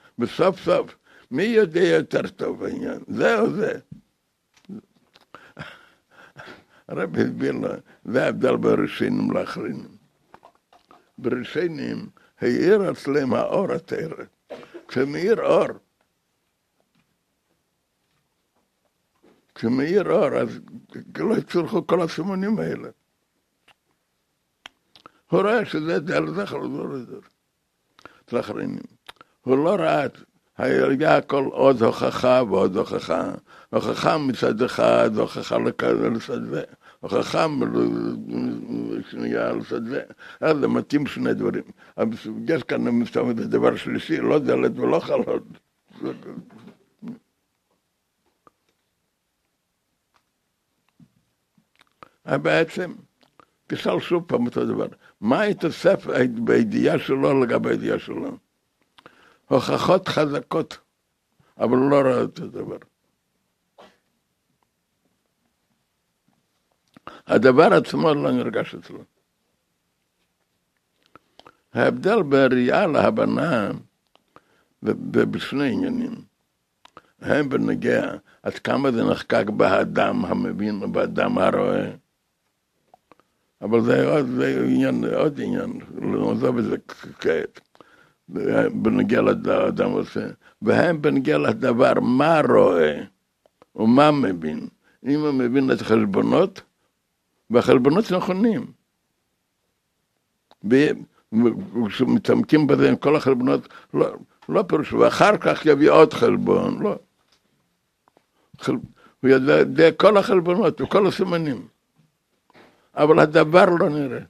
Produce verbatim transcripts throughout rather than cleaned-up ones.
בסוף סוף, מי יודע יותר טוב בעניין? זה או זה? הרב הסביר לו, זה ההבדל בראשינים לאחרינים. בראשינים, העיר אצלם האור התרא. כשמאיר אור, כשמאיר אור, אז לא יצורכו כל הסימונים האלה. הוא רואה שזה דל זכר, זה לא זה. אצל האחרינים. הוא לא ראה, היה הכל עוד הוכחה ועוד הוכחה. הוכחה מצד אחד, הוכחה לצד זה. הוכחה שנייה לצד זה. אז זה מתאים שני דברים. יש כאן מסתובב את הדבר שלישי, לא דלת ולא חלות. בעצם, תשאל שוב פעם אותו דבר. מה התוסף בידיעה שלו לגבי הידיעה שלו? הוכחות חזקות, אבל לא ראה את הדבר. הדבר עצמו לא נרגש אצלו. ההבדל בראייה להבנה בשני עניינים. הם בנגיע עד כמה זה נחקק באדם המבין, באדם הרואה. אבל זה עוד, זה עניין, עוד עניין, לא נעזוב את זה כעת. בנגיע לאדם עושה. והם בנגיע לדבר מה רואה ומה מבין. אם הוא מבין את החשבונות, והחשבונות נכונים. וכשמתעמקים בזה עם כל החשבונות, לא, לא פירוש, ואחר כך יביא עוד חשבון, לא. הוא יודע כל החשבונות וכל הסימנים. אבל הדבר לא נראה.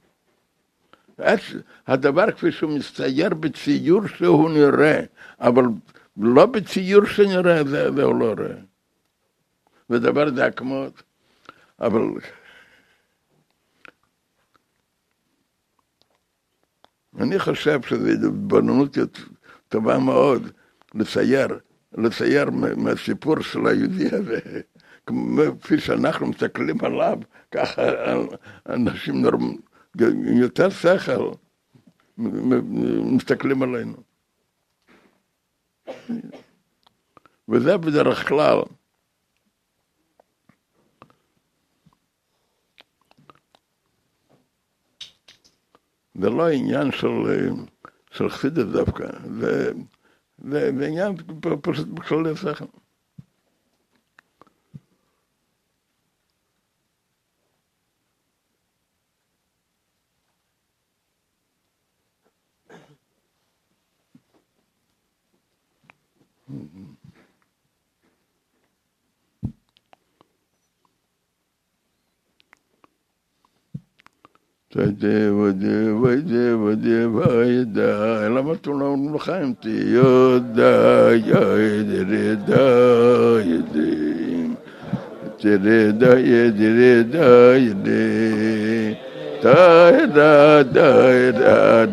הדבר כפי שהוא מסתייר בציור שהוא נראה, אבל לא בציור שנראה, זה, זה הוא לא רואה. ודבר זה הכמות, אבל אני חושב שזו התבוננות טובה מאוד לצייר, לצייר מהסיפור של היהודי הזה, כפי שאנחנו מסתכלים עליו, ככה אנשים נורמליים, יותר שכל מסתכלים עלינו. וזה בדרך כלל זה לא עניין של, של חסידות דווקא, זה, זה, זה עניין פשוט בכללי שכל. תודה ודה ודה ודה וידע למה אתם לא אומרים לכם תיודה ידה ידה תרדה ידה ידה תרדה תרדה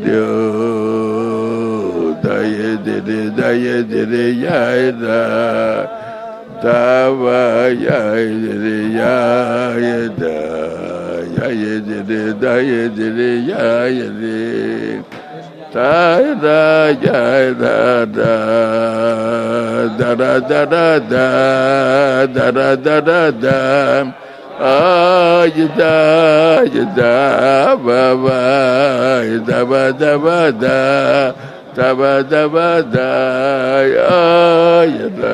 דה ידה ידה ידה תבה ידה ידה ya yedere da yedere ya yedere ta da ya da da da da da da da da da da da ay da da ba ba da ba da ba da da ba da ba da ay da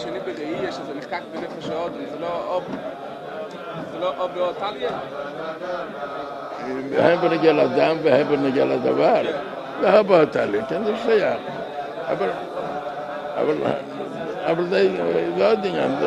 הם בנגיע לאדם והם בנגיע לדבר. לא באותלי, כן, זה שייך. אבל, אבל, אבל זה לא עוד עניין. זה...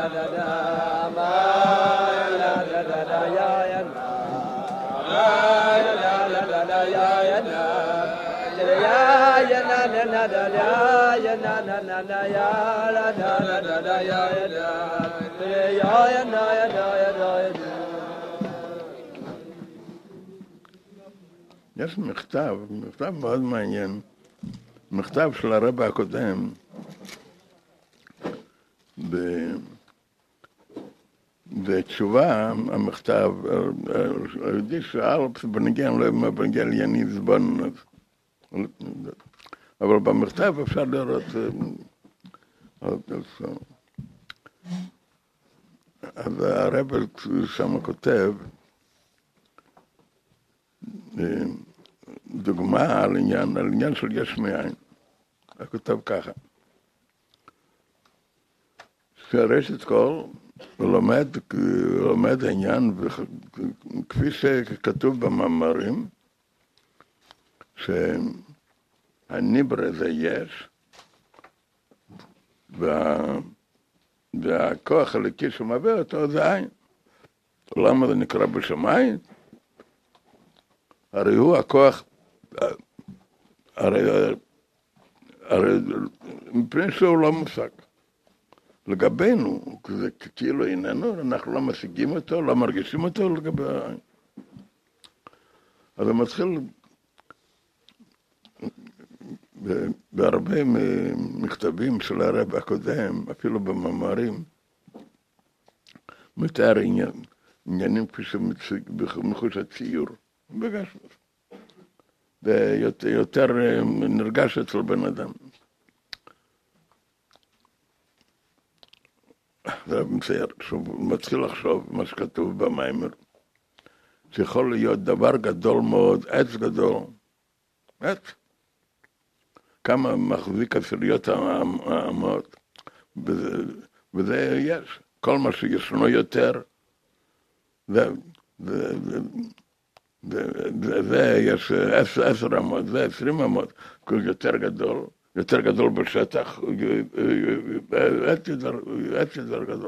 יש מכתב, מכתב מאוד מעניין, מכתב של הרב הקודם, בתשובה, המכתב, היהודי שאל, בנגיע, לא בנגיע לענייני זבון, אבל במכתב אפשר לראות, אז הרב שם כותב, דוגמה על עניין, על עניין של יש מאין. הוא כותב ככה. שראשית כל, הוא לומד, הוא לומד העניין, כפי שכתוב במאמרים, שהניברא זה יש, וה, והכוח הליקי שמביא אותו זה עין. למה זה נקרא בשמיים? הרי הוא הכוח, הרי, הרי מפני שהוא לא מושג. לגבינו, זה כאילו איננו, אנחנו לא משיגים אותו, לא מרגישים אותו לגבי העין. אז הוא מתחיל בהרבה מכתבים של הרב הקודם, אפילו במאמרים, מתאר עניין, עניינים כפי שמציג מחוץ הציור. בגשמות. ויותר נרגש אצל בן אדם. זה מצייר, שהוא מתחיל לחשוב מה שכתוב במיימר, שיכול להיות דבר גדול מאוד, עץ גדול, עץ. כמה מחזיק עשיריות העמות, וזה, וזה יש. כל מה שישנו יותר, זה, זה, זה, וזה יש עשר אמות, זה עשרים אמות, יותר גדול, יותר גדול בשטח, עץ יותר גדול.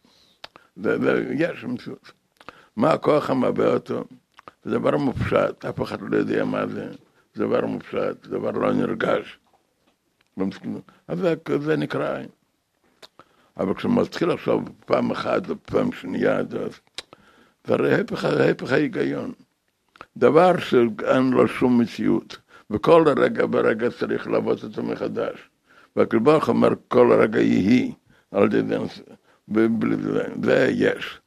ויש מציאות. מה הכוח המביא אותו? זה דבר מופשט, אף אחד לא יודע מה זה, זה דבר מופשט, זה דבר לא נרגש. אז זה נקרא עין. אבל כשמתחיל עכשיו פעם אחת ופעם שנייה, זה הרי ההפך ההיגיון. דבר שאין לו שום מציאות, וכל רגע ברגע צריך לעבוד אותו מחדש. והקדוש ברוך הוא אומר, כל רגע יהי, על ידי זה, זה יש.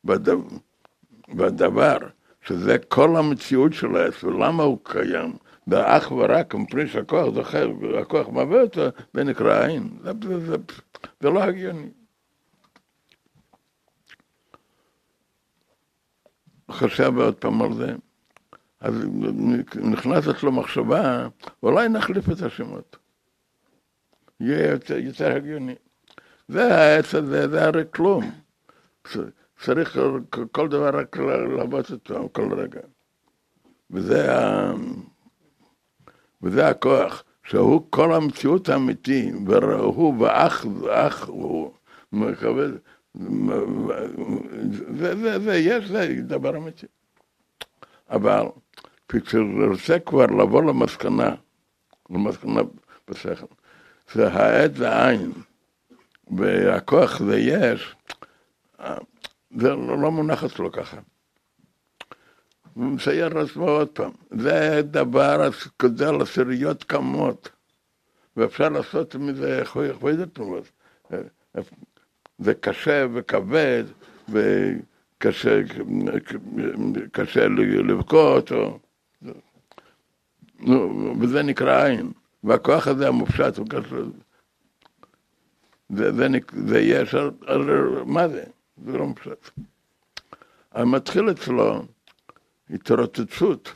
והדבר, שזה כל המציאות של העץ, ולמה הוא קיים, ואך ורק מפני שהכוח זוכר, הכוח מביא אותו, זה נקרא עין. זה, זה, זה, זה לא הגיוני. חשב עוד פעם על זה. אז נכנסת לו מחשבה, אולי נחליף את השמות. יהיה יותר, יותר הגיוני. זה העץ הזה, זה הרי כלום. צריך כל דבר רק לעבוד אותו כל רגע. וזה, ה... וזה הכוח, שהוא כל המציאות האמיתי, והוא ואח, אח הוא, מכבד, זה, זה, זה, יש, זה דבר אמיתי. אבל כשרוצה כבר לבוא למסקנה, למסקנה בשכל, זה העד והעין, והכוח זה יש, זה לא מונח אצלו ככה. הוא מצייר עצמו עוד פעם. זה דבר גדול עשיריות כמות, ואפשר לעשות מזה יכולת מאוד. זה קשה וכבד, וקשה קשה לבכות, וזה נקרא עין. והכוח הזה המופשט, הוא קשה. זה, זה, זה יש, מה זה? זה לא מופשט. המתחיל אצלו התרוצצות,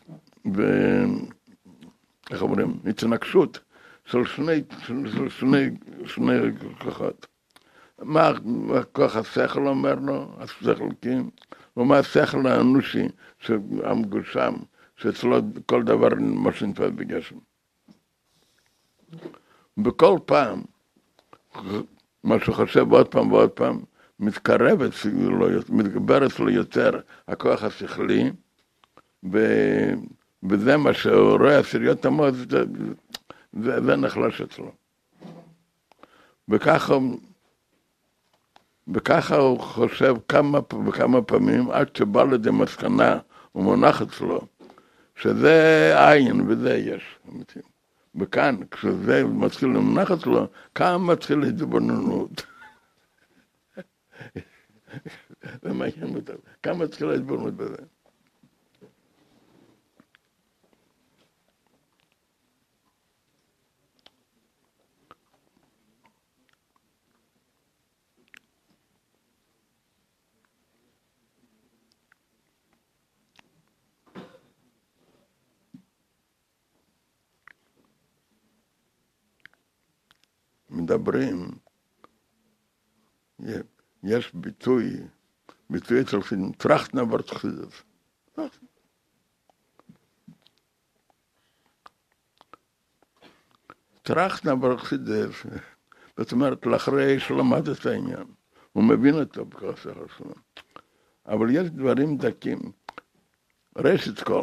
ואיך אומרים? התנגשות של שני, של שני, שני כוחות. מה הכוח השכל אומר לו, השכל קים, ומה השכל האנושי המגושם, שאצלו כל דבר מה שנתפס בגשם. בכל פעם, מה שחושב עוד פעם ועוד פעם, מתקרבת, מתגברת לו יותר הכוח השכלי, וזה מה שרואה עשיריות המוח, זה, זה, זה נחלש אצלו. וככה, וככה הוא חושב כמה וכמה פעמים, עד שבא לידי מסקנה, הוא מונח אצלו, שזה עין וזה יש. וכאן, כשזה מתחיל למונח אצלו, כאן מתחיל להתבוננות. זה מעניין אותם. כאן מתחיל להתבוננות בזה. מדברים, יש ביטוי, ביטוי אצל חסידים, טראכטנברג חסידות. טראכטנברג חסידות, זאת אומרת, לאחרי שלמד את העניין, הוא מבין אותו בכך שלו. אבל יש דברים דקים, ראשית כל,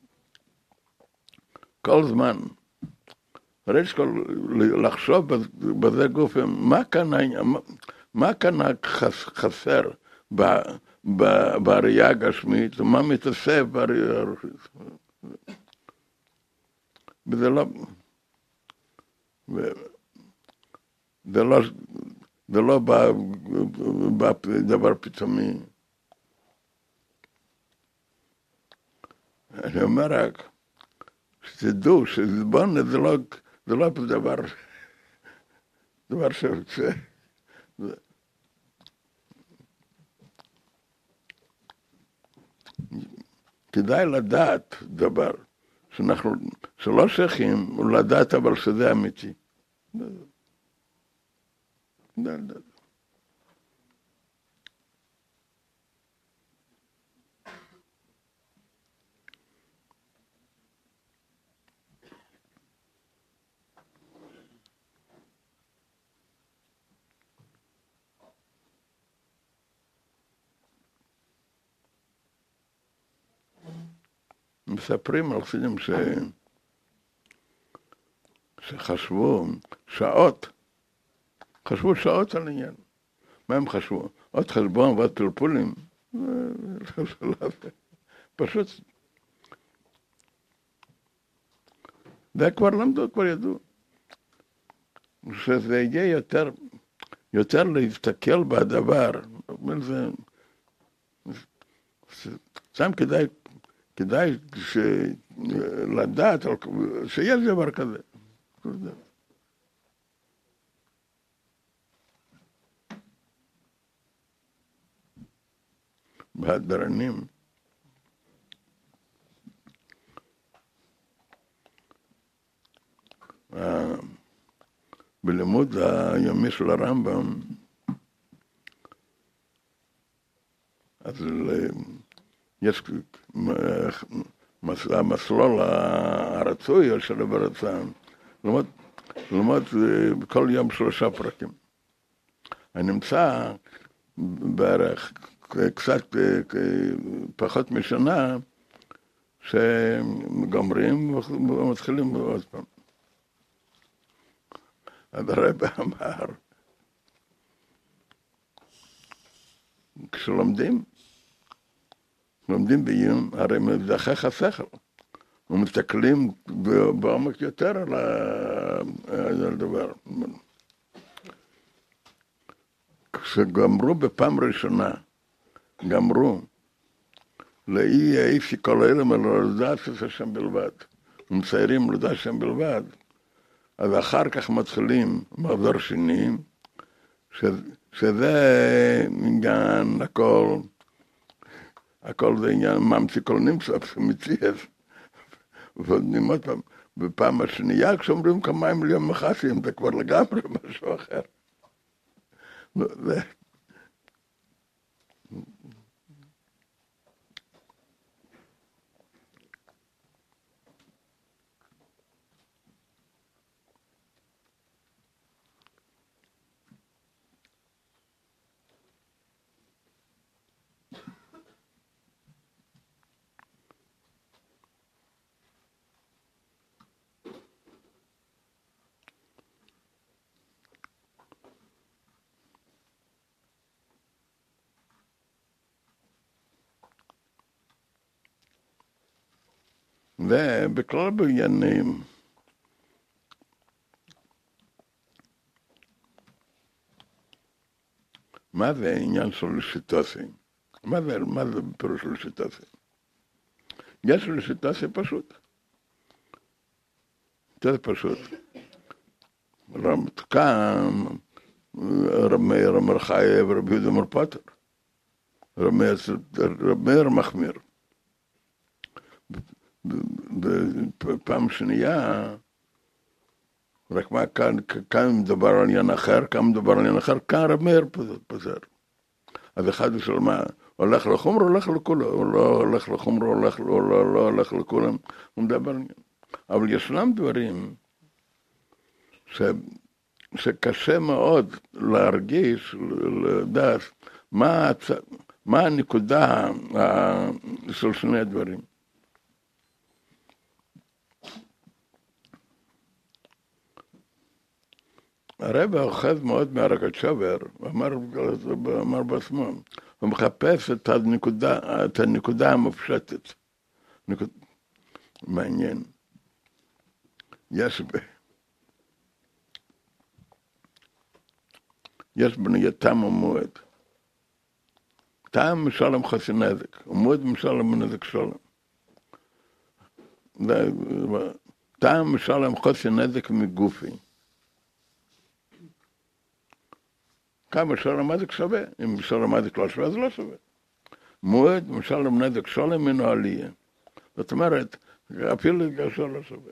כל זמן, ראשית כל, לחשוב בזה גופם, מה כאן, מה כאן חסר בראייה הגשמית, ומה מתאסף בראייה הרוחית. וזה לא, זה לא, זה לא דבר פתאומי. אני אומר רק, שתדעו שזבון זה לא, זה לא דבר, דבר שרוצה. כדאי לדעת דבר, שאנחנו, שלא שייכים, לדעת אבל שזה אמיתי. מספרים על חסידים ש... שחשבו שעות, חשבו שעות על עניין. מה הם חשבו? עוד חשבון ועוד פלפולים? פשוט. זה כבר למדו, כבר ידעו. שזה יהיה יותר, יותר להסתכל בדבר. זה... שם כדאי כדאי לדעת שיש דבר כזה. בהדרנים, בלימוד היומי של הרמב"ם, אז יש המסלול הרצוי של הברצה, ללמוד כל יום שלושה פרקים. אני נמצא בערך קצת פחות משנה, שגומרים ומתחילים עוד פעם. הרב אמר, כשלומדים, לומדים בעיון, הרי מזכך השכל, ומסתכלים בעומק יותר על הדבר. כשגמרו בפעם ראשונה, גמרו, לאי האיפי כל אלה מלודעת את השם בלבד, ומציירים לדעת השם בלבד, אז אחר כך מתחילים מחזור שני, שזה עניין הכל, הכל זה עניין ממציא כל נמצא, מציאס. ועוד פעם, בפעם השנייה, כשאומרים כמה מיליון מחסים, זה כבר לגמרי משהו אחר. זה... ובכלל בעניינים, מה זה העניין של לשיטוסי? מה זה, מה זה פירוש לשיטוסי? יש לשיטוסי פשוט. זה פשוט. רמתקם, רמי רמר חי ורבי יהודה מר פוטר. רמי רמר מחמיר. בפעם שנייה, רק מה, כאן, כאן מדבר על עניין אחר, כאן מדבר על עניין אחר, כאן רמר פזר. אז אחד של מה, הולך לחומר, הולך לכולם, הוא לא הולך לחומר, הולך, לא, לא, לא הולך לכולם, הוא מדבר על עניין. אבל ישנם דברים ש, שקשה מאוד להרגיש, לדעת, מה, מה הנקודה של שני הדברים. הרב אוחז מאוד מהרגת שובר, אמר, אמר בעצמו, הוא מחפש את הנקודה, את הנקודה המופשטת. נקוד... מעניין. יש ב... יש בניה טעם ומועד. טעם משלם חוסר נזק, ומועד משלם נזק שלם. טעם משלם חוסר נזק מגופי. כמה משלם נזק שווה, אם משלם נזק לא שווה, זה לא שווה. מועד משלם נזק שלם מן העלייה. זאת אומרת, אפילו גשר לא שווה.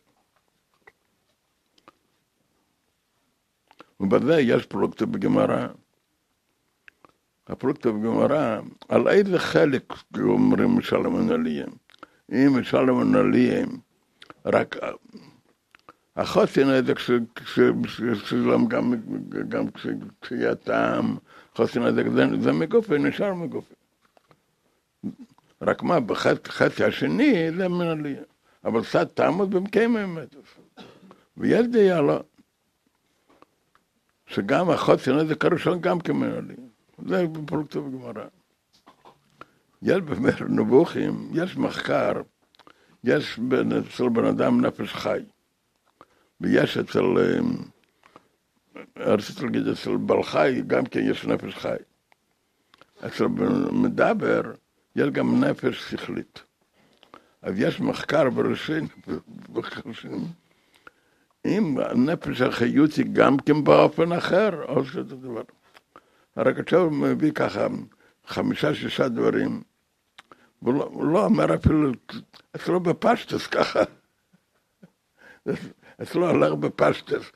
ובזה יש פלוגתא בגמרא. הפלוגתא בגמרא, על איזה חלק אומרים משלם מן העלייה. אם משלם מן העלייה, רק החוסר נזק ששלם גם, גם כשיהיה טעם, חוסר נזק זה מגופי, נשאר מגופי. רק מה, בחצי השני זה מן העלייה. אבל קצת טעמות במקיים האמת. ויש דעה לא. שגם החוסר נזק הראשון גם כמן העלייה. זה בפלוגתא בגמרא. יש במר נבוכים, יש מחקר, יש אצל בן אדם נפש חי. ויש אצל, רציתי להגיד, אצל בעל חי, גם כן יש נפש חי. אצל מדבר, יש גם נפש שכלית. אז יש מחקר בראשין, אם הנפש החיות היא גם כן באופן אחר, או שזה דבר. רק עכשיו מביא ככה חמישה, שישה דברים, והוא לא אומר אפילו, אצלו בפשטס ככה. אצלו הולך בפשטס.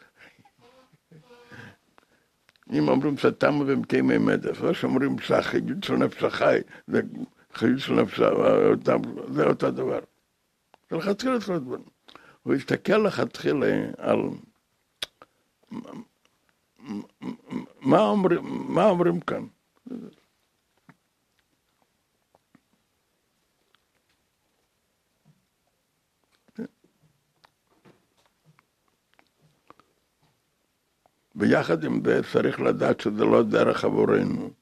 אם אומרים סתם ומקיימי מדף, לא שאומרים שהחיות של נפש החי, זה חיות של נפש, זה אותו דבר. זה לכתחילה אצלו דברים. הוא הסתכל לכתחילה על מה אומרים, מה אומרים כאן. ביחד עם זה צריך לדעת שזה לא דרך עבורנו.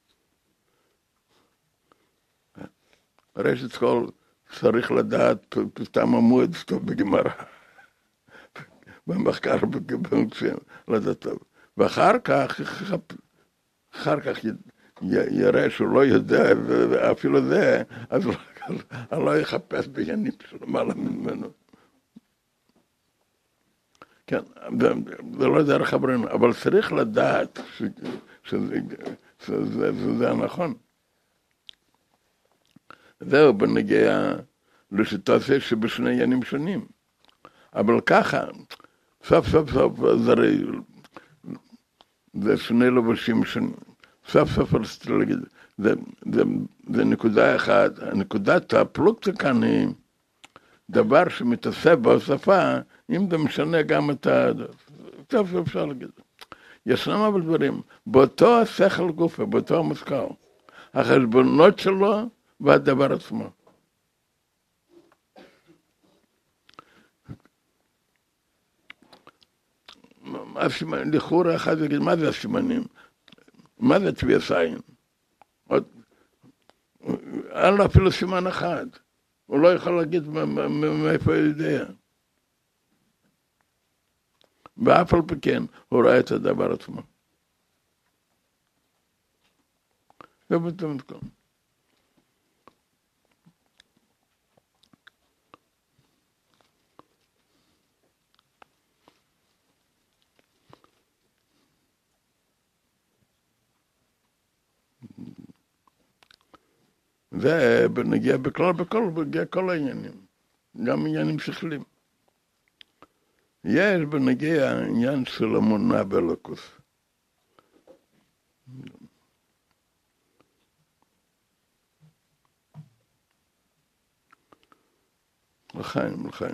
ראשית כל צריך לדעת סתם המועד טוב בגמרא. במחקר בגמרא, לדעת טוב. ואחר כך, אחר כך יראה שהוא לא יודע, ואפילו זה, אז הוא לא יחפש בעניינים שלו מעלה ממנו. כן, זה לא דרך עבורנו, אבל צריך לדעת שזה הנכון. זהו בנגיע לשיטה שבשני עניינים שונים. אבל ככה, סוף סוף סוף זה הרי, זה שני לבושים שונים. סוף סוף רציתי להגיד, זה, זה, זה נקודה אחת, נקודת הפלוגתא כאן היא דבר שמתעסק בהוספה, אם זה משנה גם את ה... סוף סוף אפשר להגיד. ישנם אבל דברים, באותו השכל גופה, באותו המושכל, החשבונות שלו והדבר עצמו. לכאורה אחד יגיד, מה זה הסימנים? מה זה צבי הסיים? אין לו אפילו סימן אחד. הוא לא יכול להגיד מאיפה הוא יודע. ואף על פי כן, הוא רואה את הדבר עצמו. זה בטח כל. זה נגיע בכלל, בכל, בנגיע כל העניינים, גם עניינים שכלים. יש בנגיע עניין של אמונה באלוקות. לחיים, לחיים.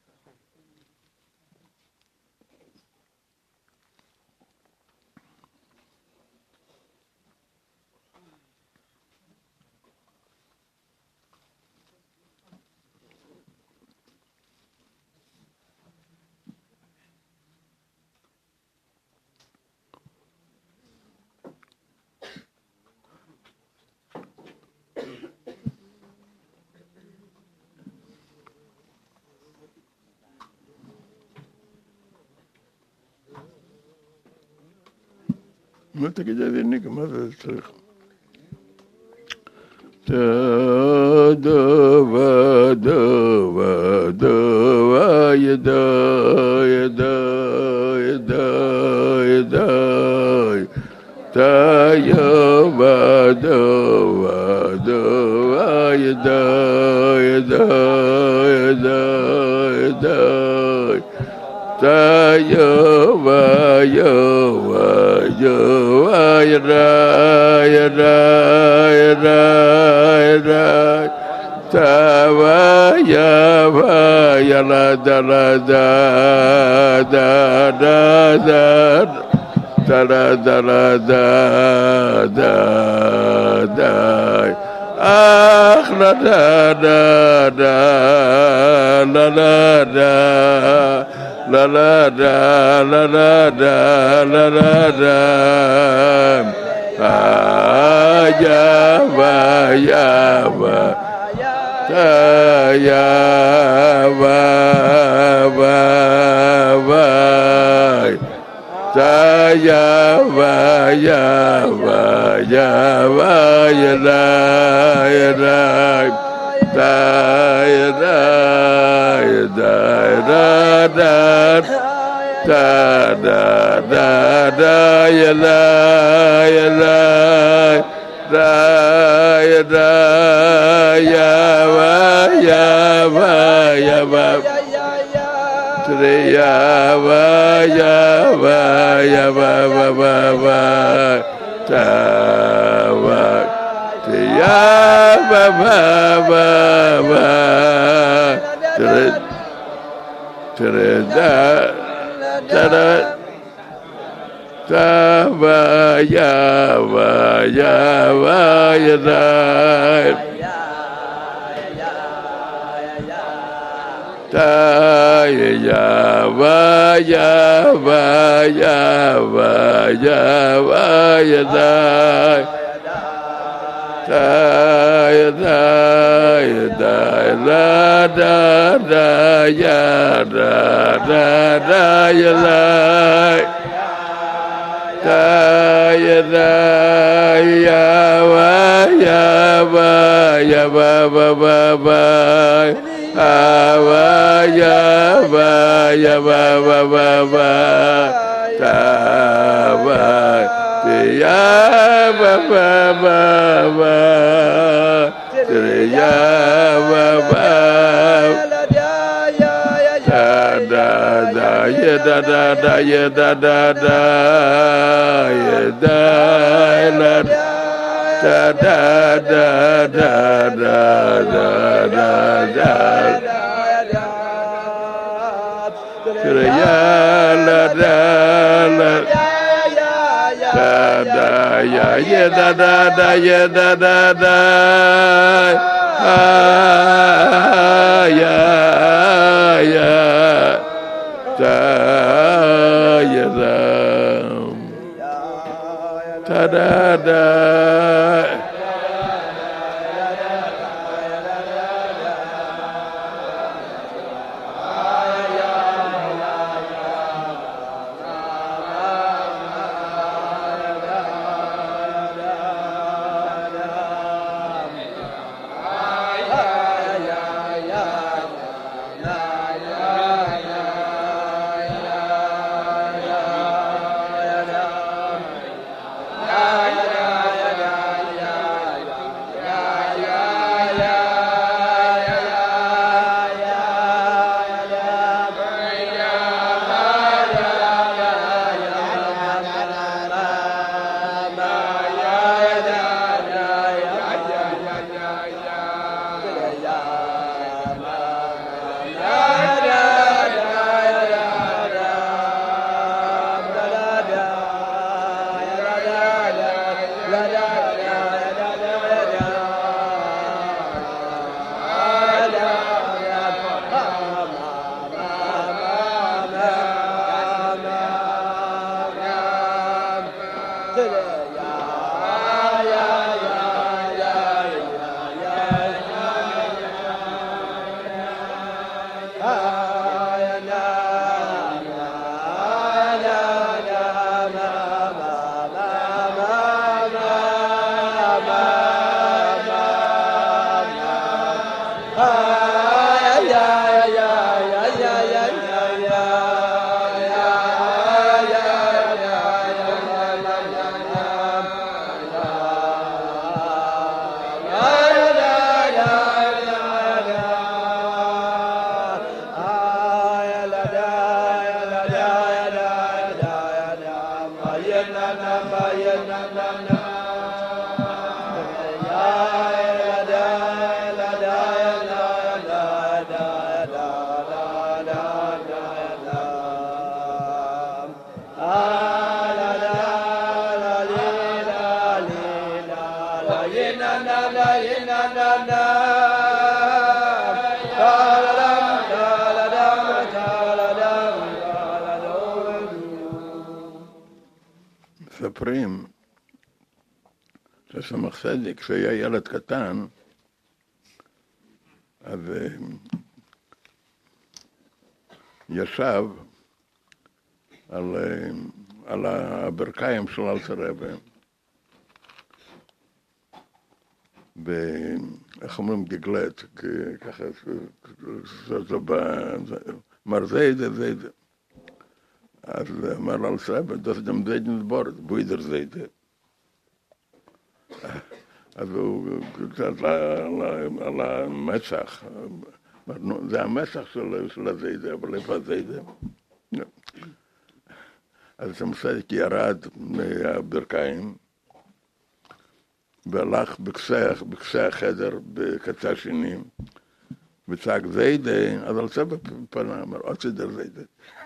מה תגיד לי ניקה, מה זה צריך? תדווה, דווה, דווה, ידע, ידע, ידע, ידע, תיבה, דווה, דווה, ידע, ידע, ידע, ידע, תיבה, יבה, יבה, ידע, ידע, ידע, ידע, תיבה, יבה, ילד, ילד, דה, דה, דה, da da da da da da ach la da da da la la da la la da la la da la la da ya va ya va ya va va va ta ya va ya va ya va ya la ya la ta ya la ya da da da ta da da da ya la ya la da ya da ya va ya va ya va ya va ya va ya va va va va ta va ya va va va va tere tere da tere ta va ya va ya va ya da ta ya va ya va ya va ya va ya da ta ya da ya da la da da ya da da da ya la ta ya da ya va ya va ya va va va va va ya va ya va va va va ta va ya va va va va ya va va da da da ya da da da ya da da da ya da la da da da da da da da da ya la da la da da ya ya da da da ya da da da ah ya ya da ya da da da da מספרים שסמך צדיק, כשהיה ילד קטן, אז ישב על, על הברכיים של אלתר רבי, ואיך אומרים גגלת, ככה, זה אמר זה, זה, זה, זה. אז אמר אלתר רבי, das dem Seiden Wort, Brüder Seide. אז הוא קצת על המצח, זה המצח של הזיידה, אבל איפה הזיידה? אז סמסייק ירד מהברכיים, והלך בקצה, בקצה החדר, בקצה השני, וצעק זיידה, אז אלתר רבי פנה, אמר, עוד סדר זיידה.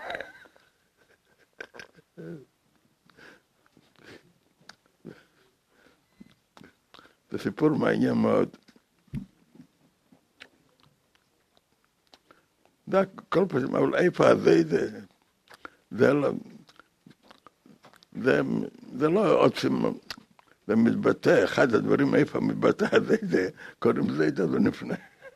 זה סיפור מעניין מאוד. זה כל פעם, אבל איפה הזיידה? זה לא, זה, זה לא עוצם, זה מתבטא, אחד הדברים איפה מתבטא הזיידה, קוראים זיידה ונפנה.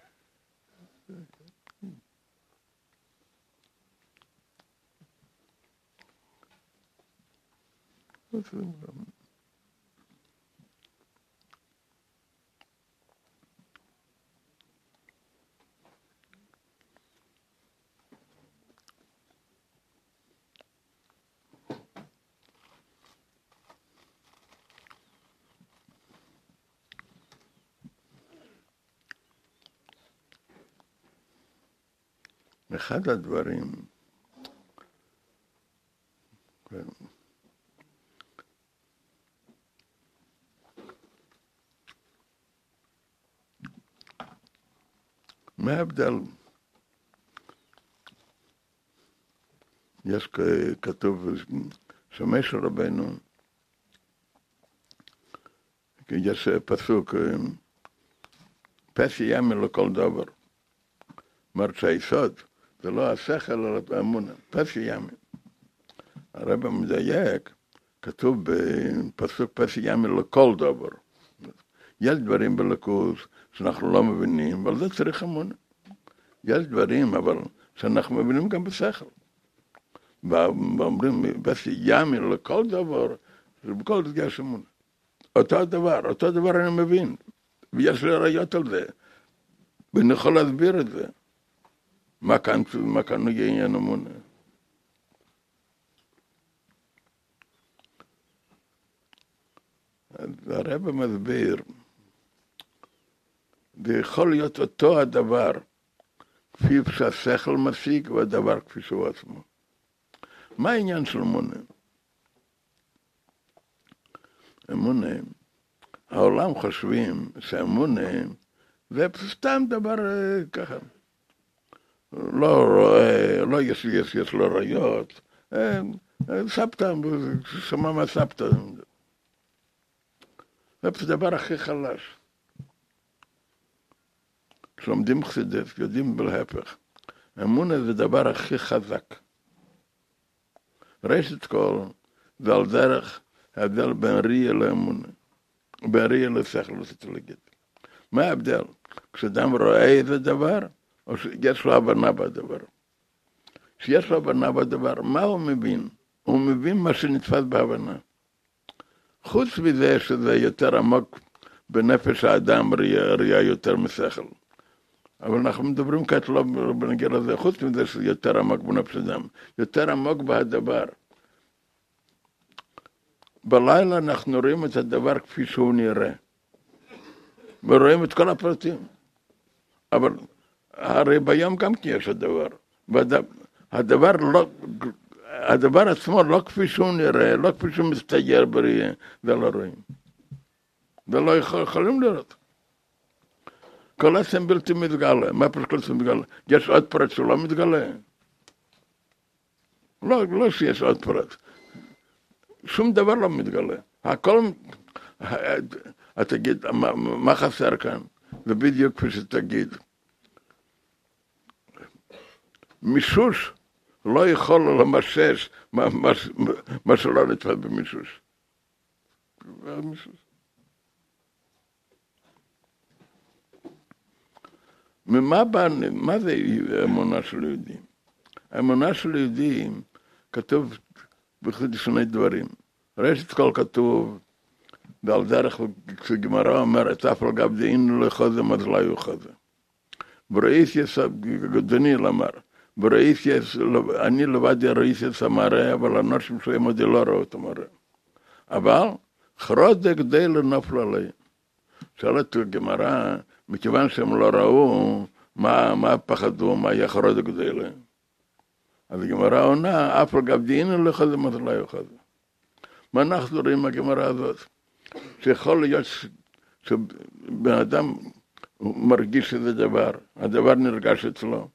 אחד הדברים, מה ההבדל? יש כתוב, שומע של רבנו, יש פסוק, פס ימי לכל דבר. אומרת שהיסוד, זה לא השכל, אלא האמונה, פס ימי. הרב מדייק, כתוב בפסוק פס ימי לכל דבר. יש דברים בלכוס שאנחנו לא מבינים, אבל זה צריך אמונה. יש דברים, אבל שאנחנו מבינים גם בשכל. ואומרים, פס ימי לכל דבר, בכל זאת יש אמונה. אותו דבר, אותו דבר אני מבין, ויש לי ראיות על זה, ואני יכול להסביר את זה. מה כאן, מה כאן נגיע עניין אמונה? אז הרב מסביר, זה יכול להיות אותו הדבר, כפי שהשכל משיג, והדבר כפי שהוא עצמו. מה העניין של אמונה? אמונה, העולם חושבים שאמונה זה סתם דבר ככה. לא רואה, לא יש, יש, יש לו ראיות, סבתא, שמע מה סבתא. זה הדבר הכי חלש. כשלומדים חסידות, יודעים בלהפך. אמונה זה דבר הכי חזק. ראשית כל, זה על דרך ההבדל בין ראייה לאמונה. בין ראייה לשכל, רציתי להגיד. מה ההבדל? כשאדם רואה איזה דבר, או שיש לו הבנה בדבר. כשיש לו הבנה בדבר, מה הוא מבין? הוא מבין מה שנתפס בהבנה. חוץ מזה שזה יותר עמוק בנפש האדם, ראייה, ראייה יותר משכל. אבל אנחנו מדברים כעת לא בנגיע לזה, חוץ מזה שזה יותר עמוק בנפש אדם, יותר עמוק בהדבר. בלילה אנחנו רואים את הדבר כפי שהוא נראה, ורואים את כל הפרטים. אבל הרי ביום גם כי יש הדבר. הדבר, לא, הדבר עצמו לא כפי שהוא נראה, לא כפי שהוא מסתגר בראייה, זה לא רואים. זה לא יכולים לראות. כל עצם בלתי מתגלה. מה פשוט כל עצם מתגלה? יש עוד פרט שהוא לא מתגלה? לא, לא שיש עוד פרט. שום דבר לא מתגלה. הכל, אתה תגיד, מה, מה חסר כאן? זה בדיוק כפי שתגיד. מישוש לא יכול למשש מה, מה, מה שלא נתפס במישוש. מישוש. ממה בא, מה זה אמונה של יהודים? האמונה של יהודים כתוב בכלל שני דברים. ראשית כל כתוב, ועל דרך כשגמרא אומרת, אף על גב דהינו לא חוזם, אז לא יהיו חוזם. בראיס יש, דניאל אמר, בראיס יש, אני לבד ראיס יש המראה, אבל אנשים שהם עוד לא ראו את המראה. אבל חרודק די לנופל עליהם. שאלת גמרא, מכיוון שהם לא ראו, מה, מה פחדו, מה היה חרודק די להם. אז הגמרא עונה, אף על גב דהינו לא חוזם, אז לא יהיו חוזם. מה אנחנו רואים מהגמרא הזאת? שיכול להיות שבן אדם מרגיש איזה דבר, הדבר נרגש אצלו.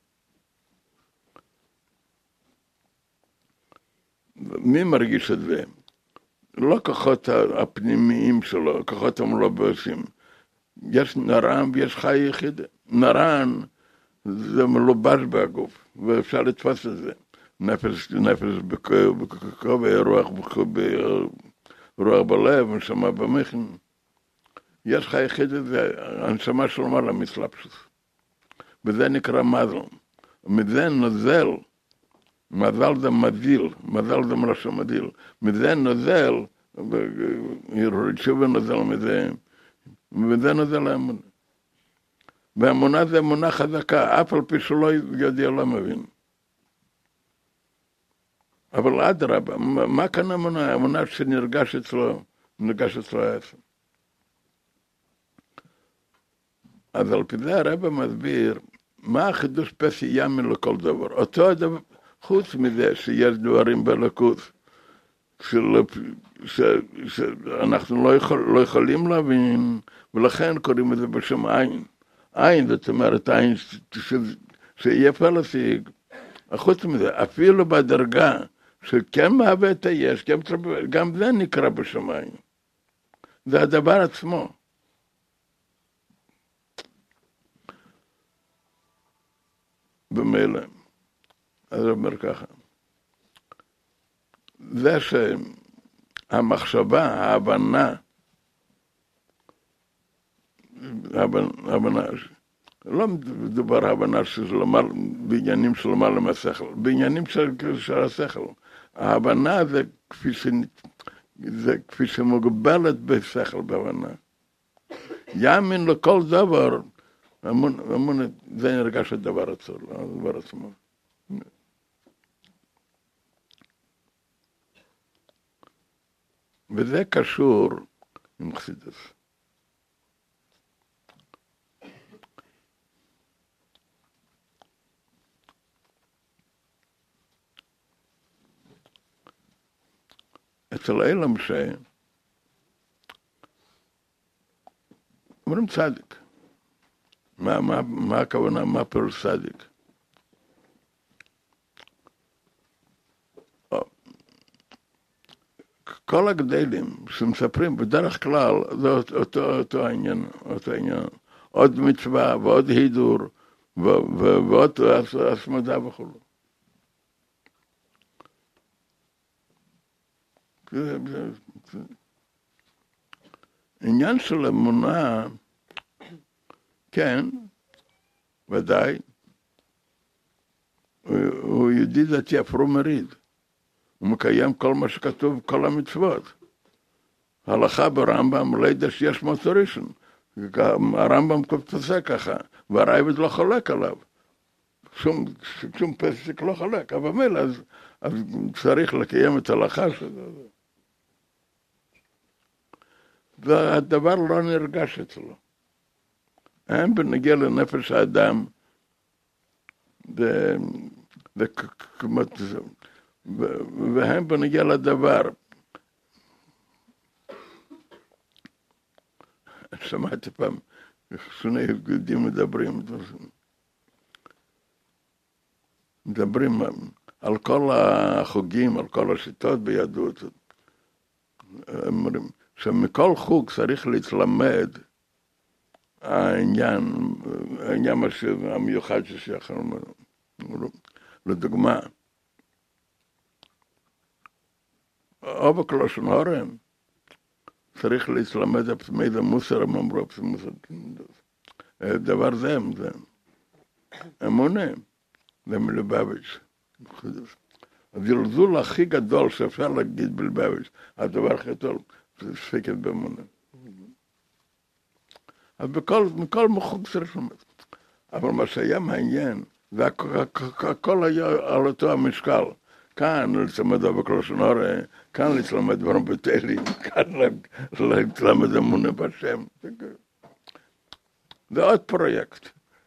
מי מרגיש את זה? לא כוחות הפנימיים שלו, כוחות המלובשים. יש נרן ויש חי יחיד. נרן זה מלובש בגוף, ואפשר לתפוס את זה. נפש, נפש בכובע, רוח רוח בלב, נשמה במכן. יש חי יחיד, זה הנשמה של מעלה מסלבשוס. וזה נקרא מזל. מזה נוזל, מזל זה מזיל, מזל זה מלשון מזיל. מזה נוזל, שוב נוזל מזה, וזה נוזל האמונה. והאמונה זה אמונה חזקה, אף על פי שלא יודע לא מבין. אבל אדרבה, מה כאן אמונה? אמונה שנרגש אצלו, נרגש אצלו העצם. אז על פי זה הרב מסביר, מה החידוש פסי ימין לכל דבר? אותו הדבר, חוץ מזה שיש דברים בלקות, שאנחנו לא, יכול, לא יכולים להבין, ולכן קוראים לזה בשם עין. עין, זאת אומרת, עין שיהיה אפשר להשיג. חוץ מזה, אפילו בדרגה, שכן מהווה את היש, גם זה נקרא בשמיים. זה הדבר עצמו. במילא. אז הוא אומר ככה. זה שהמחשבה, ההבנה, ההבנה, לא מדובר הבנה של למעלה, בעניינים של למעלה מהשכל, בעניינים של, של השכל. ההבנה זה כפי, ש, זה כפי שמוגבלת בשכל בהבנה. יאמין לכל דבר, אמון, אמון, זה נרגש הדבר עצמו, הדבר עצמו. וזה קשור עם חסידות. אצל אילם ש... אומרים צדיק. מה, מה, מה הכוונה, מה פירוש צדיק? כל הגדלים שמספרים, בדרך כלל, זה אותו, אותו העניין, אותו העניין. עוד מצווה ועוד הידור ועוד הסמדה וכו'. עניין של אמונה, כן, ודאי, הוא ידיד דתי אפרו מריד. הוא מקיים כל מה שכתוב, כל המצוות. הלכה ברמב"ם, לידע שיש מוצא ראשון. הרמב"ם פוסק ככה, והרייבד לא חולק עליו. שום, שום פסק לא חולק, אבל מילא, אז, אז צריך לקיים את ההלכה שלו. והדבר לא נרגש אצלו. הם בנגיע לנפש האדם, והם בנגיע לדבר. שמעתי פעם, שני יהודים מדברים, מדברים על כל החוגים, על כל השיטות ביהדות. אומרים שמכל חוג צריך להתלמד העניין, העניין המיוחד ששייך לנו. לדוגמה, או בקלושן הורם, צריך להתלמד הפתמי זה מוסר, הם אמרו הפתמי מוסר. דבר זה, זה אמונה, זה מלובביץ'. הזלזול הכי גדול שאפשר להגיד בלבביץ', הדבר הכי גדול, זה ספקת באמונה. אז בכל, מכל מחוג צריך ללמד. אבל מה שהיה מעניין, זה הכל היה על אותו המשקל. כאן לצמד בקלושן הורה, כאן לצלמד ברמבטלים, כאן לצלמד אמונה בשם. זה עוד פרויקט.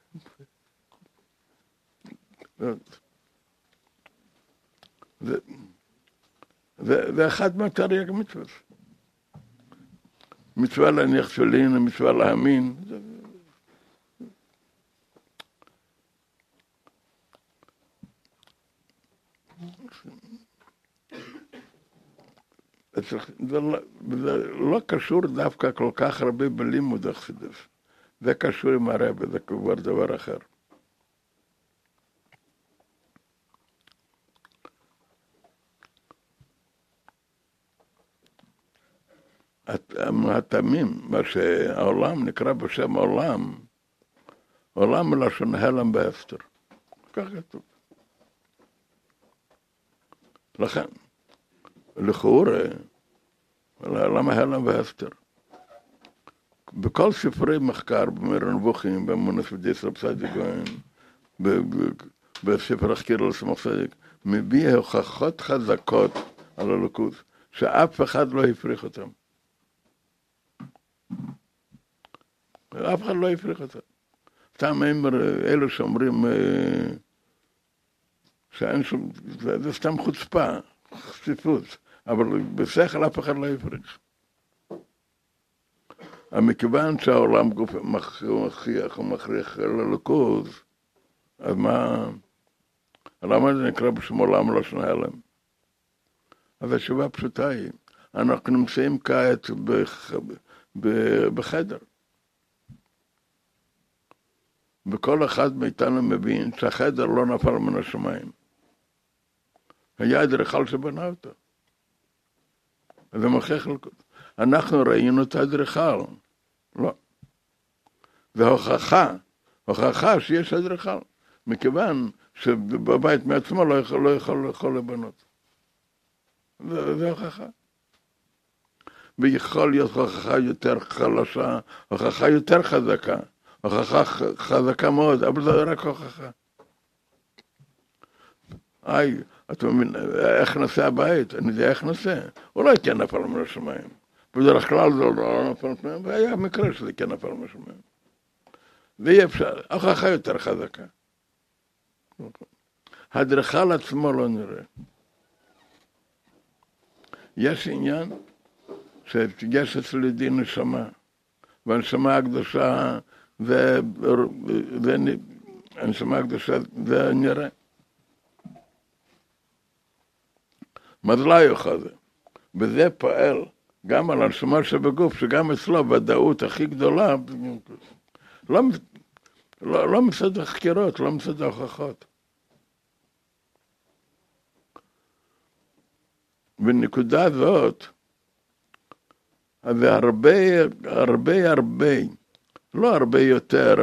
זה, זה, זה אחד מהתרי"ג מצוות. מצווה להניח תפילין, מצווה להאמין. זה לא, זה לא קשור דווקא כל כך הרבה בלימוד החסידות. זה קשור עם הרב, זה כבר דבר אחר. התמים, מה שהעולם נקרא בשם עולם, עולם מלשון הלם בהסתר. כך כתוב. לכן, לכאורה, למה הלם והסתר? בכל ספרי מחקר, במורה נבוכים, באמונס ודיסר פסאדיק, בספר החקיר לסמך צדיק, מביע הוכחות חזקות על הלוקות, שאף אחד לא הפריך אותם. אף אחד לא הפריך אותם. סתם הם, אלו שאומרים, שאין שום, זה סתם חוצפה, חשיפות, אבל בשכל אף אחד לא הפריך. מכיוון שהעולם גוף מכריח ומכריח ללוקות, אז מה, למה זה נקרא בשם עולם לא שונה עליהם? אז התשובה הפשוטה היא, אנחנו נמצאים כעת בחדר. וכל אחד מאיתנו מבין שהחדר לא נפל מן השמיים. היה אדריכל שבנה אותו. זה מוכיח ללקות. אנחנו ראינו את האדריכל. לא. זה הוכחה, הוכחה שיש אדריכל. מכיוון שבבית מעצמו לא יכול, לא יכול, לא יכול לבנות. זה, זה הוכחה. ויכול להיות הוכחה יותר חלשה, הוכחה יותר חזקה. הוכחה חזקה מאוד, אבל זה רק הוכחה. היי, אתה מבין, איך נעשה הבית? אני יודע איך נעשה. אולי כן נפל מן השמיים. בדרך כלל זה לא נפל מן השמיים, והיה מקרה שזה כן נפל מן השמיים. ואי אפשר, הוכחה יותר חזקה. האדריכל עצמו לא נראה. יש עניין שיש אצל ידי נשמה, והנשמה הקדושה זה, זה, הנשמה הקדושה זה נראה. מזלה יוכל זה. וזה פועל גם על הנשמה שבגוף, שגם אצלו ודאות הכי גדולה, לא, לא, לא מצד החקירות, לא מצד ההוכחות. בנקודה הזאת, אז זה הרבה, הרבה, הרבה, לא הרבה יותר,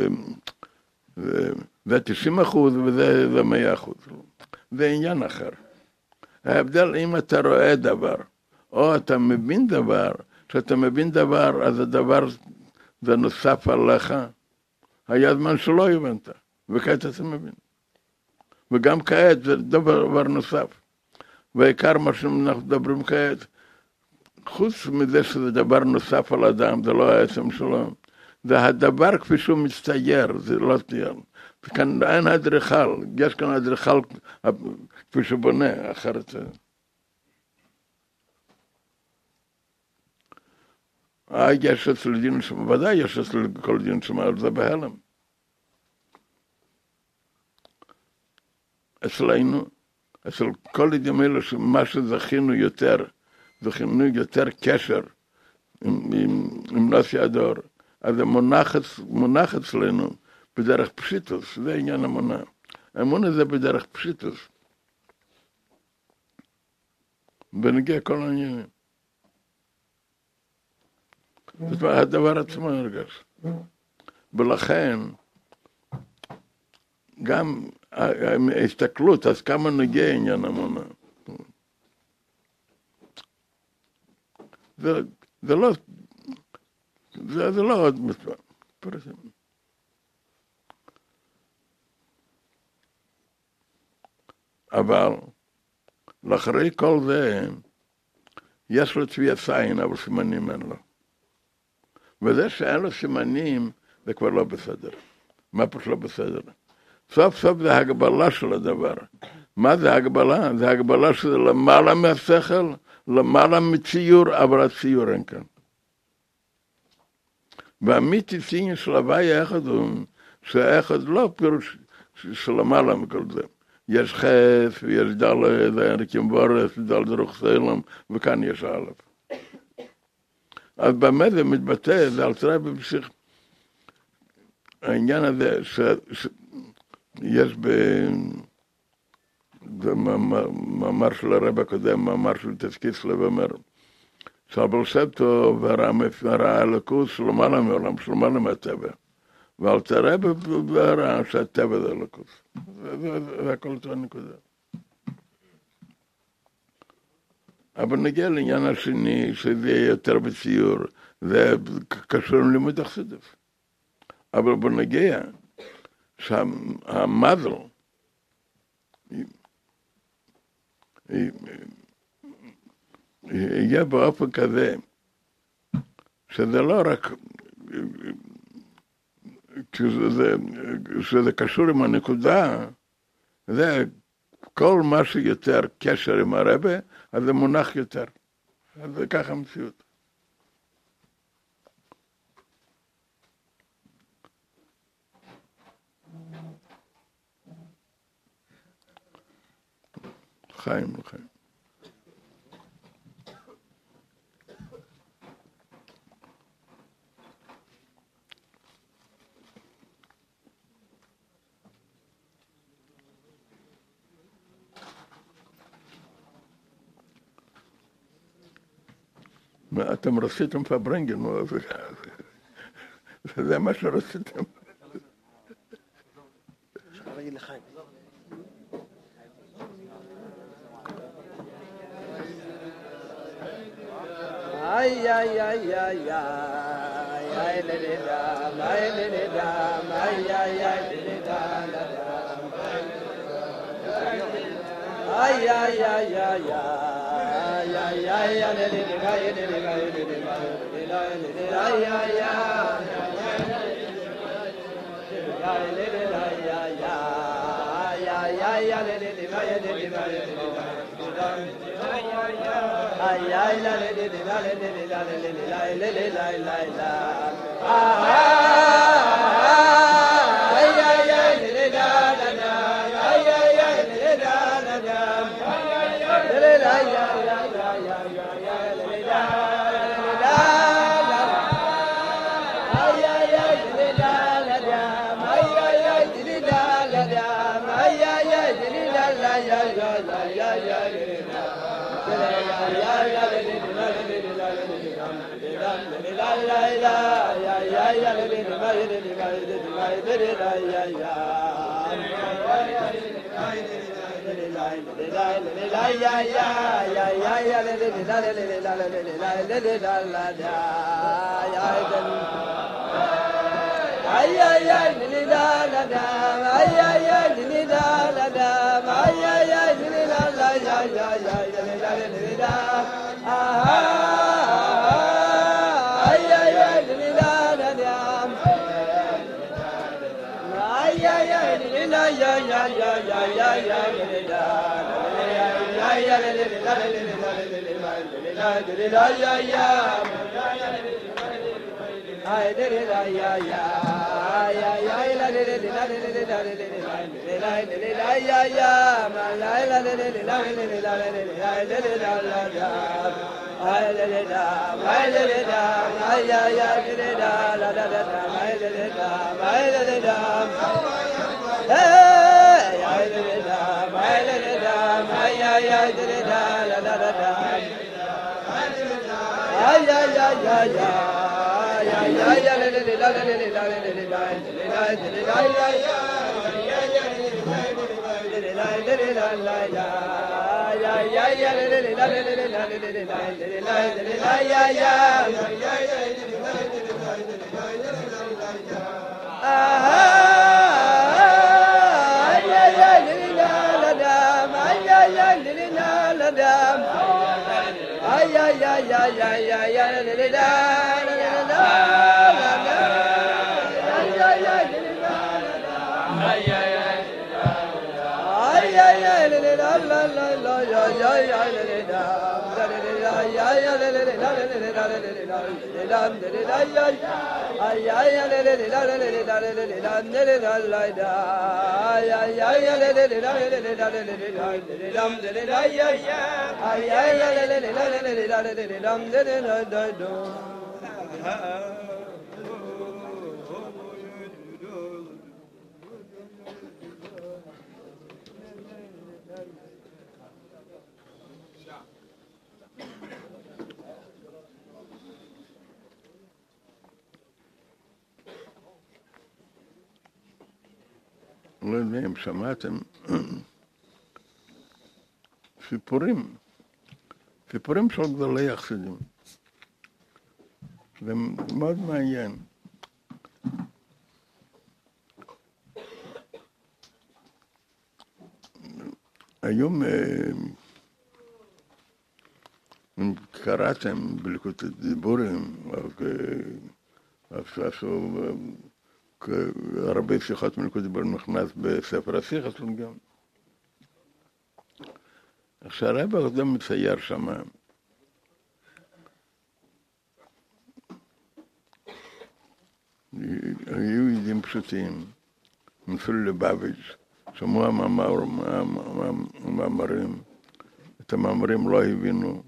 זה תשעים אחוז וזה מאה אחוז. זה עניין אחר. ההבדל אם אתה רואה דבר, או אתה מבין דבר, כשאתה מבין דבר, אז הדבר זה נוסף עליך, היה זמן שלא הבנת, וכעת אתה מבין. וגם כעת זה דבר נוסף. והעיקר מה שאנחנו מדברים כעת, חוץ מזה שזה דבר נוסף על אדם, זה לא העצם שלו, זה הדבר כפי שהוא מצטייר, זה לא תיאר. וכאן אין אדריכל, יש כאן אדריכל כפי שבונה, אחרת זה. אה, יש אצל דין שם, ודאי יש אצל כל דין שם, אבל זה בהלם. אצלנו, אצל כל ידים אלו, מה שזכינו יותר, זכינו יותר קשר עם, עם, עם נשיא הדור, אז זה מונח, מונח אצלנו בדרך פשיטוס, זה עניין אמונה. אמונה זה בדרך פשיטוס. ונגיע כל העניינים. זאת אומרת, הדבר עצמו הרגש. ולכן, גם ההסתכלות, אז כמה נגיע עניין אמונה. זה, זה לא, זה, זה לא עוד מצווה. אבל, לאחרי כל זה, יש לו צביע סיין, אבל סימנים אין לו. וזה שאין לו סימנים, זה כבר לא בסדר. מה פשוט לא בסדר? סוף סוף זה הגבלה של הדבר. מה זה הגבלה? זה הגבלה שזה למעלה מהשכל, למעלה מציור, אבל הציור אין כאן. והאמיתי ציני של הוויה אחד הוא, שהאחד לא פירוש שלמעלה מכל זה. יש חס, ויש דל, זה ערכים בורס, דל דרוך סלם, וכאן יש א'. אז באמת זה מתבטא, זה על צרה במשיך. העניין הזה שיש במאמר של הרב הקודם, מאמר של תסקיסלב אומר, שהבעל שם טוב הראה אלוקות של למעלה מעולם, של למעלה מהטבע. ועל צרה הראה שהטבע זה אלוקות. זה הכל אותו הנקודה. אבל נגיע לעניין השני, שזה יהיה יותר בציור, זה קשור ללימוד החסידות. אבל בוא נגיע שהמזל יהיה באופן כזה, שזה לא רק, כשזה, כשזה קשור עם הנקודה, זה כל מה שיותר קשר עם הרבה, אז זה מונח יותר. אז זה ככה המציאות. חיים, חיים. מה אתם רציתם פברנגן, זה מה שרציתם. אפשר להגיד לחיים. איי איי איי איי איי ללדם, איי ללדם, איי איי איי ללדם, איי איי איי איי איי איי איי ללדם, איי ללדם, איי ללדם, איי איי ay ay la la la la la la la la la la la ay ay ay la la la la ay ay ay la la la la la la ya ya ya ya ya la la la ay ay ay la la la ay ay ay la la la ay ay ay la la ya ya ya ya ay ay ay li la la la ay ay ay li la la la ay ay ay li la la ya ya ya li la li la ah ay ay ay li la la la ay ay ay li la ya ya ya ya ya ya li la ay ay li la li la li la ya ya ay de la ya ya ay ay ay la de la de la de la de la de la ya ya ma la la de la de la de la de la de la la ya ay de la ay de la ay ya ya de la la la la ay de la ay de la hey ay de la ay de la ay ya ya de la la la la ay ya ya ya ya ay ay ay la la la la la לא יודע אם שמעתם סיפורים, סיפורים של גדולי החסידים. זה מאוד מעניין. היום אם קראתם בליקוט הדיבורים, עשו הרבה שיחות מליקוט הדיבורים נכנס בספר השיח אצלנו גם. עכשיו הרב הקודם מצייר שם היו יהודים פשוטים, נסעו ללובביץ', שמעו המאמרים, את המאמרים לא הבינו,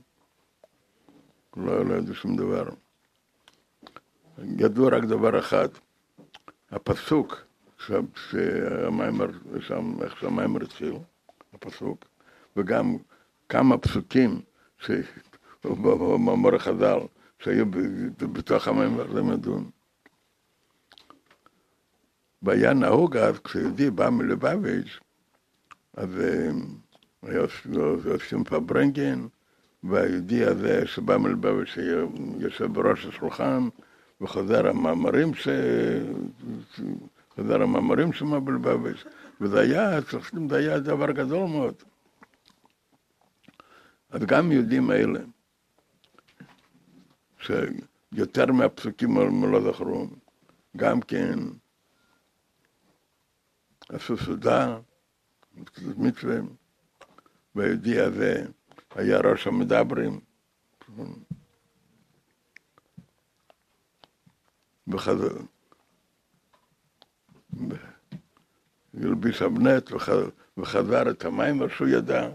לא ידעו שום דבר. ידעו רק דבר אחד, הפסוק, שהמאמר, איך שהמאמר התחיל, הפסוק, וגם כמה פסוקים במאמר החז"ל שהיו בתוך המאמר, זה מדון. והיה נהוג אז, כשיהודי בא מלובביץ', אז היה עושים פברנגן, והיהודי הזה שבא מלובביץ' יושב בראש השולחן, וחזר המאמרים ש... חזר המאמרים שמה בלובביץ', וזה היה, צריכים, זה היה דבר גדול מאוד. אז גם יהודים האלה, שיותר מהפסוקים לא זכרו, גם כן עשו סעודה, מצווה, והיהודי הזה היה ראש המדברים, וחזר, ילביש אבנט וחזר את המים, שהוא ידע.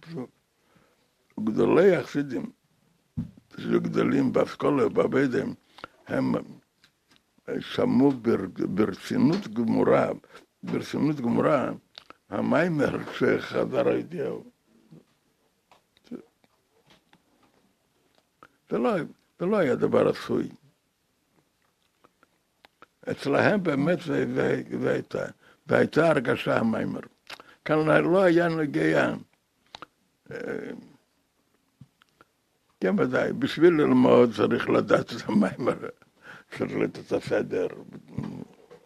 גדולי החסידים, שגדולים באסכולה ובבדם, הם שמעו ברצינות גמורה, ברצינות גמורה, המיימר שחזר הידיעו. זה לא, זה לא היה דבר עשוי. אצלהם באמת זה, זה, זה הייתה, זה הייתה הרגשה המיימר. כאן לא היה נגיע, כן ודאי, בשביל ללמוד צריך לדעת את המיימר, צריך לדעת את הסדר,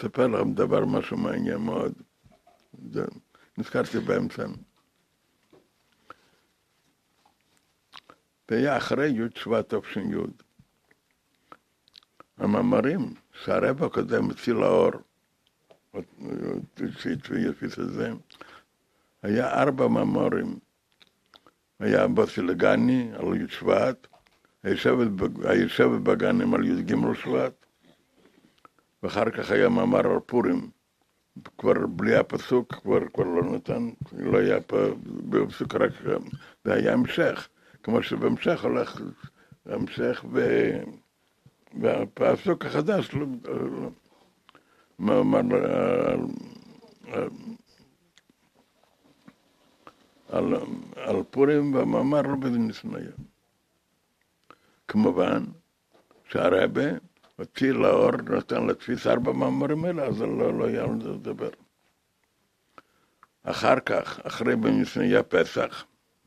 אספר לכם דבר משהו מעניין מאוד. זה, נזכרתי באמצע. זה היה אחרי י' שבט תש"י. המאמרים שהרב הקודם הוציא לאור, שיפיס את זה, היה ארבע מאמרים. היה בסילגני על י' שבט, היושבת בגנים על י' ג' שבט, ואחר כך היה מאמר על פורים, כבר בלי הפסוק, כבר, כבר לא נתן, לא היה פה בפסוק רק, זה היה המשך, כמו שבהמשך הולך, המשך ו... והפסוק החדש, מאמר על, על, על פורים והמאמר לא בזה נסניה. כמובן שהרבה הוציא לאור, נתן לתפיס ארבע מאמרים האלה, אז לא, לא היה על זה לדבר. אחר כך, אחרי בנסניה פסח,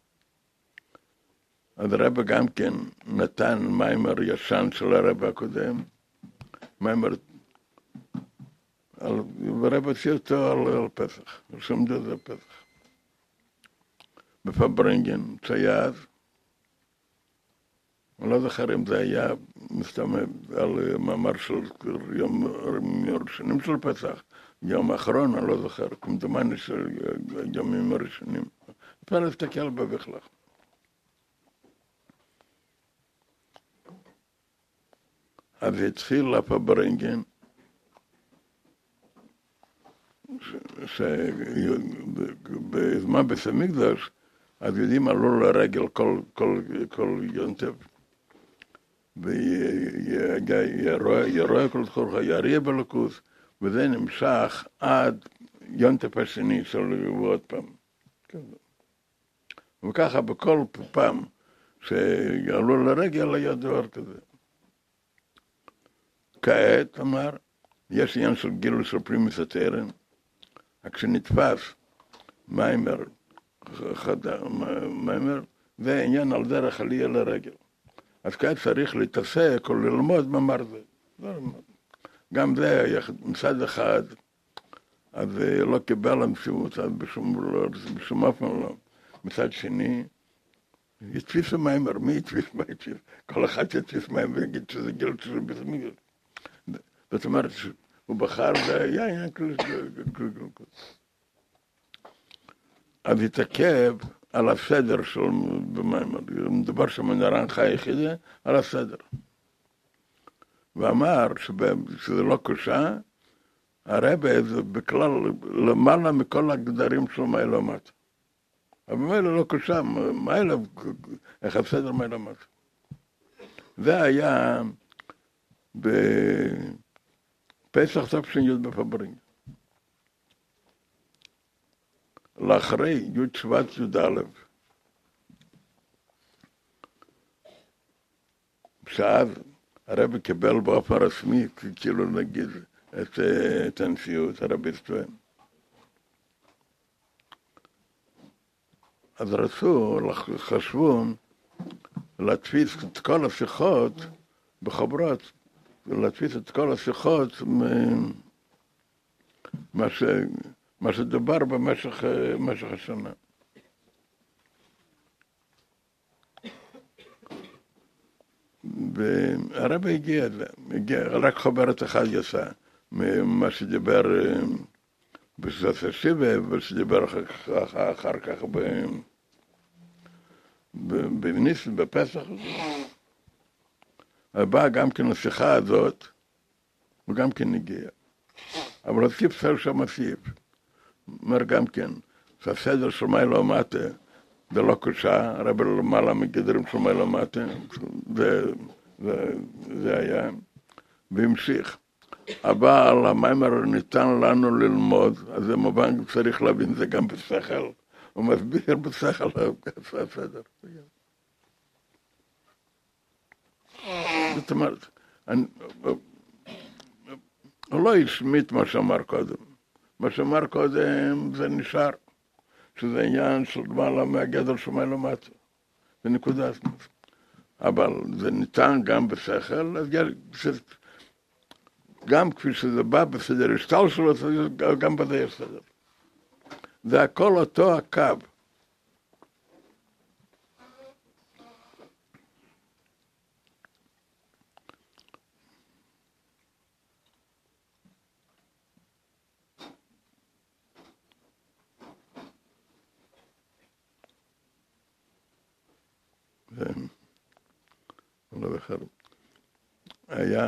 אז הרב גם כן נתן מיימר ישן של הרב הקודם, מיימר, והרב הוציא אותו על, על פסח, רשום את זה פסח. בפברנגן, צייז, אני לא זוכר אם זה היה מסתמך על מאמר של יום הראשונים של פסח, יום האחרון, אני לא זוכר, כמדומני של יומים הראשונים. אפשר להסתכל בה בכלל. אז התחיל הפברנגן, שבזמן בית המקדש, אז יודעים עלו לרגל כל, כל, כל יונטב, וירואה כל זכורך, יריה בלוקוס, וזה נמשך עד יונטב השני של עוד פעם. וככה בכל פעם שעלו לרגל היה דבר כזה. כעת, אמר, יש עניין של גילוי של פרימיס התרן, כשנתפס מיימר, מיימר, זה עניין על דרך עלייה לרגל. אז כעת צריך להתעסק או ללמוד מאמר זה. גם זה היה מצד אחד, אז לא קיבל המציאות, אז בשום, בשום אופן לא. מצד שני, יתפיסו מיימר, מי יתפיס, מה יתפיס? כל אחד יתפיס מיימר ויגיד שזה גיל של בסמיגל. זאת אומרת, הוא בחר והיה עניין כלי. אז התעכב על הסדר של במיימר, מדובר שם נרן חי יחידה, על הסדר. ואמר שזה לא קושה, הרבה זה בכלל למעלה מכל הגדרים של מיילה מטה. אבל מיילה לא קושה, מיילה, איך הסדר מיילה מטה. זה היה בפסח תש"י בפברנגן. לאחרי י' שבט י"א, שאז הרב קיבל באופן רשמי, כאילו נגיד, את, את הנשיאות, הרב סטואן. אז רצו, חשבו, להדפיס את כל השיחות בחברות, להדפיס את כל השיחות מה ש... מה שדובר במשך, במשך השנה. והרב הגיע, הגיע, רק חוברת אחד יצא, ממה שדיבר בשעת השיבה, ושדיבר אחר כך בניסן, בפסח. באה גם כן השיחה הזאת, וגם כן הגיע. אבל הסיף סל שם הסיף. אומר גם כן, שהסדר של מיילה מטה, זה לא קושה, הרב למעלה מגדרים של מיילה מטה, זה, זה, זה היה, והמשיך. אבל המיימר ניתן לנו ללמוד, אז זה מובן, צריך להבין, זה גם בשכל, הוא מסביר בשכל, הסדר. זאת אומרת, אני, הוא לא השמיט מה שאמר קודם. מה שאמר קודם זה נשאר, שזה עניין של מעלה מהגדר של מיילה מטה. זה נקודה. אבל זה ניתן גם בשכל, אז גם כפי שזה בא בסדר השתל שלו, גם בזה יש סדר. זה הכל אותו הקו. לא בכלל. היה,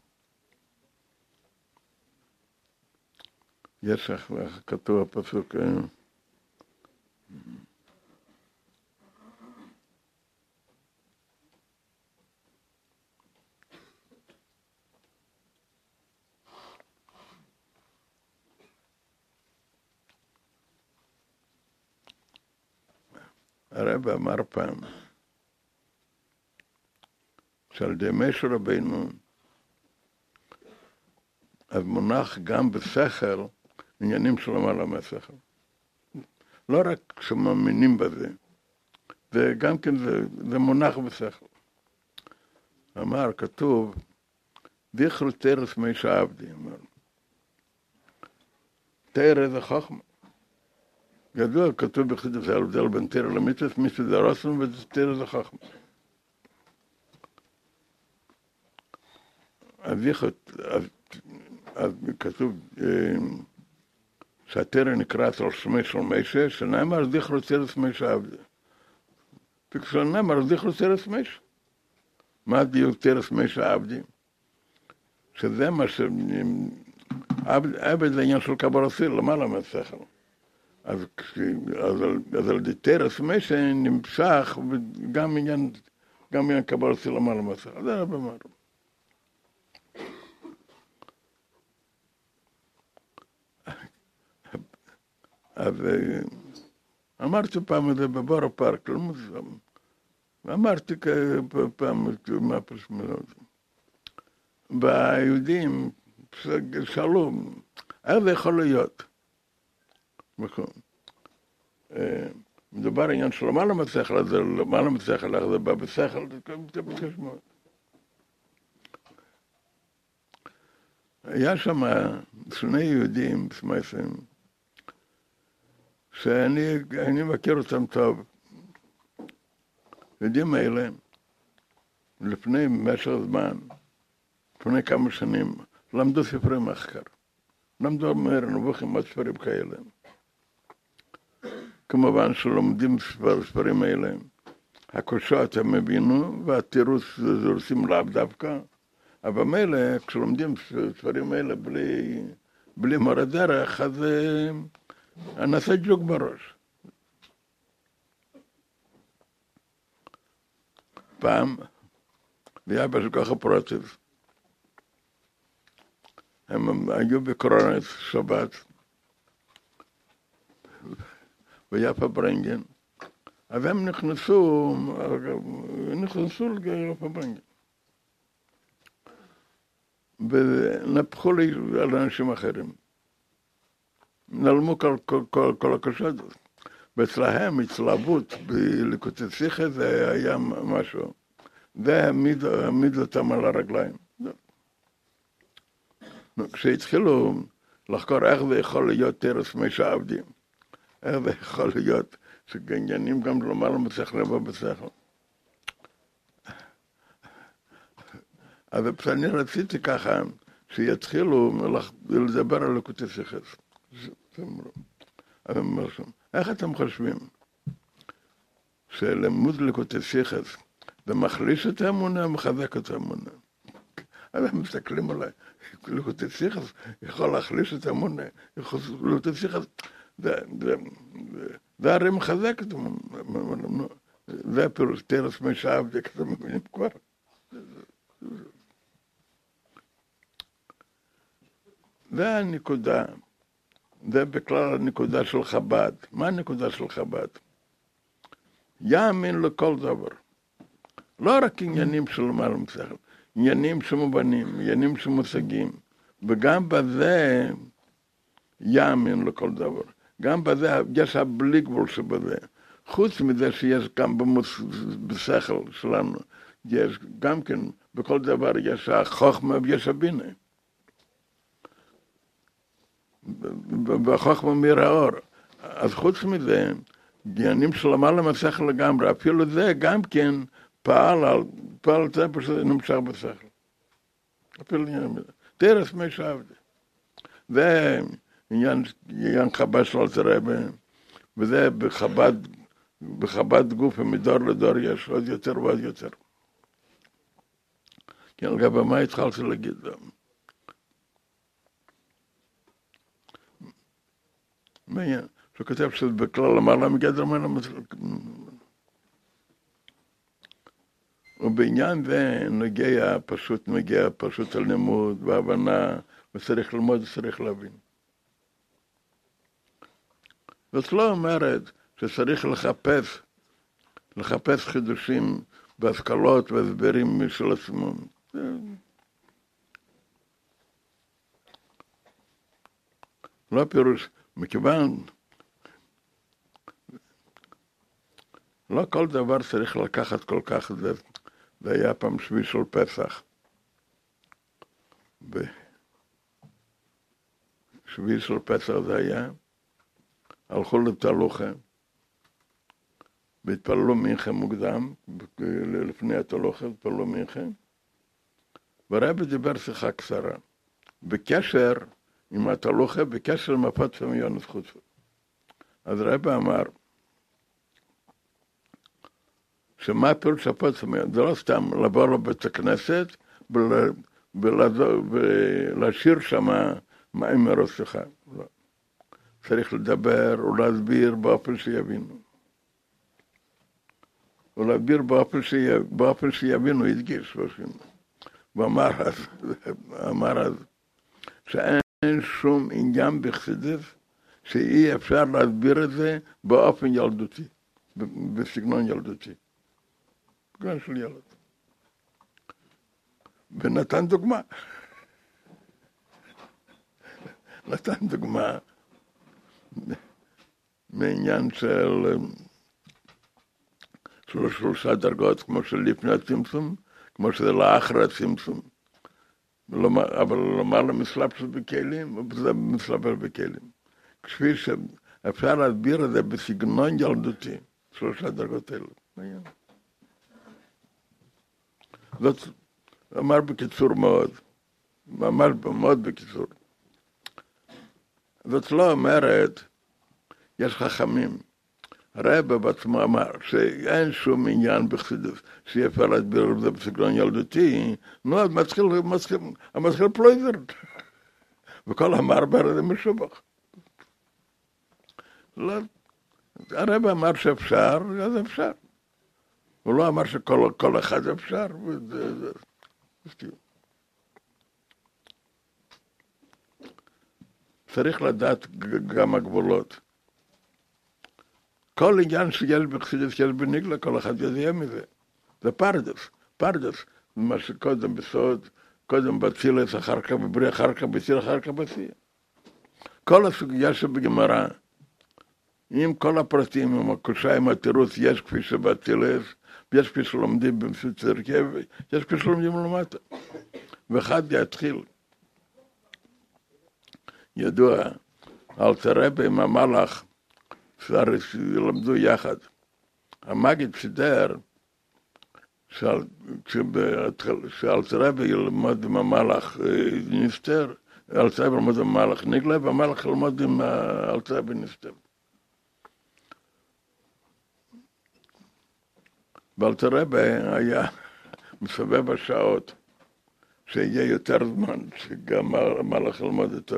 יש כתוב הפסוק, הרב אמר פעם, שעל ידי משה רבינו, אז מונח גם בשכל עניינים של למעלה מהשכל. לא רק שמאמינים בזה, זה גם כן זה, זה מונח בשכל. אמר, כתוב, זכר תרס משה עבדי, אמר. תרא זה חוכמה. ידוע, כתוב בחסידות, זה ההבדל בין תרא למצוות, מצוות זה רצון ותרא זה חוכמה. אז, אז, אז כתוב שהתרא נקראת על שמי של משה, שנאמר זכר תרס משה עבדי. וכשנאמר זכר תרס משה. מה דיוק תרס משה עבדי? שזה מה ש... עבד זה עניין של קבל אסיל, למעלה מהשכל. אז, אז, אז על די תרס משה נמשך גם עניין, גם עניין קבל אסיל למעלה מהשכל. זה הרבה מה. אז אמרתי פעם את זה בבורו פארק, אמרתי פעם מה פרשמלות. והיהודים שאלו, איך זה יכול להיות? מדובר עניין של למעלה מהשכל, אז למעלה מהשכל, איך זה בא בשכל, זה בקש מאוד. היה שם שני יהודים, סמייסים, שאני מכיר אותם טוב. יהודים האלה, לפני משך זמן, לפני כמה שנים, למדו ספרי מחקר. למדו מהר נבוכים עוד ספרים כאלה. כמובן שלומדים ספר, ספרים האלה. הקושות הם הבינו, והתירוץ זה עושים לאו דווקא. אבל מילא, כשלומדים ספרים האלה בלי, בלי מורה דרך, אז נעשה ג'וק בראש. פעם, היה בשגוח הפרוטיב. הם היו בקורונה שבת, ביפה ברנגן. אז הם נכנסו, נכנסו ליפה ברנגן. ונפחו לי על אנשים אחרים. נעלמו כל, כל, כל, כל הקשות. ואצלהם הצלבות בליקוטי שיחה זה היה משהו. זה העמיד, העמיד אותם על הרגליים. כשהתחילו לחקור איך זה יכול להיות תרס משה עבדי, איך זה יכול להיות שגניינים גם למעלה בשכל לבוא בשכל. אז אני רציתי ככה שיתחילו לדבר על ליקוטי שיחה. איך אתם חושבים שלימוד ליקוטי שיחה זה מחליש את האמונה, מחזק את האמונה? אז הם מסתכלים עליי, ליקוטי שיחה יכול להחליש את האמונה, ליקוטי שיחה זה הרי מחזק את האמונה. זה הפירוש תרס משה עבדי, אתם מבינים כבר? זה הנקודה, זה בכלל הנקודה של חב"ד. מה הנקודה של חב"ד? יאמין לכל דבר. לא רק עניינים של למעלה משכל, עניינים שמובנים, עניינים שמושגים, וגם בזה יאמין לכל דבר. גם בזה יש הבלי גבול שבזה. חוץ מזה שיש גם במוס, בשכל שלנו, יש גם כן, בכל דבר יש החוכמה ויש הבינה. והחוכמה מאיר האור. אז חוץ מזה, עניינים של למעלה מהשכל לגמרי, אפילו זה גם כן פעל על, פעל על זה פשוט נמשך בשכל. אפילו עניינים מזה. תרס מי שעבדי. זה עניין, עניין חב"ד של אלתר רבי, וזה בחב"ד, בחב"ד גוף ומדור לדור יש עוד יותר ועוד יותר. כן, לגבי מה התחלתי להגיד? מעניין, שהוא כותב שזה בכלל למעלה מגדר מעלה ובעניין זה נגיע פשוט, נגיע פשוט על לימוד והבנה, וצריך ללמוד וצריך להבין. זאת לא אומרת שצריך לחפש, לחפש חידושים בהשכלות והסברים משל עצמו. לא פירוש, מכיוון, לא כל דבר צריך לקחת כל כך, זה, זה היה פעם שביעי של פסח. בשביעי של פסח זה היה, הלכו לתהלוכה, והתפללו מנחה מוקדם, לפני התהלוכה התפללו מנחה, והרבי דיבר שיחה קצרה, בקשר עם התהלוכה, בקשר עם הפת סמיונס חוץ. אז הרבי אמר, שמה פירוש הפת סמיונס? זה לא סתם לבוא לבית הכנסת, ולשיר שם מים מראשך. לא. צריך לדבר ולהסביר באופן שיבינו. ולהסביר באופן, שי... באופן שיבינו, הדגיש. ואמר אז, אמר אז, שאין שום עניין בחסידות, שאי אפשר להסביר את זה באופן ילדותי, בסגנון ילדותי. סגנון של ילד. ונתן דוגמה. נתן דוגמה מעניין של, של שלושה דרגות, כמו שלפני הצמצום, כמו שזה לאחר הצמצום. אבל לומר למסלבס בכלים, וזה מסלבס בכלים. כפי שאפשר להסביר את זה בסגנון ילדותי, שלושה דרגות האלה. זאת אמר בקיצור מאוד, אמר מאוד בקיצור. זאת לא אומרת, יש חכמים. הרב בעצמו אמר שאין שום עניין בחסידות שאפשר להסביר את זה בסגנון ילדותי, נו, אז מתחיל, מתחיל, מתחיל פלויזרד. וכל המרבר זה משובח. לא, הרב אמר שאפשר, אז אפשר. הוא לא אמר שכל כל אחד אפשר, וזה, זה, זה. צריך לדעת גם הגבולות. כל עניין שיש בחסידות, שיש בניגלה, כל אחד יודע מזה. זה פרדס, פרדס, מה שקודם בסוד, קודם בצילס, אחר כך בבריא, אחר כך בציל, אחר כך בציל. כל הסוגיה שבגמרא, עם כל הפרטים, עם הקושה, עם התירוץ, יש כפי שבצילס, יש כפי שלומדים במציאות צדקה, יש כפי שלומדים למטה. ואחד יתחיל. ידוע, אלתר רבי עם המלאך, שלמדו יחד. המגיד סידר, שאלתר רבי ילמד עם המלאך נסתר, אלתר רבי ילמד עם המלאך נגלה, והמלאך ילמד עם אלתר רבי נסתר. ואלתר רבי היה מסובב השעות, שיהיה יותר זמן, שגם המלאך ילמד אותו.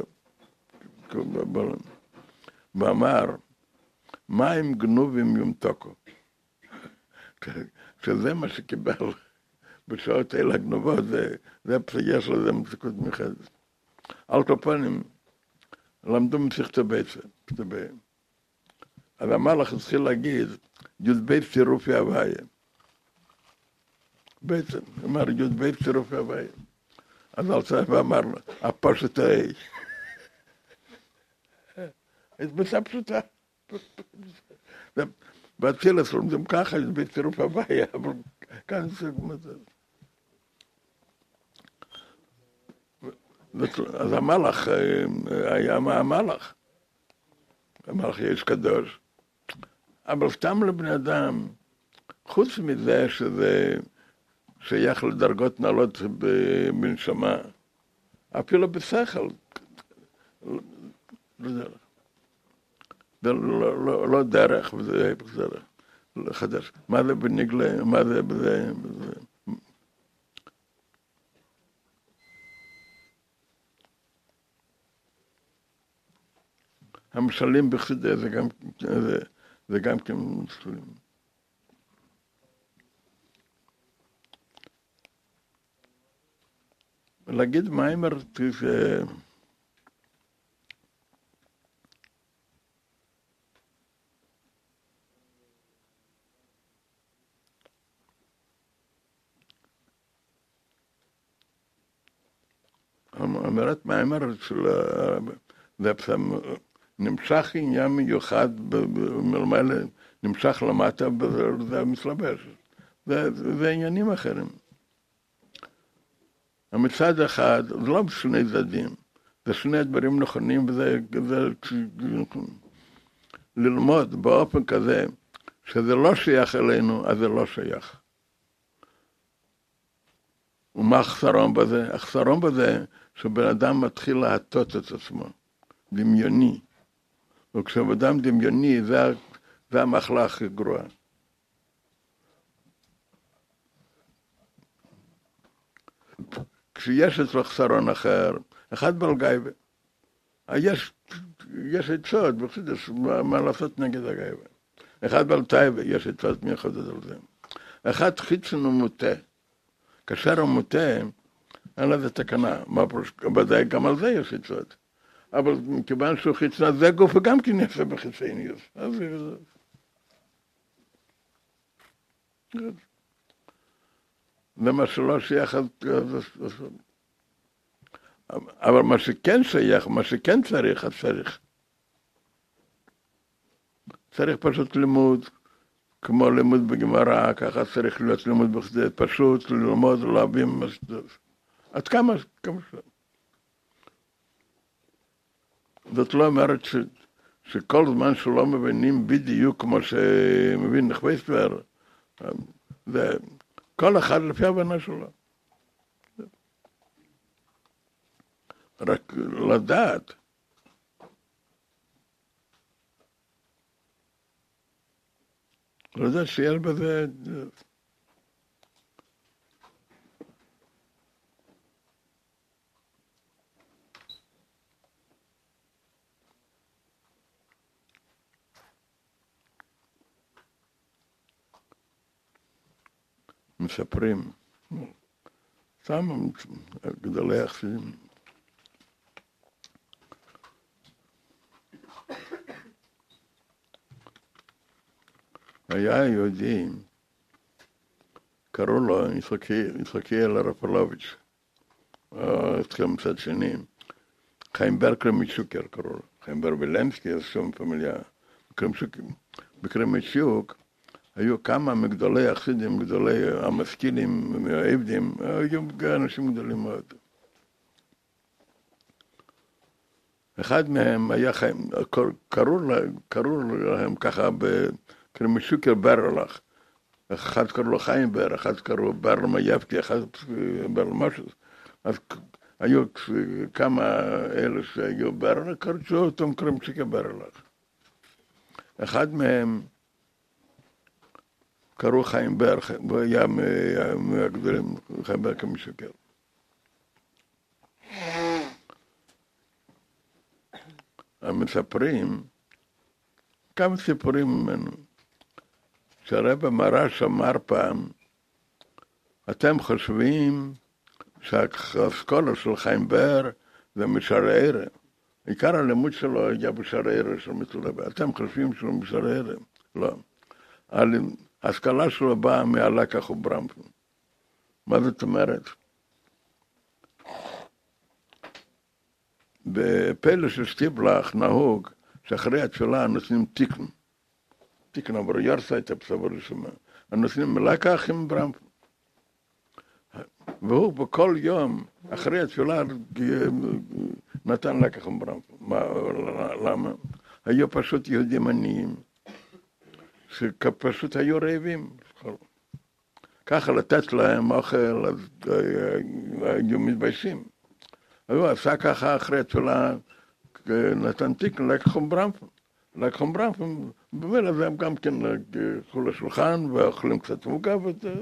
ואמר, מים גנובים יומתוקו. שזה מה שקיבל בשעות האלה הגנובות, זה, זה יש לזה מציקות מיוחדת. על כל פנים, למדו מסכת ביצה. אז המלאך התחיל להגיד, י"ב צירופי הוויה. בעצם, אמר י"ב צירופי הוויה. אז אלתר אמר לו, הפושט האי. זה בסה פשוטה. באצילס לומדים ככה, זה בצירוף הוויה, אבל כאן זה כמו זה. אז המלאך, היה מה המלאך? המלאך יש קדוש. אבל סתם לבני אדם, חוץ מזה שזה שייך לדרגות נעלות בנשמה, אפילו בשכל, זה לא, לא, לא דרך, וזה דרך, חדש. מה זה בנגלה, מה זה בזה, בזה. המשלים בחסידות זה גם, זה, זה גם כן משלים. להגיד מיימר, זה... אמרת מיימר של... זה נמשך עניין מיוחד מלמעלה, נמשך למטה, זה מתלבש. זה, זה עניינים אחרים. מצד אחד, זה לא בשני צדדים, זה שני דברים נכונים, וזה זה, ללמוד באופן כזה, שזה לא שייך אלינו, אז זה לא שייך. ומה החסרון בזה? החסרון בזה, שבן אדם מתחיל להטות את עצמו, דמיוני. וכשאדם דמיוני, זה, זה המחלה הכי גרועה. כשיש אצלו חסרון אחר, אחד בלגייבה, יש, יש עצות, מה, מה לעשות נגד הגייבה. אחד בלטייבה, יש עצות מיוחדות על זה. אחד חיצון ומוטה. כאשר הוא מוטה, אין לזה תקנה. מה פרוש, בוודאי גם על זה יש עצות. אבל מכיוון שהוא חיצון, זה גוף וגם כן יפה בחיצוניות. אז זה... זה מה שלא שייך, אבל מה שכן שייך, מה שכן צריך, אז צריך. צריך פשוט לימוד, כמו לימוד בגמרא, ככה צריך להיות לימוד בחסידות, פשוט ללמוד, להבין מה שטוב. עד כמה, כמה ש... זאת לא אומרת ש... שכל זמן שלא מבינים בדיוק כמו שמבין נחוויסטבר, זה... כל אחד לפי הבנה שלו. רק לדעת. לדעת שיש בזה... מספרים, סתם גדולי החסידים. היה יהודי, קראו לו יצחקיאל הרפולוביץ', אצלם מצד שני, חיים בר קרמיצ'וקר קראו לו, חיים בר וילנסקי, אז שם פמיליה, בקרמיצ'וק, היו כמה מגדולי החסידים, גדולי המשכילים, העבדים, היו אנשים גדולים מאוד. אחד מהם היה חיים, קראו, קראו להם ככה בקרמיצ'וקר ברלך. אחד קראו לו חיים בר, אחד קראו בר מייבקי, אחד בר משהו. אז היו כמה אלה שהיו ברלך, קראו אותם קרמיצ'וקר ברלך. אחד מהם קראו חיים בר, הוא היה מהגדולים, חיים בר כמשקר. המספרים, כמה סיפורים ממנו, שהרבא מרש אמר פעם, אתם חושבים שהאסכולה של חיים בר זה משערערה. עיקר הלימוד שלו היה בשערערה של מתלבא. אתם חושבים שהוא משערערה? לא. ההשכלה שלו באה מהלקח וברמפון. מה זאת אומרת? בפלא של שטיבלח נהוג שאחרי התפילה נותנים תיקן. תיקן עבור יורסייט הפסבור לשמה. נותנים לקח עם ברמפון. והוא בכל יום אחרי התפילה נתן לקח עם ברמפון. למה? היו פשוט יהודים עניים, שפשוט היו רעבים. ככה לתת להם אוכל, אז היו מתביישים. הוא עשה ככה אחרי התפילה, נתן תיקון, לקחו ברמפון. לקחו ברמפון, במילא זה הם גם כן לקחו לשולחן, ואוכלים קצת מוגה,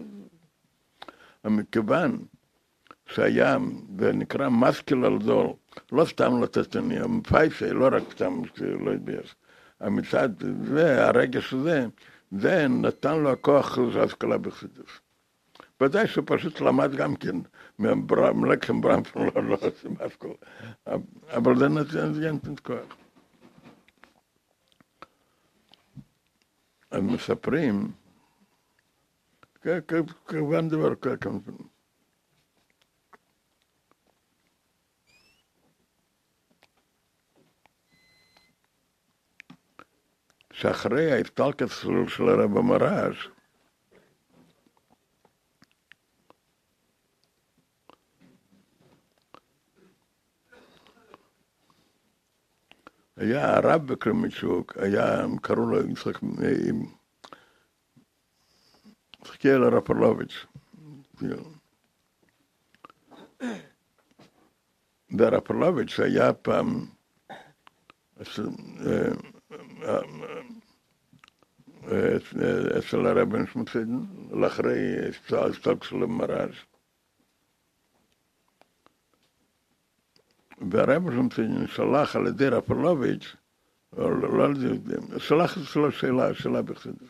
מכיוון שהיה, זה נקרא מסקיל על זול, לא סתם לתת עני, המפייסה, לא רק סתם שלא יתבייש. המצד זה, הרגש הזה, זה נתן לו הכוח להשכלה בחסידות. ודאי שפשוט למד גם כן, מלקחם ברמפון, לא, לא, זה מסקול, אבל זה נתן כוח. אז מספרים, כמובן דבר כמובן. שאחרי ההפתלקת של הרב המרש, היה הרב בקרמיצ'וק, היה, קראו לו יצחק, יחזקאל רפולוביץ'. ורפולוביץ' היה פעם, אצל הרב בן שמוצדן, לאחרי הסתלק של המרש. והרב בן שמוצדן שלח על ידי רפולוביץ', לא על ידי, שלח אצלו שאלה, שאלה בחסידות.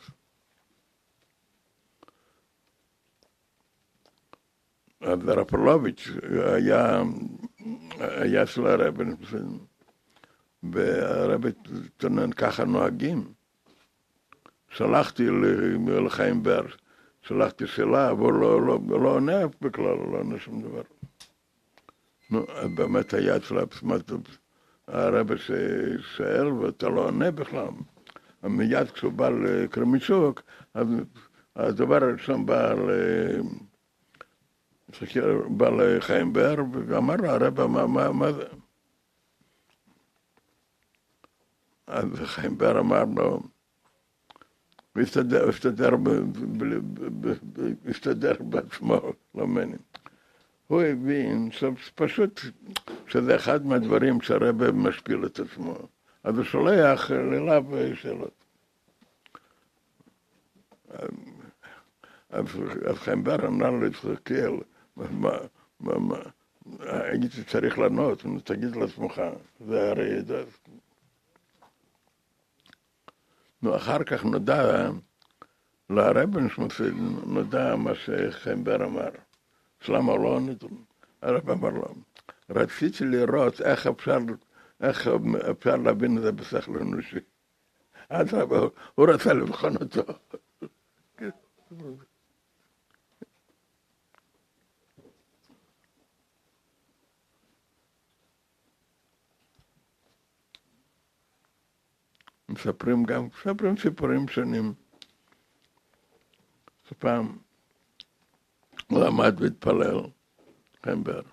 אז רפולוביץ' היה, היה אצל הרב בן שמוצדן, והרב תנן ככה נוהגים. שלחתי לחיים בר, שלחתי שאלה, אבל לא, לא, לא עונה בכלל, לא עונה שום דבר. נו, באמת היה אצלה, הרב ששאל, ואתה לא עונה בכלל. מיד כשהוא בא לקרמיצ'וק, אז הדבר הראשון בא, בא לחיים בר, ואמר לו, הרב, מה, מה, מה זה? אז חיים בר אמר לו, והסתדר, הסתדר בעצמו, לא מני. הוא הבין שפשוט, שזה אחד מהדברים שהרבא משפיל את עצמו. אז הוא שולח אליו שאלות. אז חיים בר אמר לו יצחקאל, הייתי צריך לענות, תגיד לעצמך, זה הרי ידע. נו, אחר כך נודע, לרב בן שמוצדן, נודע מה שחיים בר אמר. שלמה לא ענית, הרב אמר לו, רציתי לראות איך אפשר, איך אפשר להבין את זה בשכל אנושי. אז הוא רצה לבחון אותו. מספרים גם, מספרים סיפורים שונים. שפעם למד והתפלל, חיים בר.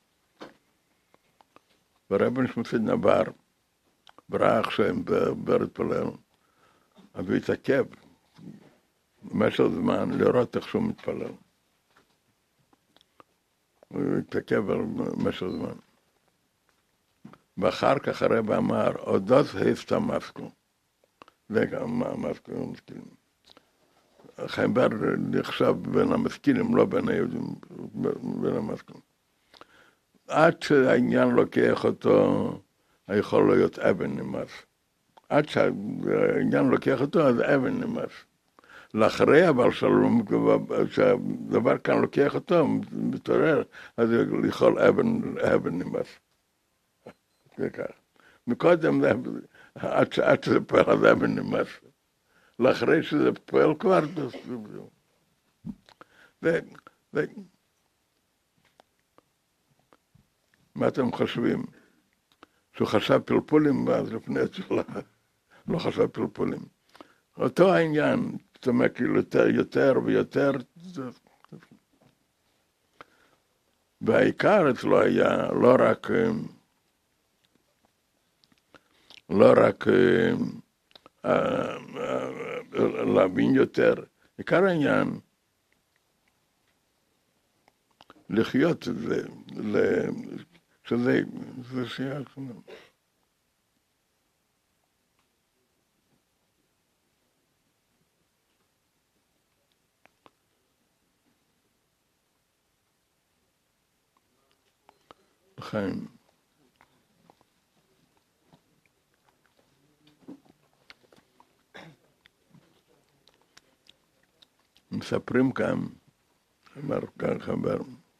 ורב בן שמוצדן עבר, וראה איך שהם בר התפלל, אז הוא התעכב במשך זמן לראות איך שהוא מתפלל. הוא התעכב במשך זמן. ואחר כך הרב אמר, אודות היסטה מסקו. זה גם המסקו מסכילים. חיים בר נחשב בין המסכילים, לא בין היהודים, בין המסכילים. עד שהעניין לוקח אותו, יכול להיות אבן נמאס. עד שהעניין לוקח אותו, אז אבן נמאס. לאחרי אבל שלום, שהדבר כאן לוקח אותו, מתעורר, אז יכול אבן, אבן נמאס. זה כך. מקודם זה, עד שזה פועל, אז אבן נמאס. לאחרי שזה פועל כבר, ו... ו... מה אתם חושבים? שהוא חשב פלפולים, ואז לפני התפילה, לא חשב פלפולים. אותו העניין, זאת אומרת, יותר, יותר ויותר, והעיקר אצלו היה לא רק, לא רק להבין יותר, עיקר העניין, לחיות, שזה, זה שייך. לכן, מספרים כאן, אמר כאן חבר,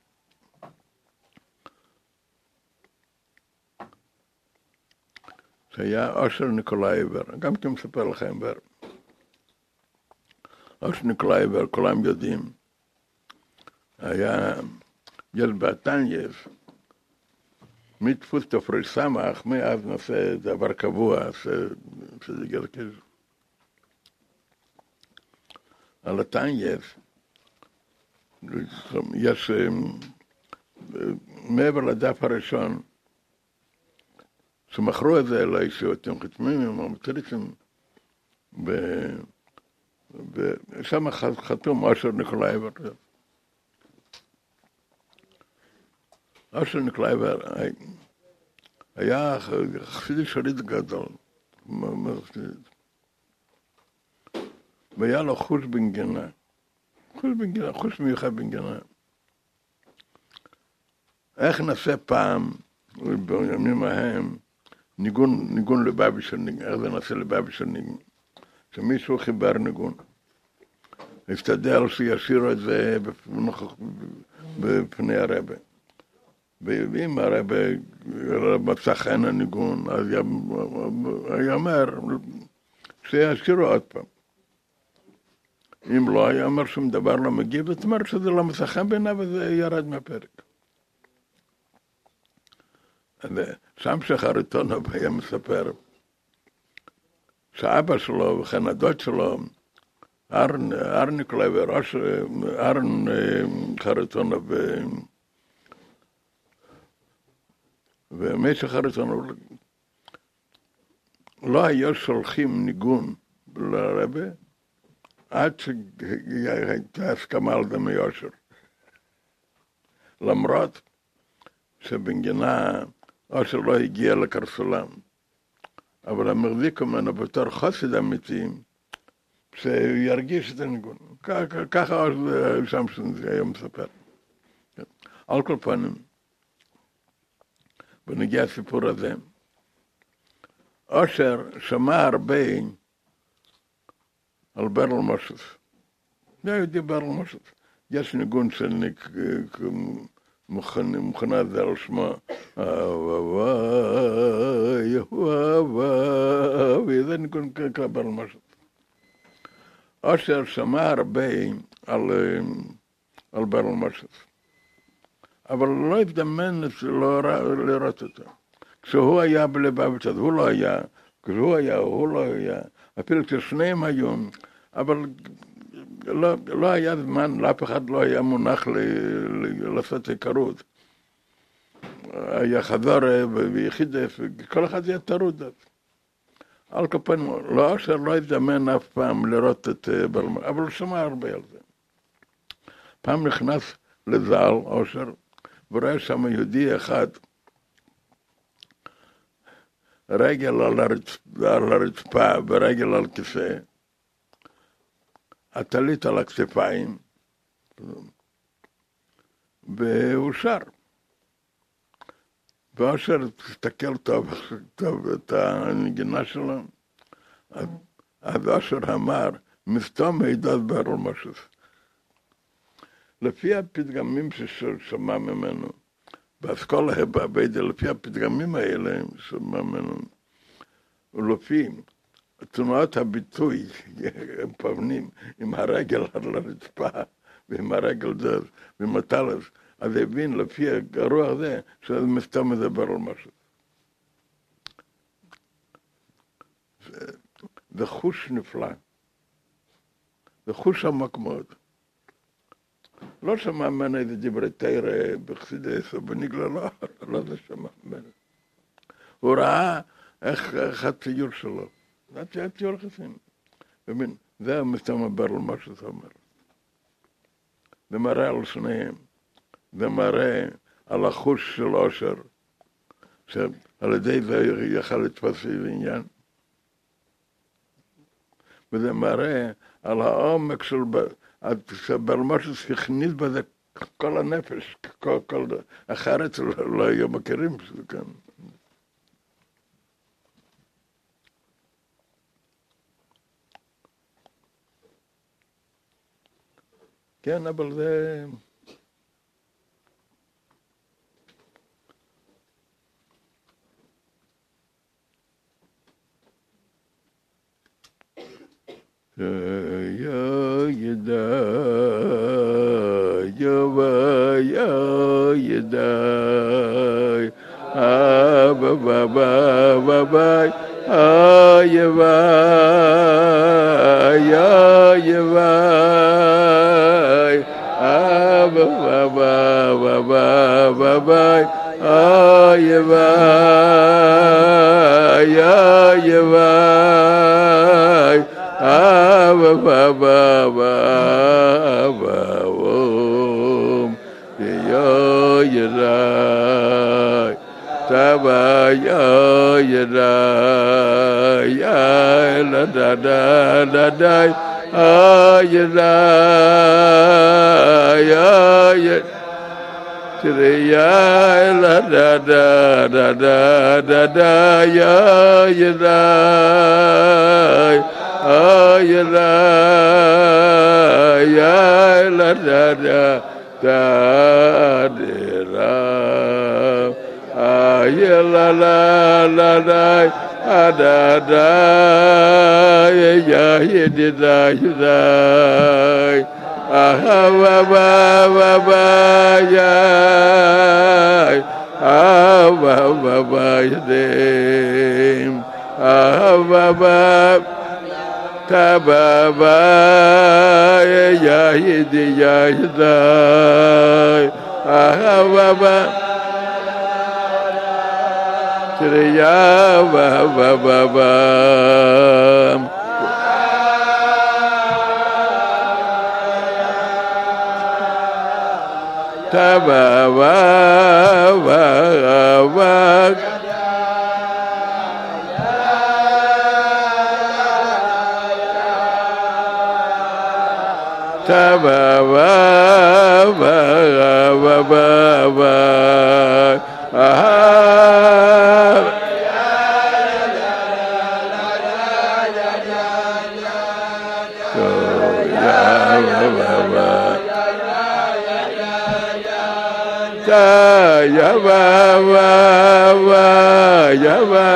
שהיה אושר ניקולאיבר, גם כן מספר לכם בר. אושר ניקולאיבר, כולם יודעים, היה ילד בתניה, מתפוס תפריש סמך, מאז נעשה דבר קבוע, שזה גרקז. על התניה, יש מעבר לדף הראשון, שמכרו את זה אליי, שאתם חתמים, או מטריצים, ושם חתום אושר ניקולאיבר. אושר ניקולאיבר היה חסידי שריד גדול, והיה לו חוש בנגינה, חוש בנגינה, חוש מיוחד בנגינה. איך נעשה פעם, בימים ההם, ניגון, ניגון לבבי של ניגון, איך זה נעשה לבבי של ניגון, שמישהו חיבר ניגון, הסתדר שישירו את זה בפני הרבה. ואם הרבה מצא חן הניגון, אז היה אומר שישירו עוד פעם. אם לא היה אומר שום דבר לא מגיב, זאת אומרת שזה לא מצא חן בעיניו וזה ירד מהפרק. ושם שחריטונוב היה מספר שאבא שלו וכן הדוד שלו, ארן, ארן ניקולאיבר, ארן חריטונוב, ומי שחריטונוב לא היו שולחים ניגון לרבה, עד שהייתה הסכמה על זה מיושר. למרות שבנגינה אושר לא הגיע לקרסולם, אבל הם החזיקו ממנו בתור חסיד אמיתי, שירגיש את הניגון. ככה שמשון זה היום מספר. על כל פנים, ונגיע הסיפור הזה, אושר שמע הרבה על ברל מושס. זה יהודי ברל מושס. יש ניגון של ניק... מוכנה זה על שמה, וואי, וואי, וזה ניגון כבר משהו. אושר שמע הרבה על, על ברל מושס, אבל לא הזדמן לא לראות אותו. כשהוא היה בלבביץ' הוא לא היה, כשהוא היה, הוא לא היה, אפילו כששניהם היו, אבל לא, לא היה זמן, לאף אחד לא היה מונח ל, ל, לעשות היכרות. היה חזור ויחידף, כל אחד היה טרוד. על כל פנים, לא אושר לא הזדמן אף פעם לראות את ברל, אבל הוא שמע הרבה על זה. פעם נכנס לזל, אושר, וראה שם יהודי אחד, רגל על הרצפה, על הרצפה ורגל על כיסא, הטלית על הכתפיים, והוא שר. ואושר תסתכל טוב, טוב את הנגינה שלו, אז, אז אושר אמר, מסתום מידע ברל מושס. לפי הפתגמים ששמע ממנו, באסכולה הבאביידה, לפי הפתגמים האלה ששמע ממנו, ולפי תנועת הביטוי, הם פבנים עם הרגל על הרצפה, ועם הרגל זה, ועם הטלס, אז הבין לפי הרוח הזה, שזה מסתם מדבר על משהו. זה, זה חוש נפלא. זה חוש עמוק מאוד. לא שמע ממנו איזה דברי תרא, בחסידס או בניגלה, לא, לא זה שמע ממנו. הוא ראה איך, איך הציור שלו. זה הציור חסים. ומין, זה מסתמבר על מה שאתה אומר. זה מראה על שניהם. זה מראה על החוש של עושר, שעל ידי זה יכל לתפס עניין. וזה מראה על העומק של ברמש שהכניס בזה כל הנפש, כל, כל אחרת לא, לא היו מכירים שזה כאן. כן, אבל זה... يا يدا يا يا يدا با با با با با يا با يا يا با با با با با با يا با يا يا با ba ba ba ba ba om yo yera ta ba yo yera ya la da da da da ah yera ya ya ya la da da da da da da ya yera ay la ya la da da da da ay la la la da da da ya ya da da ah ba ba ba ba ya ah ba ba ba de ah ba ba ta ba ba ya yidi ya yida ah ba ba ya ba ba ba ba ta ba ba ba ba ta ba ba ba ba ba ba ah ta ya ba ba ba ya ba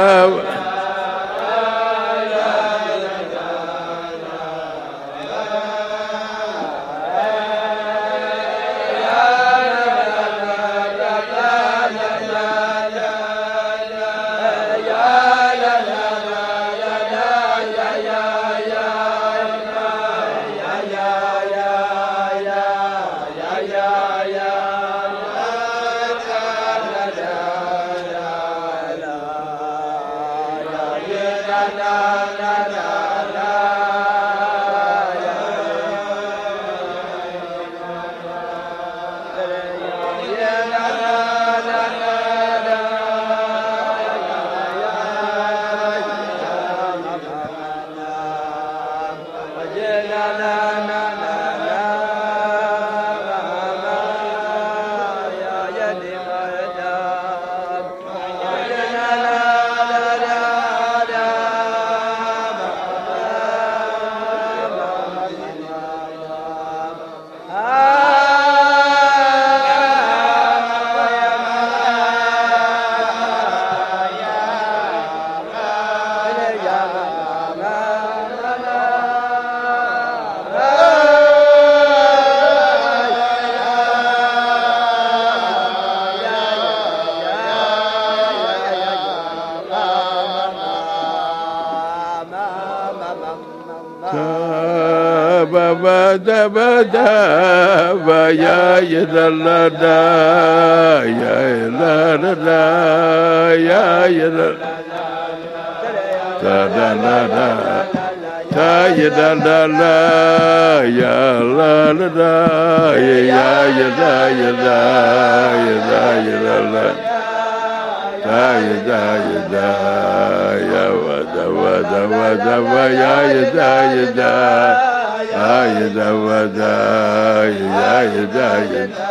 ba da ba da ba ya ya da la da ya la da da ya ya da da da da da da ya da da la ya la la da ya ya ya da ya da ya da ya la la da ya da ya da ya wa da wa da wa da wa ya ya da ya da ya da wa da ya ya da ya da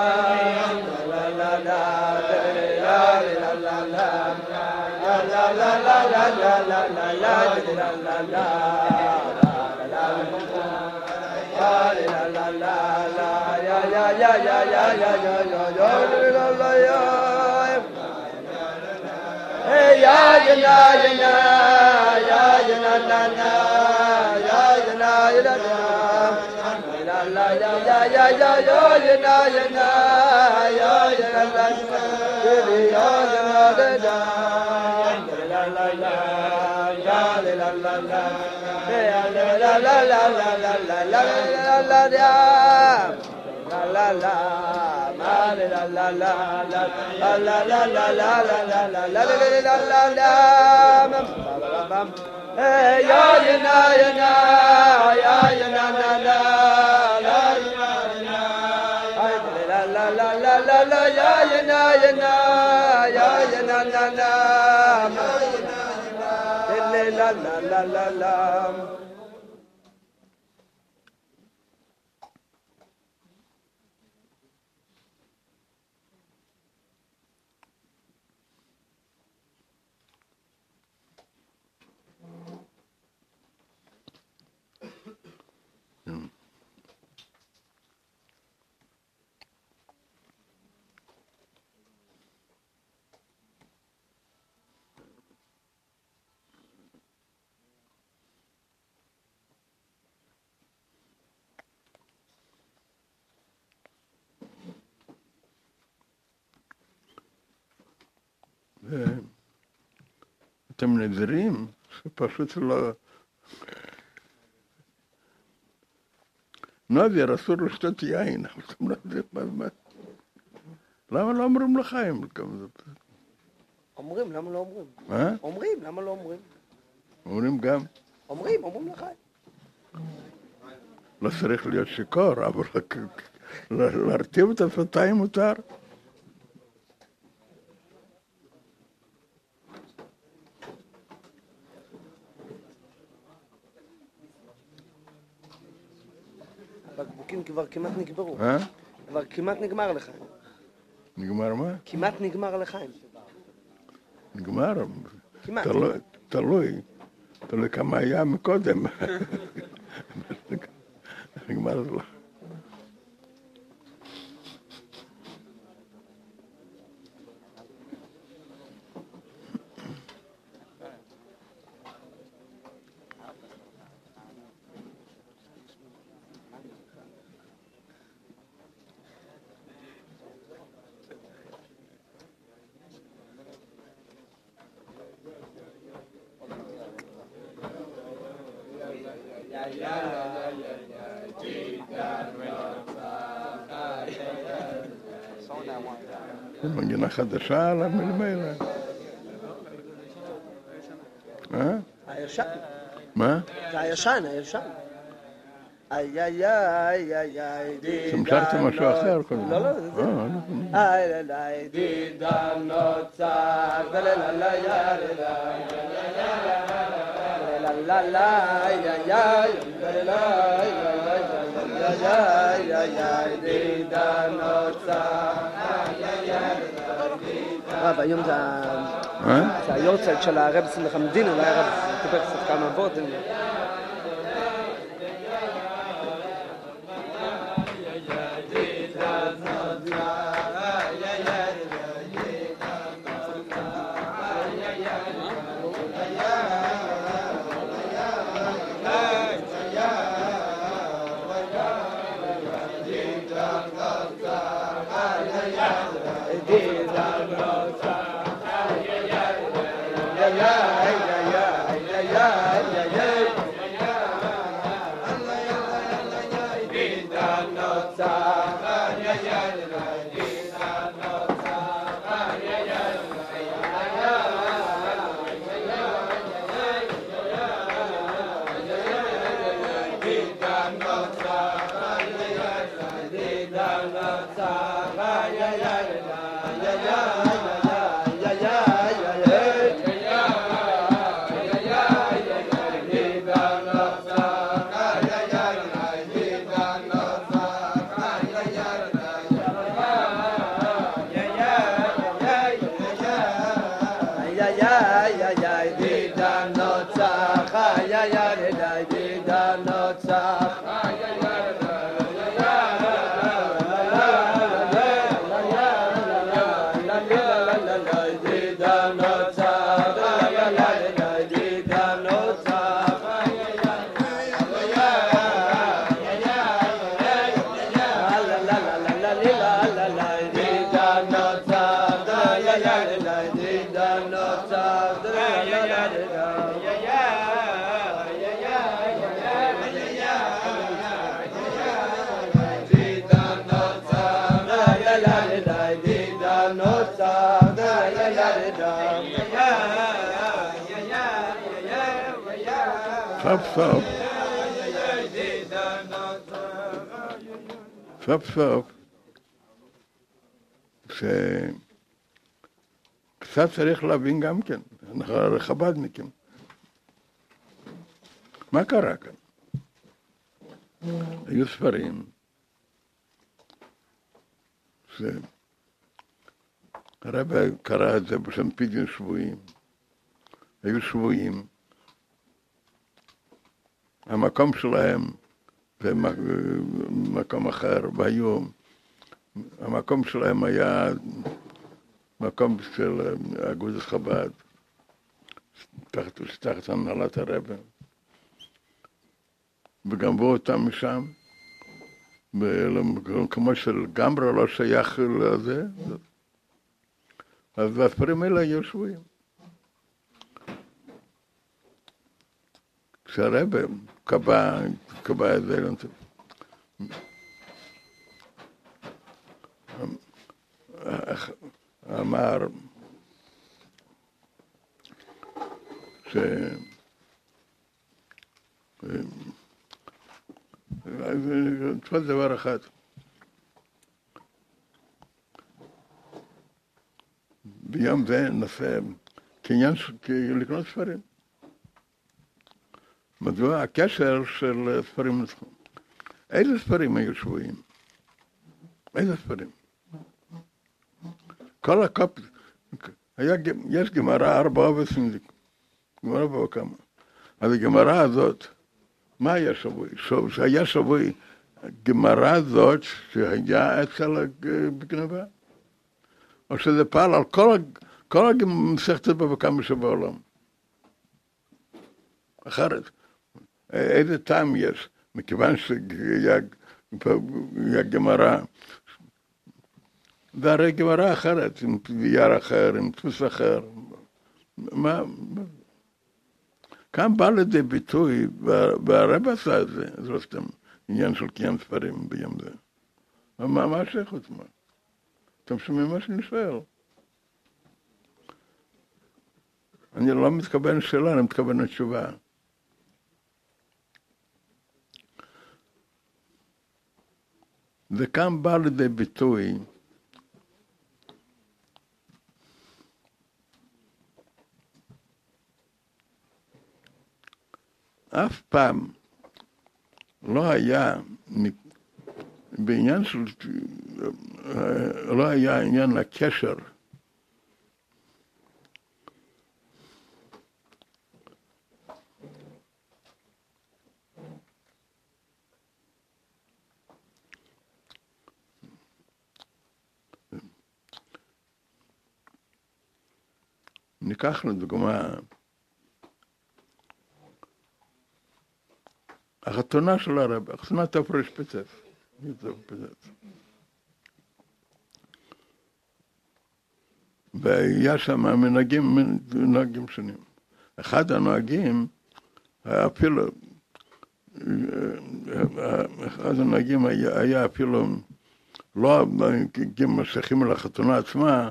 אתם נזירים, שפשוט לא... נזיר אסור לשתות יין, למה לא אומרים לחיים? אומרים, למה לא אומרים? מה? אומרים, למה לא אומרים? אומרים גם? אומרים, אומרים לחיים. לא צריך להיות שיכור, אבל להרטיב את השפתיים מותר. הבקבוקים כבר כמעט נגמרו. אה? כבר כמעט נגמר לחיים. נגמר מה? כמעט נגמר לחיים. נגמר? כמעט. תלוי, תלוי. תלוי כמה היה מקודם. נגמר לו. מנגינה חדשה על המילים האלה. אה? הישן. מה? זה הישן, הישן. איי איי איי איי איי שמשרתם משהו אחר? לא, לא, זה זה. איי איי איי דידן נוצר ולללה לללה איי איי איי איי איי איי דידן נוצר. רב, היום זה היורצייט של הרב שמחה מדינה, אולי הרב טיפק קצת כמה אבות. סוף סוף, סוף סוף, שקצת צריך להבין גם כן, אנחנו חב"דניקים. מה קרה כאן? היו ספרים, הרב קרא את זה בשם פדיון שבויים, היו שבויים, המקום שלהם זה מקום אחר, והיו, המקום שלהם היה מקום של אגודת חב"ד, תחת, תחת הנהלת הרב, וגנבו אותם משם, כמו של גמרי לא שייך לזה, אז הספרים האלה היו שבויים. כשהרב קבע, קבע את זה, אמר ש... זה דבר אחד. ביום זה נעשה כעניין לקנות ספרים. מדוע הקשר של ספרים, איזה ספרים היו שבויים? איזה ספרים? כל הקופ, היה, יש גמרא ארבע עובדים, גמרא בו כמה. אז הגמרא הזאת, מה היה שבוי? שהיה שבוי, גמרא הזאת שהיה אצל בגנבה? או שזה פעל על כל, כל המסכתות בו כמה שבעולם? אחרת. איזה טעם יש? מכיוון שהיה גמרא, והרי גמרא אחרת, עם יר אחר, עם דפוס אחר. מה? כאן בא לידי ביטוי, והרב עשה את זה, זה לא סתם עניין של קיים ספרים ביום זה. מה, מה השייכות? מה? אתם שומעים מה שאני שואל? אני לא מתכוון לשאלה, אני מתכוון לתשובה. וכאן בא לידי ביטוי אף פעם לא היה בעניין של, לא היה עניין לקשר ניקח לדוגמה החתונה של הרב, החתונת הפרש פצף, והיה שם מנהגים, מנהגים שונים. אחד הנהגים היה אפילו, אחד הנהגים היה, היה אפילו לא משכים על החתונה עצמה,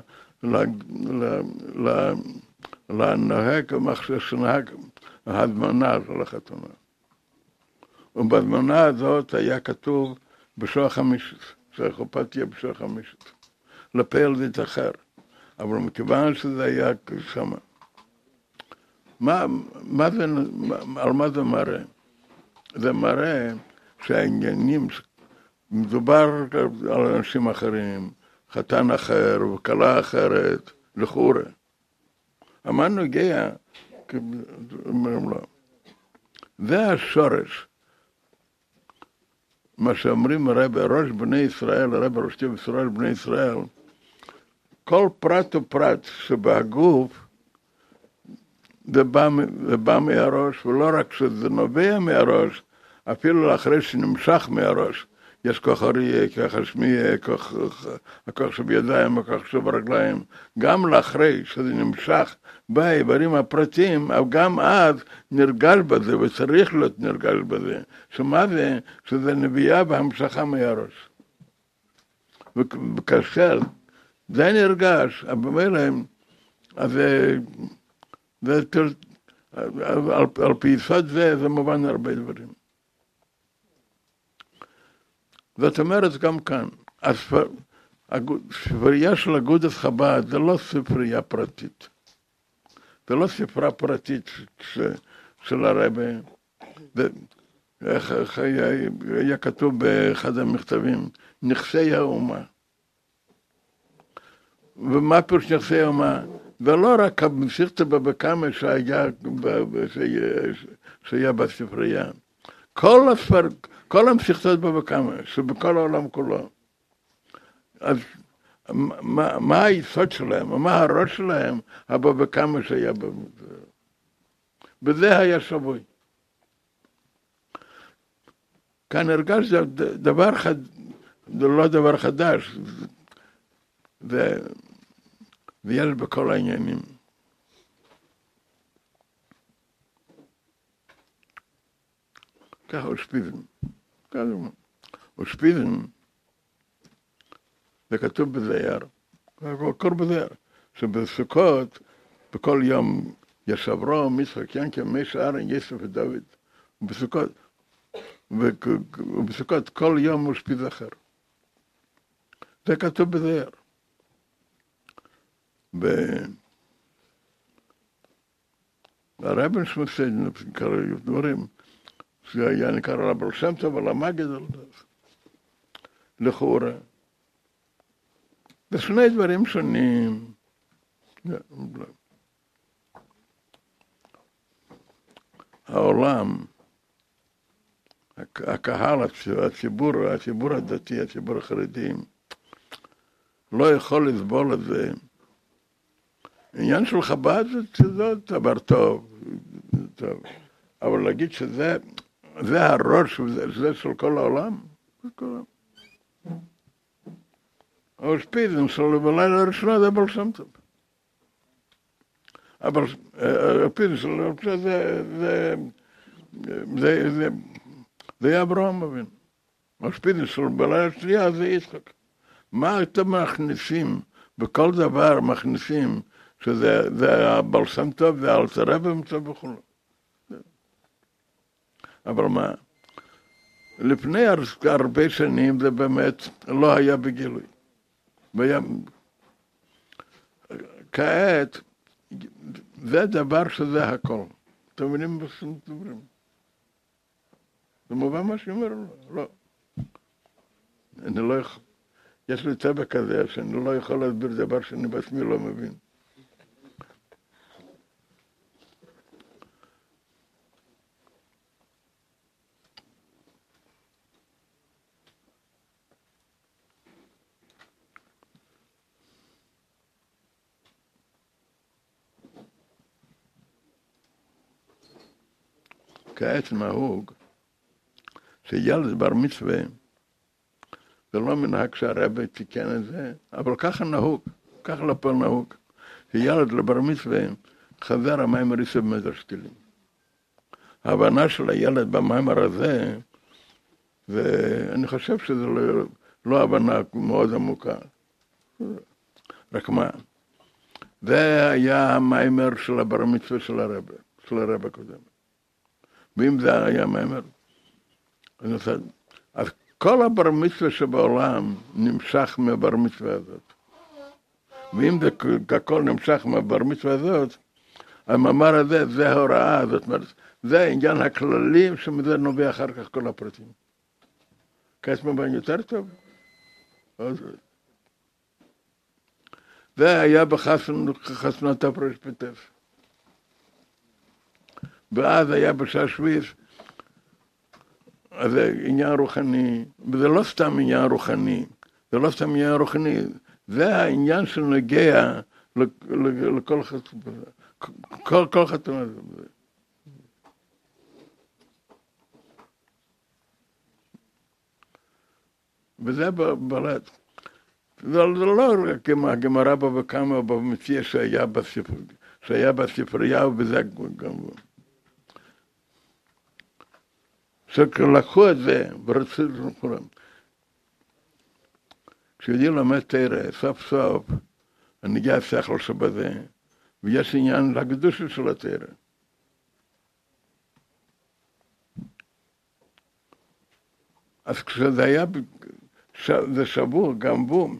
לנהג המחשב שנהג ההזמנה של החתונה. ובזמנה הזאת היה כתוב בשוע חמישית, שהחופה תהיה בשוע חמישית. לפעיל זה תאחר, אבל מכיוון שזה היה שמה. מה, מה זה, על מה זה מראה? זה מראה שהעניינים, מדובר על אנשים אחרים, חתן אחר וכלה אחרת, לחורה. אמרנו הגיע, אומרים לו, זה השורש. מה שאומרים הרב, ראש בני ישראל, הרב ראש ישראל בני ישראל, כל פרט ופרט שבגוף, זה בא, זה בא מהראש, ולא רק שזה נובע מהראש, אפילו אחרי שנמשך מהראש. יש כוח אריה, כוח השמיע, כוח, הכוח שבידיים, הכוח שברגליים. גם לאחרי שזה נמשך באיברים הפרטיים, אבל גם אז נרגל בזה, וצריך להיות נרגל בזה. שמה זה? שזה נביאה בהמשכה מהראש. וכאשר זה נרגש, במילא, אז זה, זה, על, על פי יסוד זה, זה מובן הרבה דברים. זאת אומרת גם כאן, הספרייה של אגודת חב"ד זה לא ספרייה פרטית. זה לא ספרה פרטית של הרבי. איך היה כתוב באחד המכתבים, נכסי האומה. ומה פירוש נכסי האומה? ולא רק המסכתא בבא קמא שהיה, שהיה בספרייה. כל הספר, כל המסכתות בבא קמא, שבכל העולם כולו. אז מה, מה היסוד שלהם, מה הראש שלהם, הבבא קמא שהיה בזה. בזה היה שבוי. כאן הרגש זה דבר חד, זה לא דבר חדש, זה, זה יש בכל העניינים. ככה אושפיזם. ככה אושפיזם, זה כתוב בזייר, הכל בזייר, שבסוכות, בכל יום יש אברהם, יצחק, ינקה, משה, אהרן, יוסף ודוד, ובסוכות, ובסוכות כל יום אושפיז אחר. זה כתוב בזייר. והרבן שמסד, קראו דברים, זה היה נקרא רב בר שם טוב על המגד, לכאורה. זה שני דברים שונים. העולם, הקהל, הציבור, הציבור הדתי, הציבור החרדי, לא יכול לסבול את זה. עניין של חב"ד זה דבר טוב, טוב. אבל להגיד שזה זה הראש, זה של כל העולם, זה כל העולם. האושפיזם שלו בלילה הראשונה זה בר שם טוב. אבל האושפיזם שלו זה, זה, זה, זה, זה אברהם אבינו. האושפיזם שלו בלילה השנייה זה יצחק. מה אתם מכניסים, בכל דבר מכניסים, שזה הבר שם טוב, זה אלתר רבי ומצב וכו'. אבל מה? לפני הרבה שנים זה באמת לא היה בגילוי. והיה... כעת, זה דבר שזה הכל. אתם מבינים בסם דברים? זה מובן מה שאומר? לא. אני לא יכול... יש לי טבע כזה שאני לא יכול להסביר דבר שאני בעצמי לא מבין. כעת נהוג שילד בר מצווה, זה לא מנהג שהרבי תיקן את זה, אבל ככה נהוג, ככה לפה נהוג, שילד לבר מצווה חזר המיימר יסב מדרשתילים. ההבנה של הילד במיימר הזה, ואני חושב שזה לא, לא הבנה מאוד עמוקה. רק מה? זה היה המיימר של הבר מצווה של הרבי, של הרבי הקודם. ואם זה היה מיימר, אז כל הבר מצווה שבעולם נמשך מהבר מצווה הזאת. ואם זה הכל נמשך מהבר מצווה הזאת, המאמר הזה, זה ההוראה, זאת אומרת, זה העניין הכללי שמזה נובע אחר כך כל הפרטים. כעת מובן יותר טוב? זה היה בחסנות הפרש פטף. ואז היה בשעה שביעית, אז זה עניין רוחני, וזה לא סתם עניין רוחני, זה לא סתם עניין רוחני, זה העניין שנוגע לכל חתונה. כל, כל חתונה. וזה בלט. זה לא רק הגמרא בבא קמא או במציע שהיה בספר, שהיה בספרייה ובזה גם. שלקחו את זה ורצו לכולם. כשיהודי לומד תורה, סוף סוף, הנגיע השכל שבזה, ויש עניין לקדושה של התורה. אז כשזה היה, זה שבור, גם בום.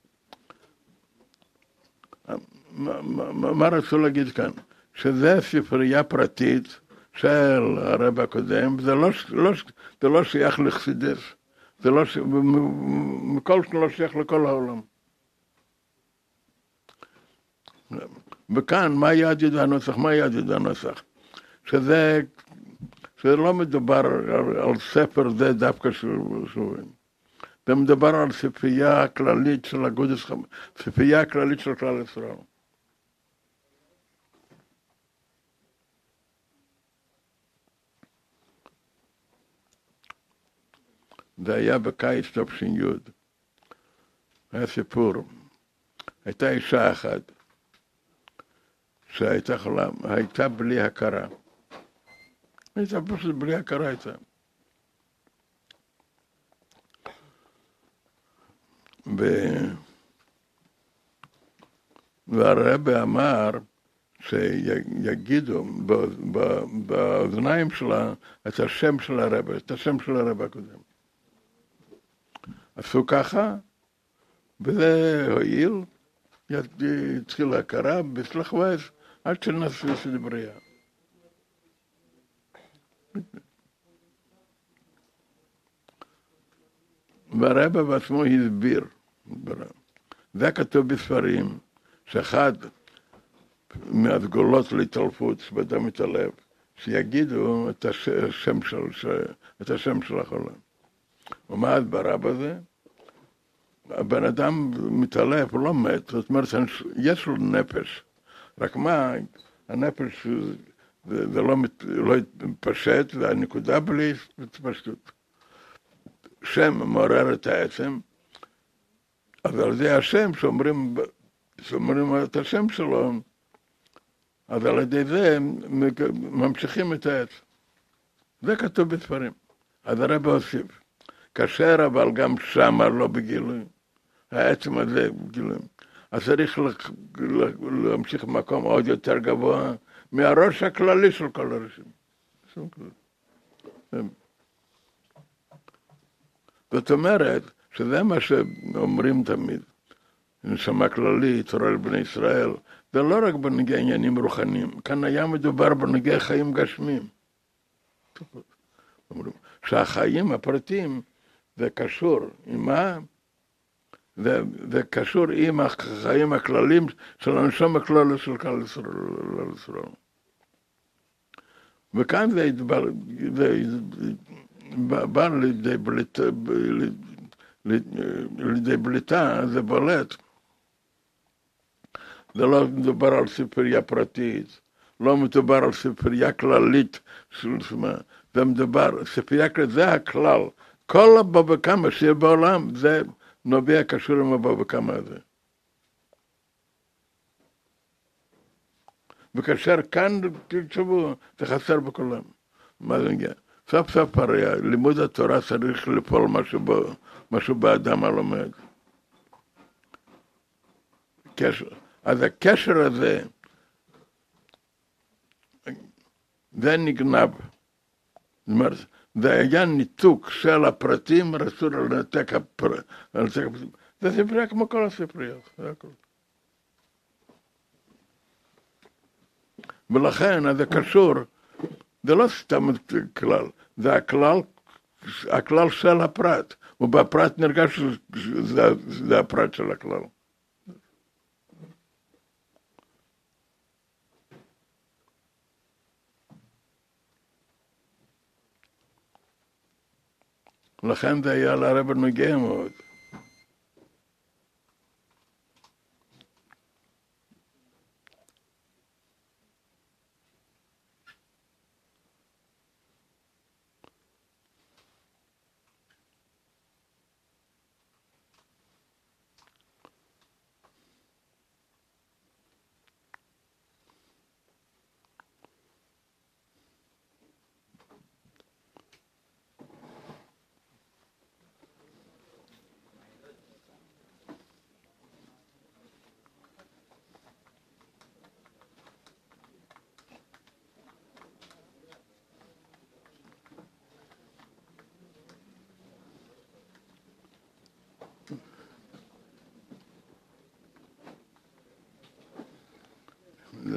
מה, מה, מה רצו להגיד כאן? שזה ספרייה פרטית של הרב הקודם, זה לא, לא, זה לא שייך לחסידס, זה לא, מכל שלא שייך לכל העולם. וכאן, מה יעד הנוסח? מה יעד הנוסח? שזה, שזה לא מדובר על, על ספר זה דווקא שהוא, זה מדובר על ספרייה כללית של אגודס, ספרייה כללית של כלל ישראל. זה היה בקיץ תש"י. היה סיפור. הייתה אישה אחת שהייתה חולה, הייתה בלי הכרה. הייתה פשוט בלי הכרה הייתה. ו... והרבי אמר שיגידו באוזניים שלה את השם של הרבי, את השם של הרבי הקודם. עשו ככה, וזה הועיל, התחילה הכרה בסלח וייס, עד שנעשו סדבריה. והרבא בעצמו הסביר, זה כתוב בספרים, שאחד מהסגולות להתעלפות שבאדם מתעלף, שיגידו את השם של, את השם של החולה. ומה הסברה בזה? הבן אדם מתעלף, הוא לא מת, זאת אומרת, יש לו נפש. רק מה, הנפש זה, זה לא, לא מתפשט, והנקודה בלי התפשטות. שם מעורר את העצם, אז על זה השם שאומרים, שאומרים את השם שלו, אז על ידי זה ממשיכים את העץ. זה כתוב בספרים. אז הרב הוסיף. כאשר אבל גם שמה לא בגילוי, העצם הזה בגילוי. אז צריך להמשיך במקום עוד יותר גבוה מהראש הכללי של כל הראשים. זאת אומרת, שזה מה שאומרים תמיד. נשמה כללית, תורה לבני ישראל, זה לא רק בנגיע עניינים רוחניים, כאן היה מדובר בנגיע חיים גשמיים. אומרים, שהחיים הפרטיים זה קשור עם מה? זה, זה קשור עם החיים הכלליים של הנשמה הכללית של כלל ישראל. וכאן זה ידבר, זה בא לידי בליטה, לידי בליטה, זה בולט. זה לא מדובר על ספרייה פרטית, לא מדובר על ספרייה כללית, זה מדובר, ספרייה כללית, זה הכלל. כל הבבא קמא שיהיה בעולם, זה נובע קשור עם הבבא קמא הזה. וכאשר כאן, תחשבו, זה חסר בכולם. מה זה נגיע? סוף סוף הרי לימוד התורה צריך לפעול משהו, משהו באדם הלומד. קשר. אז הקשר הזה, זה נגנב. זאת אומרת, זה היה ניתוק של הפרטים, רצו לנתק הפרטים. זה ספרייה כמו כל הספריות, זה הכל. ולכן, אז זה קשור, זה לא סתם כלל, זה הכלל, הכלל של הפרט, ובפרט נרגש שזה, זה הפרט של הכלל. לכן זה היה לרב נוגע מאוד.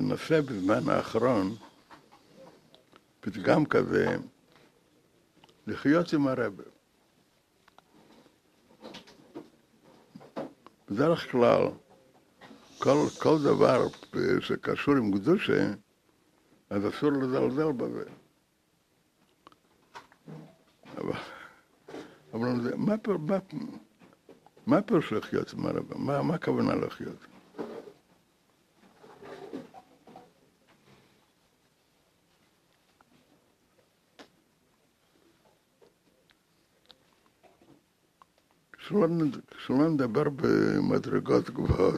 מנסה בזמן האחרון, פתגם כזה, לחיות עם הרב. בדרך כלל, כל, כל דבר שקשור עם קדושה, אז אסור לזלזל בזה. אבל, אבל מה, מה, מה פירוש לחיות עם הרב? מה, מה הכוונה לחיות? שלא נדבר במדרגות גבוהות.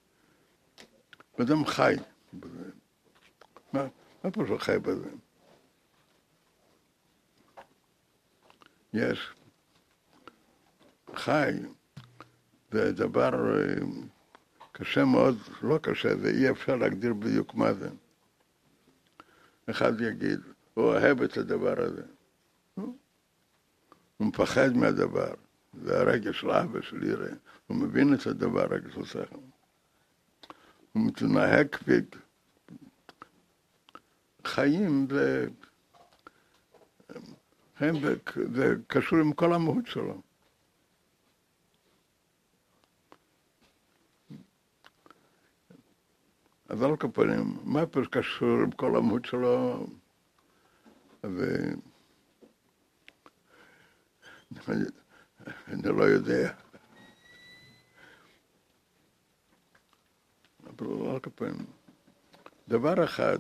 אדם חי בזה. מה, מה פה שחי בזה? יש. חי זה דבר קשה מאוד, לא קשה, זה אי אפשר להגדיר בדיוק מה זה. אחד יגיד, הוא אוהב את הדבר הזה. הוא מפחד מהדבר. זה הרגש של אבא של ירא. הוא מבין את הדבר, הרגש של שכל. הוא מתנהג כפי... חיים זה... חיים זה, זה קשור עם כל המהות שלו. אז על כל פנים, מה פה קשור עם כל המהות שלו? ו... אני לא יודע. אבל על כל פנים, דבר אחד,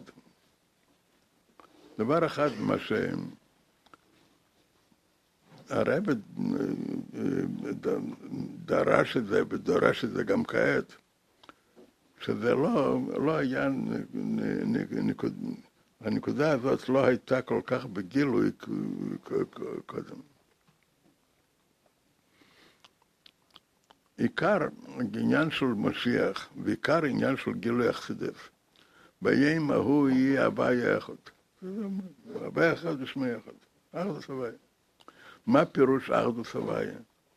דבר אחד מה שהרב דרש את זה ודורש את זה גם כעת, שזה לא, לא היה, נקוד, הנקודה הזאת לא הייתה כל כך בגילוי קודם. עיקר עניין של משיח, ועיקר עניין של גילוי החסידות, ביום ההוא יהיה הוויה אחד. הוויה אחד ושמי אחד. אחדות הוויה. מה פירוש אחדות הוויה?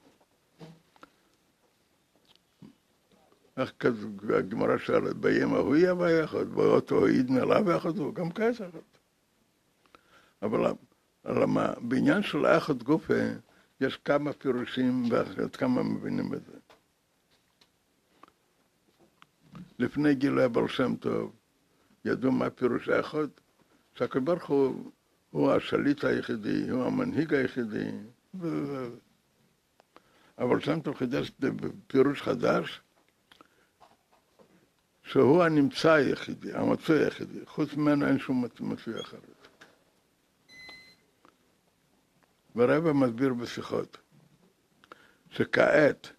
איך כזה הגמרא שואלת, ביום ההוא יהיה הוויה אחד, באותו עידן עליו אחד הוא, גם כעס אחד. אבל למה, בעניין של אחדות גופה, יש כמה פירושים ועד כמה מבינים את זה. לפני גילוי הבעל שם טוב, ידעו מה פירוש האחד, שהקדוש ברוך הוא, הוא השליט היחידי, הוא המנהיג היחידי. אבל שם טוב חידש פירוש חדש, שהוא הנמצא היחידי, המצוי היחידי, חוץ ממנו אין שום מצוי אחרת. והרב מסביר בשיחות, שכעת,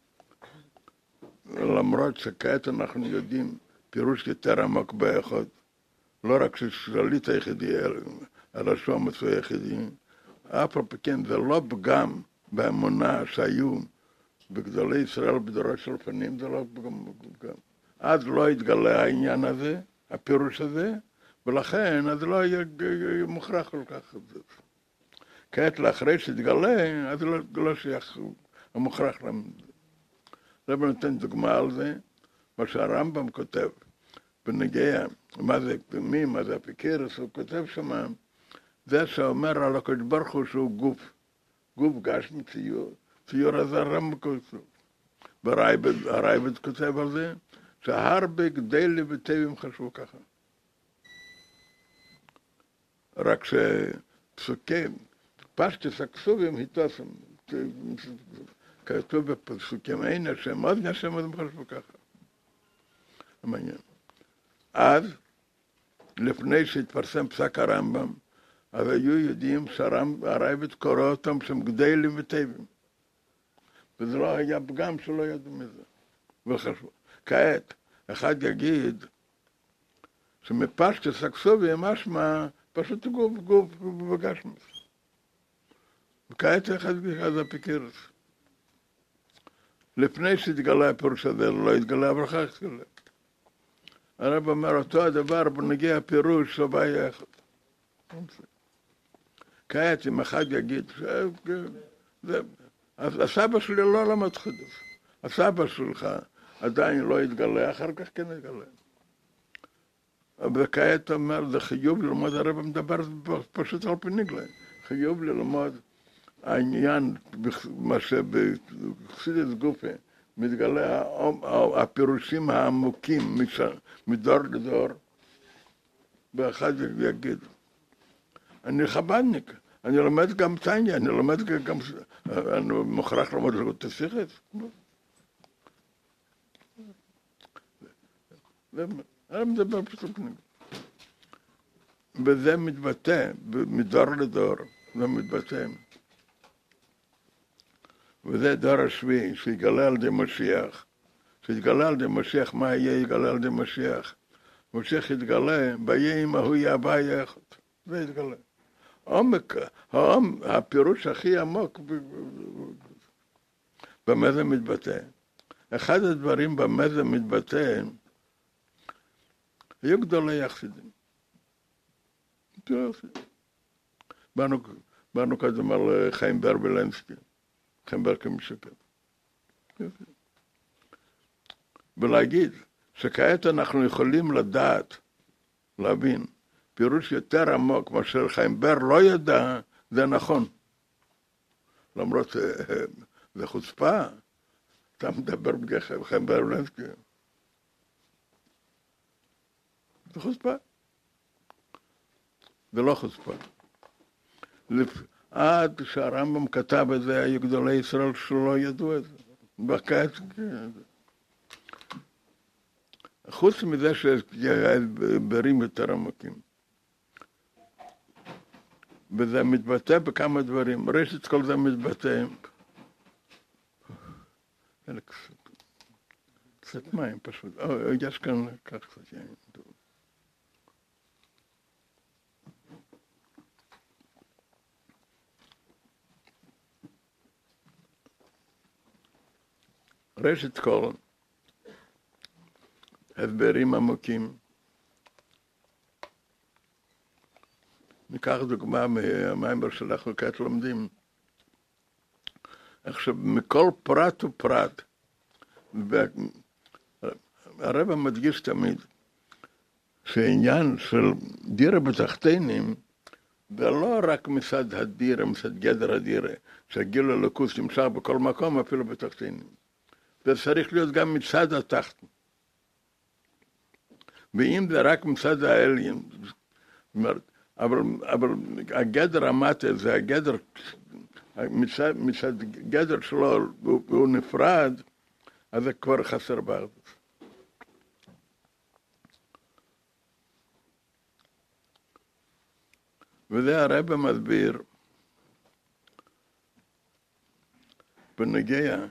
למרות שכעת אנחנו יודעים פירוש יותר עמוק באחד, לא רק ששליט היחידי, אלא שהוא המצוי היחידי, אף על פי כן זה לא פגם באמונה שהיו בגדולי ישראל בדורות של לפנים, זה לא פגם. אז לא התגלה העניין הזה, הפירוש הזה, ולכן אז לא יהיה מוכרח כל כך את זה. כעת לאחרי שהתגלה, אז לא, לא שייך המוכרח להם. רב נותן דוגמה על זה, מה שהרמב"ם כותב, בנגיע, מה זה פנימי, מה זה אפיקורס, הוא כותב שמה, זה שאומר על הקדוש ברוך הוא שהוא גוף, גוף גשמי ציור, ציור הזה הרמב"ם כותב. והרייבד כותב על זה, שהרבה גדלי וטבעים חשבו ככה. רק שפסוקים, פשטס הכסובים היטוסם, כתוב בפסוקים, אין השם, עוד נשם, עוד חשבו ככה. מעניין. אז, לפני שהתפרסם פסק הרמב"ם, אז היו יודעים שהרייבד קורא אותם שהם גדלים וטבעים. וזה לא היה פגם שלא ידעו מזה. וחשבו. כעת, אחד יגיד שמפשטס הכסובים משמע פשוט גוף, גוף, בגשמס. וכעת אחד יגיד אפיקורס. לפני שהתגלה הפירוש הזה, לא התגלה, אבל אחר כך התגלה. הרב אומר אותו הדבר בנגיע הפירוש של הוויה אחד. כעת אם אחד יגיד, אז הסבא שלי לא למד חידוש. הסבא שלך עדיין לא התגלה, אחר כך כן התגלה. וכעת אומר, זה חיוב ללמוד, הרב מדבר פשוט על פניגלה, חיוב ללמוד העניין, מה שבחסידות גופה, מתגלה הפירושים העמוקים מדור לדור, ואחד יגיד, אני חב"דניק, אני לומד גם טניה, אני לומד גם, אני מוכרח ללמוד את השיחת. אני מדבר פשוט פניגלה. וזה מתבטא, מדור לדור, זה מתבטא. וזה דור השביעי, שיגלה על ידי משיח. שיתגלה על ידי משיח, מה יהיה יגלה על ידי משיח? משיח יתגלה, ביהיה אם ההוא יהווה יחד. זה יתגלה. עומק, הפירוש הכי עמוק, במה זה מתבטא. אחד הדברים במה זה מתבטא, היו גדולי יחסידים. באנו, באנו קודם על חיים ברבלנסקי. חיים כמשקף. ולהגיד שכעת אנחנו יכולים לדעת, להבין, פירוש יותר עמוק מאשר חיים בר לא ידע, זה נכון. למרות זה חוצפה, אתה מדבר בגלל חיים ברבלנסקי. זה חוצפה. זה לא חוצפה. עד שהרמב"ם כתב את זה, היו גדולי ישראל שלא ידעו את זה. בכעת, חוץ מזה שהסברים יותר עמוקים. וזה מתבטא בכמה דברים. ראשית כל זה מתבטא. קצת מים פשוט. יש כאן כך קצת יין. ראשית כל, הסברים עמוקים. ניקח דוגמה מהמיימר שאנחנו כעת לומדים. עכשיו, מכל פרט ופרט, הרב מדגיש תמיד, שהעניין של דירה בתחתינים, זה לא רק מצד הדירה, מצד גדר הדירה, שהגיל הלוקוס נמשך בכל מקום, אפילו בתחתינים. זה צריך להיות גם מצד התחת. ואם זה רק מצד העליין, אבל, אבל הגדר המטה, זה הגדר, מצד, מצד גדר שלו, הוא נפרד, אז זה כבר חסר בארץ. וזה הרב מסביר, בנגיע,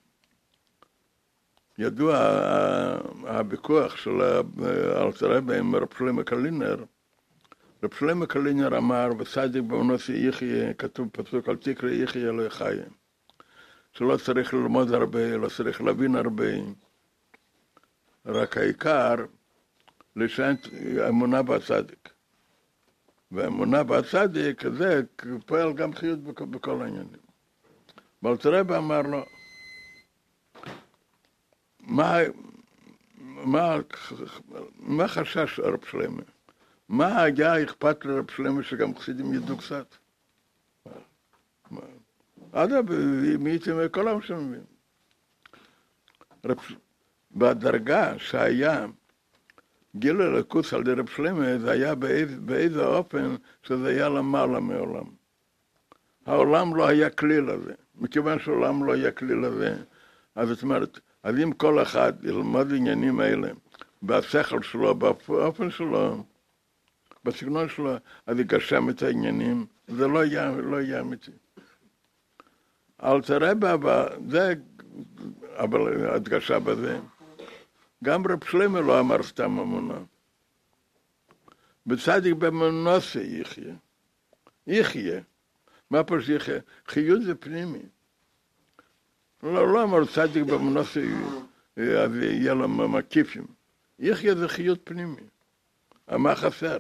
ידוע הוויכוח של אלתר רבי עם רב שלמה קלינר. רב שלמה קלינר אמר, וצדיק באמונתו יחיה, כתוב פסוק, אל תקרא יחיה לא יחיה. שלא צריך ללמוד הרבה, לא צריך להבין הרבה. רק העיקר, לשען אמונה בצדיק. והאמונה בצדיק, זה פועל גם חיות בכל העניינים. ואלתר רבי אמר לו, מה, מה, מה חשש רב שלמה? מה היה אכפת לרב שלמה שגם חסידים ידעו קצת? עדה, מי הייתם כל העם שמבין. בדרגה שהיה גיל הלקוס על ידי רב שלמה, זה היה באיזה, באיזה אופן שזה היה למעלה מעולם. העולם לא היה כלי לזה. מכיוון שהעולם לא היה כלי לזה, אז זאת אומרת, אז אם כל אחד ילמד עניינים האלה, בשכל שלו, באופן שלו, בסגנון שלו, אז יגשם את העניינים, זה לא יהיה, לא יהיה אמיתי. אלתר רבי, זה, אבל הדגשה בזה, גם רב שלמה לא אמר סתם אמונה. בצדיק באמונתו יחיה. יחיה. מה פה שיחיה? חיות זה פנימי. לא, לא אמר צדיק באמונתו, אז יהיה לו מקיפים. יחיה זה חיות פנימי. מה חסר?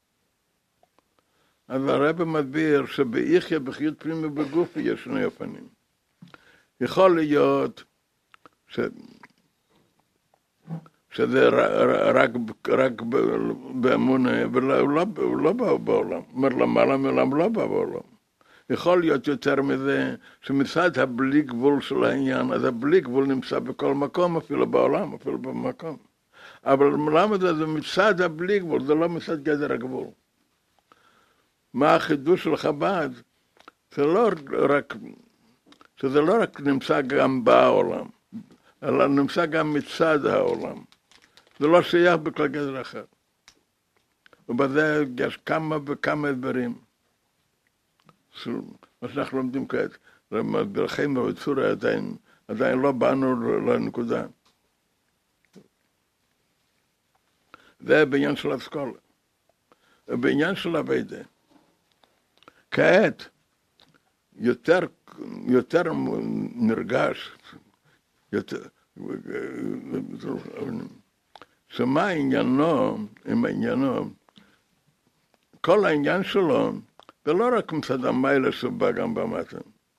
אז הרב מסביר שביחיה בחיות פנימי בגוף יש שני אופנים. יכול להיות ש... שזה רק, רק באמונה, ולא לא בא בעולם. אומר למעלה מעולם לא בא בעולם. יכול להיות יותר מזה, שמצד הבלי גבול של העניין, אז הבלי גבול נמצא בכל מקום, אפילו בעולם, אפילו במקום. אבל למה זה, זה מצד הבלי גבול, זה לא מצד גדר הגבול. מה החידוש של חב"ד? זה לא רק, שזה לא רק נמצא גם בעולם, אלא נמצא גם מצד העולם. זה לא שייך בכל גדר אחר. ובזה יש כמה וכמה דברים. מה שאנחנו לומדים כעת, בלחם ובצורה עדיין, עדיין לא באנו לנקודה. זה בעניין של אסכולה. בעניין של הווידה. כעת, יותר, יותר נרגש, יותר, שמה עניינו, עם העניינו, כל העניין שלו, זה לא רק מצד המיילה שבא גם במטה.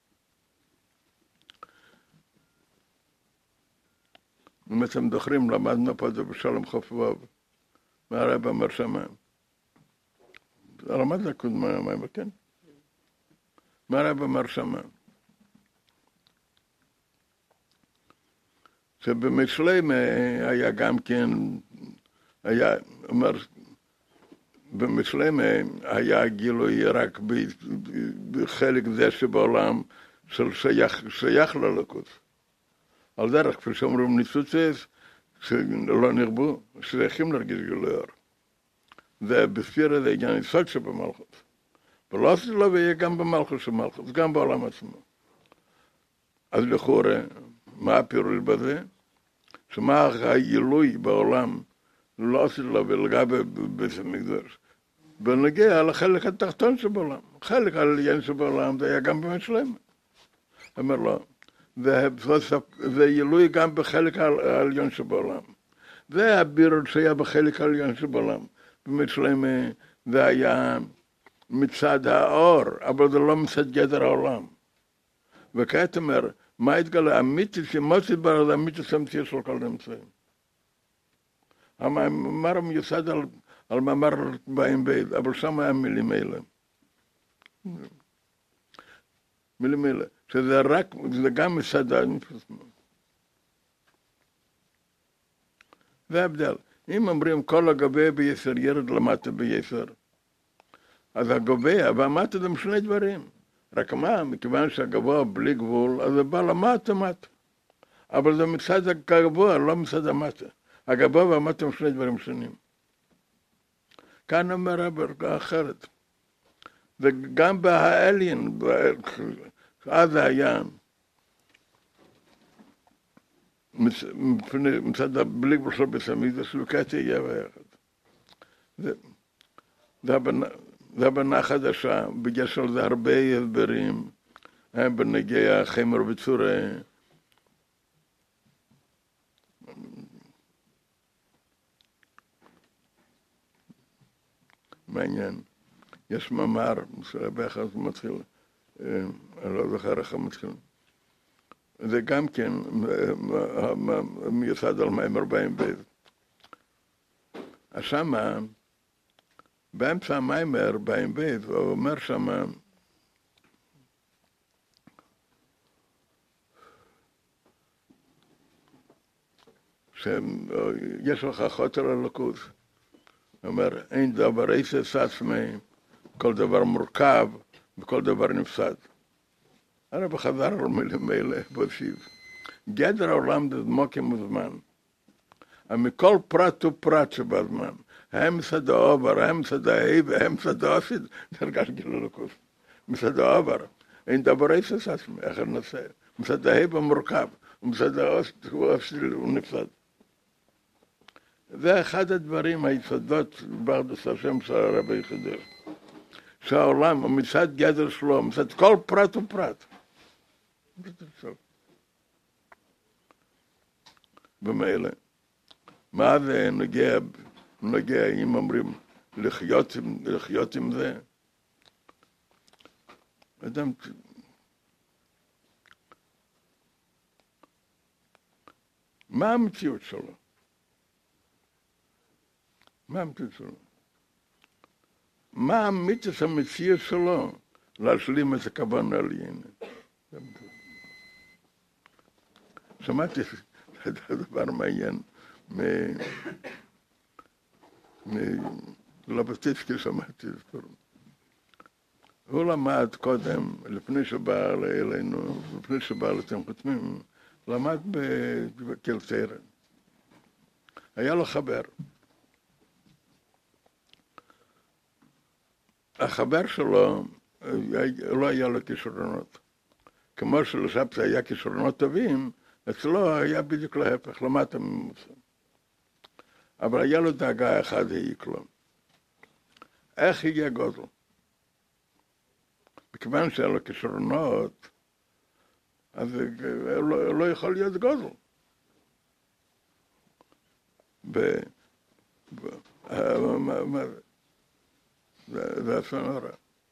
אם אתם זוכרים, למדנו פה זה בשלום חופבוב, מהרב אמר שמה. למד לקודמה, מה כן? מהרב אמר שמה. שבמשלם היה גם כן, היה, אומר, במשלם היה גילוי רק בחלק זה שבעולם של שייך, שייך ללוקות. על דרך, כפי שאומרים ניצוצס, שלא נרבו, שייכים להרגיש גילוי אור. זה בספירה זה עניין יסוד שבמלכות. ולא עשית לו ויהיה גם במלכות של מלכות, גם בעולם עצמו. אז לכאורה, מה הפירוש בזה? שמה הגילוי בעולם, לא עשית לו ולגבי בית המקדש. ונגיע לחלק התחתון שבעולם. חלק העליין שבעולם זה היה גם במשלם. אומר לו, זה גילוי גם בחלק העליון שבעולם. זה הבירור שהיה בחלק העליון שבעולם. במשלם זה היה מצד האור, אבל זה לא מצד גדר העולם. וכעת אומר, מה התגלה? אמיתי שמוציא בר זה אמיתי סמציה של כל נמצאים. המאמר מיוסד על, על מאמר באים בית, אבל שם היה מילים אלה. מילים אלה, שזה רק, זה גם מסעדה. זה הבדל. אם אומרים כל הגובה ביסר ירד למטה ביסר, אז הגובה והמטה זה משני דברים. רק מה, מכיוון שהגבוה בלי גבול, אז זה בא למטה מטה. אבל זה מצד הגבוה, לא מצד המטה. הגבוה והמטה הם שני דברים שונים. כאן אומר רב אחרת. וגם בהאליין, אז זה היה מצד הבלי גבול של בסמיד, זה סלוקת יהיה ביחד. זה הבנה חדשה, בגלל שזה הרבה הסברים, בנגיע חמר וצורה. מעניין. יש מאמר, הרבה אחד מתחיל, אני לא זוכר איך מתחיל. זה גם כן מיוסד על מים ארבעים בית. אז שמה, באמצע המיימר, באים בית, הוא אומר שמה, שיש לך חוטר הלוקות. הוא אומר, אין דבר איסס עצמי, כל דבר מורכב, וכל דבר נפסד. הרב חזר על מילים אלה, בוסיף. גדר העולם זה מוקים וזמן. מכל פרט ופרט שבזמן. הם מצד העובר, הם מצד ההיב, הם מצד העוסיד, נרגש גילו לקוס. מצד העובר, אין דבר איסס עצמי, אחר נושא. מצד ההיב המורכב, ומצד העוסיד הוא נפסד. זה אחד הדברים, היסודות, ברדוס השם של הרבי יחדש. שהעולם, מצד גדר שלו, מצד כל פרט ופרט. במילא. מה זה נגיע, נגיע אם אומרים לחיות, לחיות עם זה? אדם, מה המציאות שלו? מה המציאות שלו? מה המיתוס המציאות שלו? להשלים את הכוונה לעניין. שמעתי דבר מעניין מלבטיסקי, שמעתי את זה. הוא למד קודם, לפני שבא אלינו, לפני שבא לתם חותמים, למד בקלטרה. היה לו חבר. החבר שלו, לא היה לו כישרונות. כמו שלשבצי היה כישרונות טובים, אצלו היה בדיוק להפך, למטה ממוצע. אבל היה לו דאגה אחת העיק לו. איך יהיה גודל? מכיוון שהיה לו כישרונות, אז לא, לא יכול להיות גודל. ב... ב... זה הסנורה.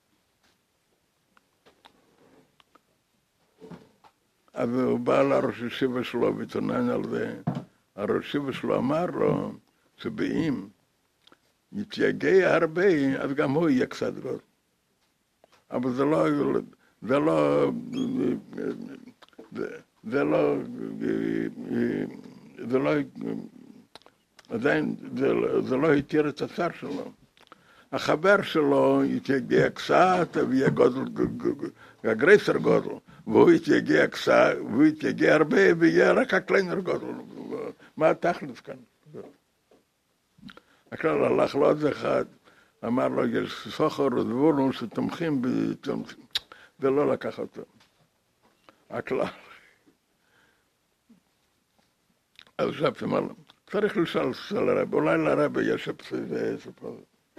אז הוא בא לראש ישיבה שלו והתעניין על זה. הראש ישיבה שלו אמר לו שבאם יתייגע הרבה, אז גם הוא יהיה קצת גדול. אבל זה לא, זה לא, זה לא, זה לא, עדיין זה לא התיר את הצער שלו. החבר שלו יתייגע קצת ויהיה גודל, הגרייסר גודל, והוא יתייגע קצת, והוא יתייגע הרבה ויהיה רק הקליינר גודל. מה התכלס כאן? הכלל הלך לו עוד אחד, אמר לו, יש סוחר ודבורון שתומכים בתומכים, ולא לקח אותו. הכלל. אז שבתי אמר לו, צריך לשאול לרב, אולי לרב יש סיפור.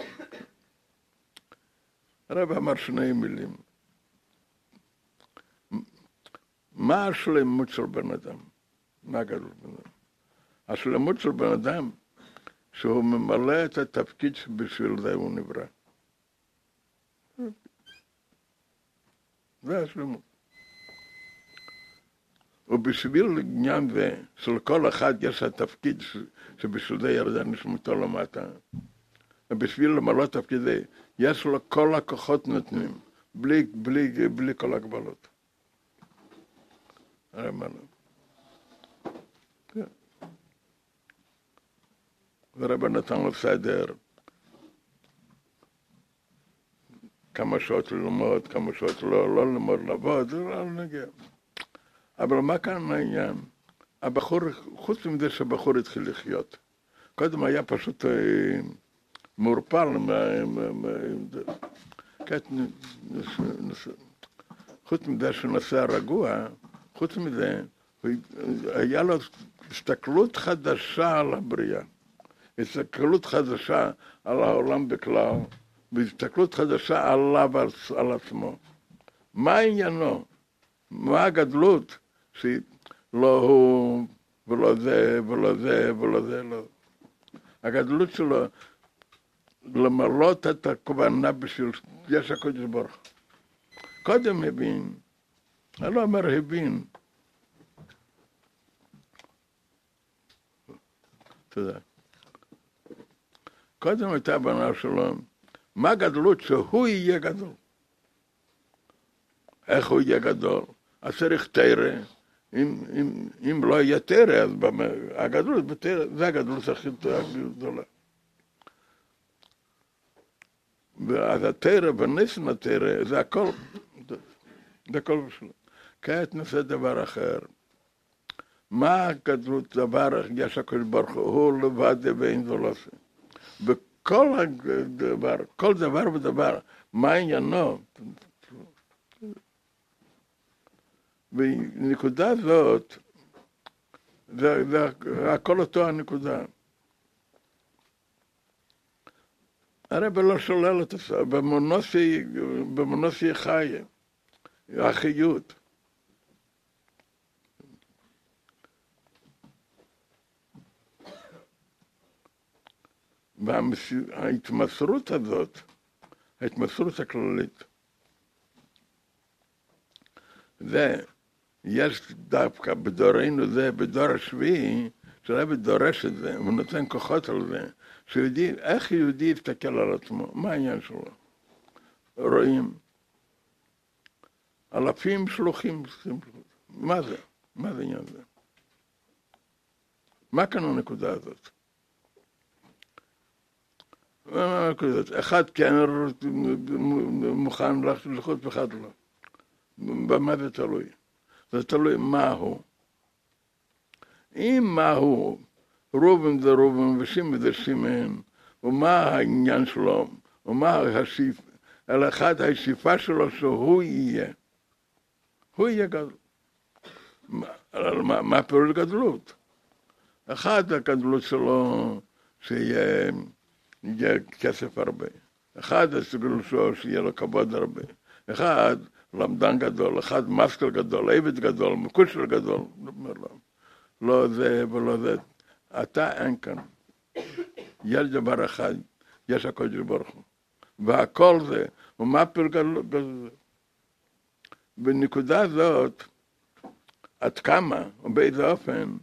הרב אמר שני מילים. מה השלמות של בן אדם? מה גדול בן אדם? השלמות של בן אדם, שהוא ממלא את התפקיד שבשביל זה הוא נברא. זה השלמות. ובשביל עניין זה, שלכל אחד יש התפקיד שבשביל זה ירדה נשמתו למטה. ובשביל למלא תפקיד זה, יש לו כל הכוחות נותנים, בלי, בלי, בלי כל הגבלות. אני אומר לו. ורבא נתן לו סדר, כמה שעות ללמוד, כמה שעות לא, לא ללמוד לעבוד, זה לא נגיע. אבל מה כאן העניין? הבחור, חוץ מזה שהבחור התחיל לחיות, קודם היה פשוט מעורפל, חוץ מזה שנוסע רגוע, חוץ מזה, היה לו הסתכלות חדשה על הבריאה. הסתכלות חדשה על העולם בכלל, והסתכלות חדשה עליו, על עצמו. מה עניינו? מה הגדלות? שלא הוא, ולא זה, ולא זה, ולא זה, לא. הגדלות שלו, למלות את הכוונה בשביל יש הקודש ברוך. קודם הבין, אני לא אומר הבין. תודה. קודם הייתה הבנה שלו, מה גדלות שהוא יהיה גדול? איך הוא יהיה גדול? אז צריך תרא. אם, אם, אם לא יהיה תרא, אז הגדלות בתרא, זה הגדלות הכי גדולה. ואז התרא וניסן התרא, זה הכל, זה הכל בשביל. כעת נעשה דבר אחר. מה הגדלות דבר, יש הקודש ברוך הוא לבד ואין זו לא עושה. בכל הדבר, כל דבר ודבר, מה עניינו? בנקודה זאת, זה, זה הכל אותו הנקודה. הרב לא שולל את זה, במונוסי, במונוסי חיה, החיות. וההתמסרות הזאת, ההתמסרות הכללית, זה, יש דווקא בדורנו זה, בדור השביעי, שהרב דורש את זה, הוא נותן כוחות על זה, שיהודי, איך יהודי יסתכל על עצמו, מה העניין שלו? רואים, אלפים שלוחים, מה זה? מה זה עניין זה? מה כאן הנקודה הזאת? אחד כן מוכן לחוץ ואחד לא. במה זה תלוי? זה תלוי מהו. אם מהו, רובן זה רובן ושימן זה שימן, ומה העניין שלו, ומה השאיפה, אלא אחד השאיפה שלו שהוא יהיה. הוא יהיה גדול. מה, מה פירוש גדלות? אחד הגדלות שלו שיהיה יהיה כסף הרבה. אחד הסגלות שלו שיהיה לו כבוד הרבה. אחד למדן גדול, אחד מסקל גדול, עבד גדול, מקושר גדול. לא זה ולא זה. אתה אין כאן. יש דבר אחד, יש הקודש ברוך הוא. והכל זה, ומה פירוש גדלות? בנקודה הזאת, עד כמה, ובאיזה אופן,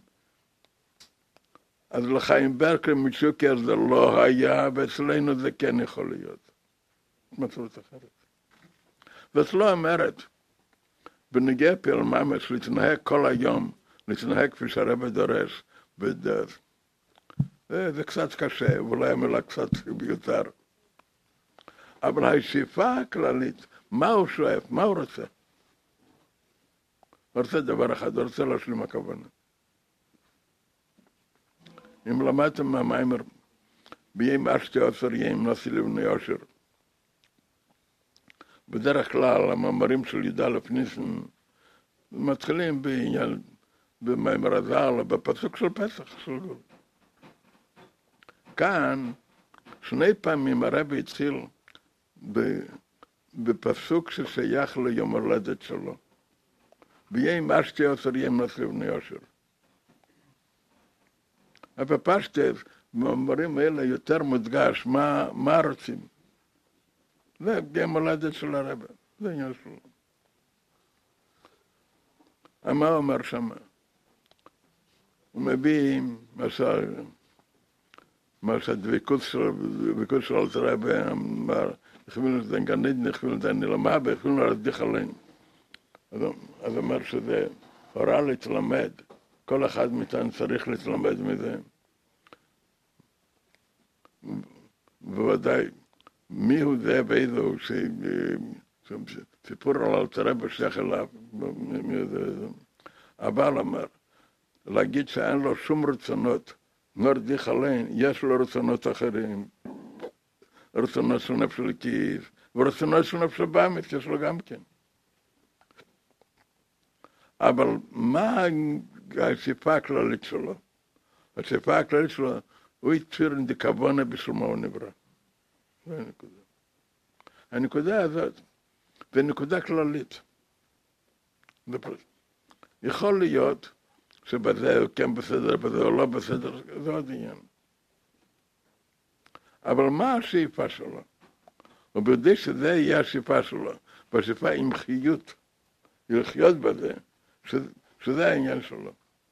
אז לחיים ברקר משוקר זה לא היה, ואצלנו זה כן יכול להיות. מצלות אחרת. זאת לא אומרת, בנגיע פיל ממש, להתנהג כל היום, להתנהג כפי שהרבא דורש, בדרך. זה, זה קצת קשה, ואולי המילה קצת ביותר. אבל השאיפה הכללית, מה הוא שואף, מה הוא רוצה? הוא רוצה דבר אחד, הוא רוצה להשלים הכוונה. אם למדתם מהמיימר, ביים אשתי עשר יים נשיא לבני יושר. בדרך כלל, המאמרים של י"א ניסן, מתחילים בעניין, במיימר הזל, בפסוק של פסח, של גול. כאן, שני פעמים הרבי התחיל בפסוק ששייך ליום הולדת שלו. ביים אשתי עשר יים נשיא לבני יושר. אבל פשטס, במאמרים האלה יותר מודגש, מה, מה רוצים? זה גם הולדת של הרב, זה עניין שלו. מה אומר שם? הוא מביא, מה שהדבקות של הרב אמר, הכווינו את זה גנית, הכווינו את זה נלמה, והכווינו להצדיח עלינו. אז הוא אומר שזה הוראה להתלמד. כל אחד מאיתנו צריך להתלמד מזה. בוודאי, מי הוא זה ואיזו סיפור על אלתר רבי שייך אליו. אבל אמר, להגיד שאין לו שום רצונות, נורדיך עליהם, יש לו רצונות אחרים. רצונות של נפש אלוקית, ורצונות של נפש הבאמית, יש לו גם כן. אבל מה השאיפה הכללית שלו? השאיפה הכללית שלו, הוא יציר עם דכוונה בשביל מה הוא נברא. זו הנקודה. הנקודה הזאת, זה נקודה כללית. יכול להיות שבזה הוא כן בסדר, בזה הוא לא בסדר, זה עוד עניין. אבל מה השאיפה שלו? הוא בידי שזה יהיה השאיפה שלו, והשאיפה עם חיות, לחיות בזה, שזה, שזה העניין שלו.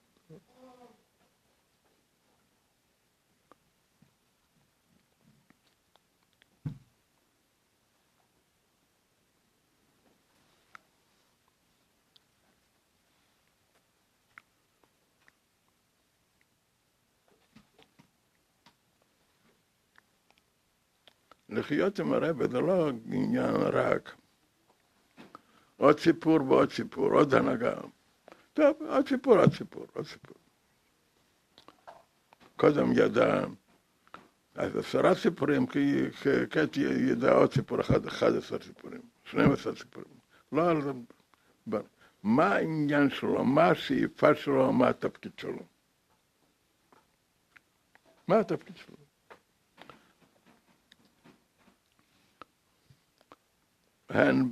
לחיות עם הרב זה לא עניין רק. עוד סיפור ועוד סיפור, עוד הנהגה. טוב, עוד סיפור, עוד סיפור, עוד סיפור. קודם ידע, אז עשרה סיפורים, כי קטי ידע עוד סיפור אחד, אחד עשר סיפורים, שנים עשר סיפורים. לא על זה. מה העניין שלו, מה השאיפה שלו, מה התפקיד שלו? מה התפקיד שלו? הן,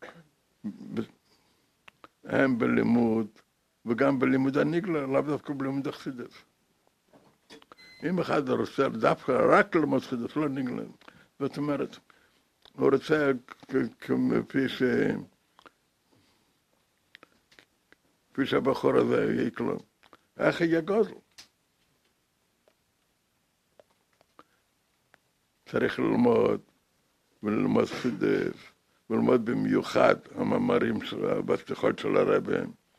הן בלימוד, וגם בלימוד הניגלה, לאו דווקא בלימוד החסידות. אם אחד רוצה דווקא רק ללמוד חסידות, לא ניגלה, זאת אומרת, הוא רוצה כפי ש... כפי שהבחור הזה יקלו. איך יהיה גודל? צריך ללמוד, וללמוד חידש, וללמוד במיוחד המאמרים בשיחות של הרבי,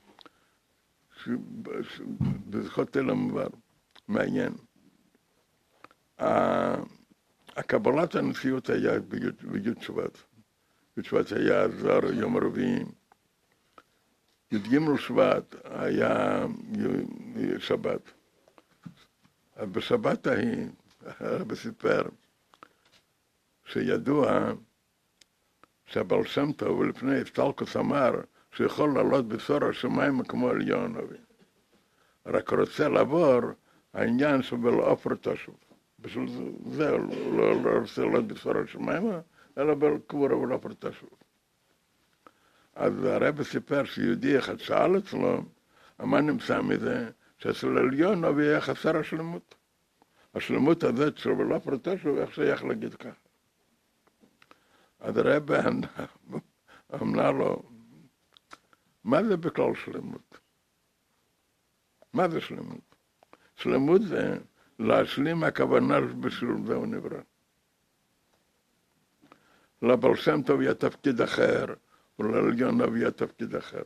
בשיחות אלה כבר מעניין. הקבלת הנשיאות היה בי"ד שבט. י"ד שבט היה זר יום הרביעי. י"ג שבט היה שבת. בשבת ההיא, הרבי סיפר, שידוע שהבעל שם טוב לפני הסטלקוס אמר שיכול לעלות בסור השמיים כמו עליון אבי. רק רוצה לעבור העניין שבלעופר תשוב. בשביל זה לא, לא רוצה לעלות בסור השמיים, אלא בקבור ולעופר תשוב. אז הרבי סיפר שיהודי אחד שאל אצלו, מה נמצא מזה? שאצל עליון אבי היה חסר השלמות. השלמות הזאת של ולעופר תשוב, איך שייך להגיד ככה? אז הרבי אמר לו, מה זה בכלל שלמות? מה זה שלמות? שלמות זה להשלים הכוונה בשביל זה הוא נברא. לבעל שם טוב היה תפקיד אחר, ולעליון אבי היה תפקיד אחר.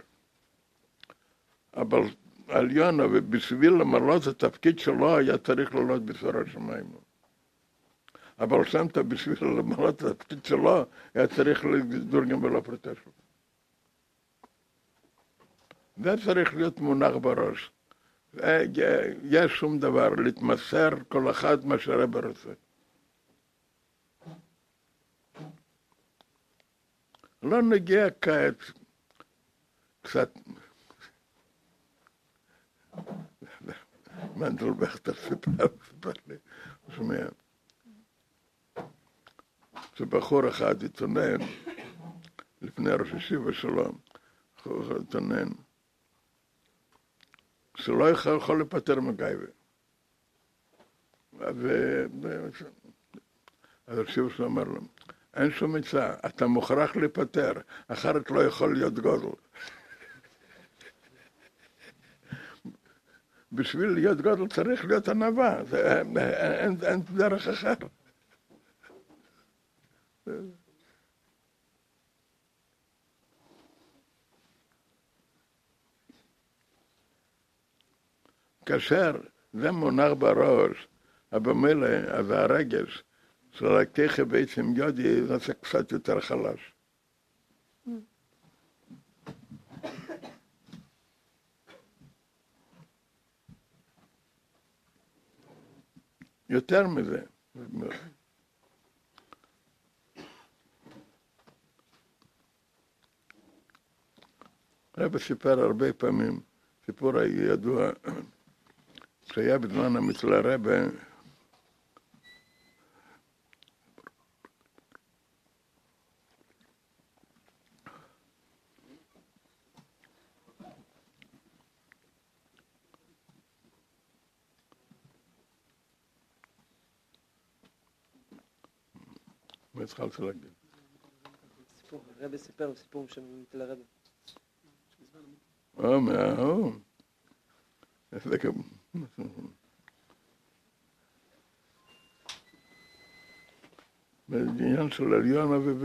אבל עליון אבי בשביל למלא את התפקיד שלו היה צריך לעלות בסור השמיים. אבל שם טוב בשביל למלא את התפקיד שלו היה צריך לדור גם ולעופר תשוב. זה צריך להיות מונח בראש. יש שום דבר, להתמסר כל אחד מה שהרבי רוצה. לא נגיע כעת קצת מנדלבכט סיפר לי, שומע, שבחור אחד התעונן לפני ראש ישיבה שלו, התעונן שלא יכול, יכול להיפטר מגייבה. אז הרשיב שלו אמר לו, אין שום מצע, אתה מוכרח להיפטר, אחרת לא יכול להיות גודל. בשביל להיות גודל צריך להיות ענווה, אין, אין, אין דרך אחר. כאשר זה מונח בראש, אבל מילא, אז הרגש, שלקחה בעצם יודי, זה קצת יותר חלש. יותר מזה. הרבי סיפר הרבה פעמים, סיפור ידוע, שהיה בזמן אצל הרבי, מה התחלת להגיד? סיפור, הרבי סיפר, סיפור של הרבי. או, מהאו. זה גם... בעניין של עליון ו...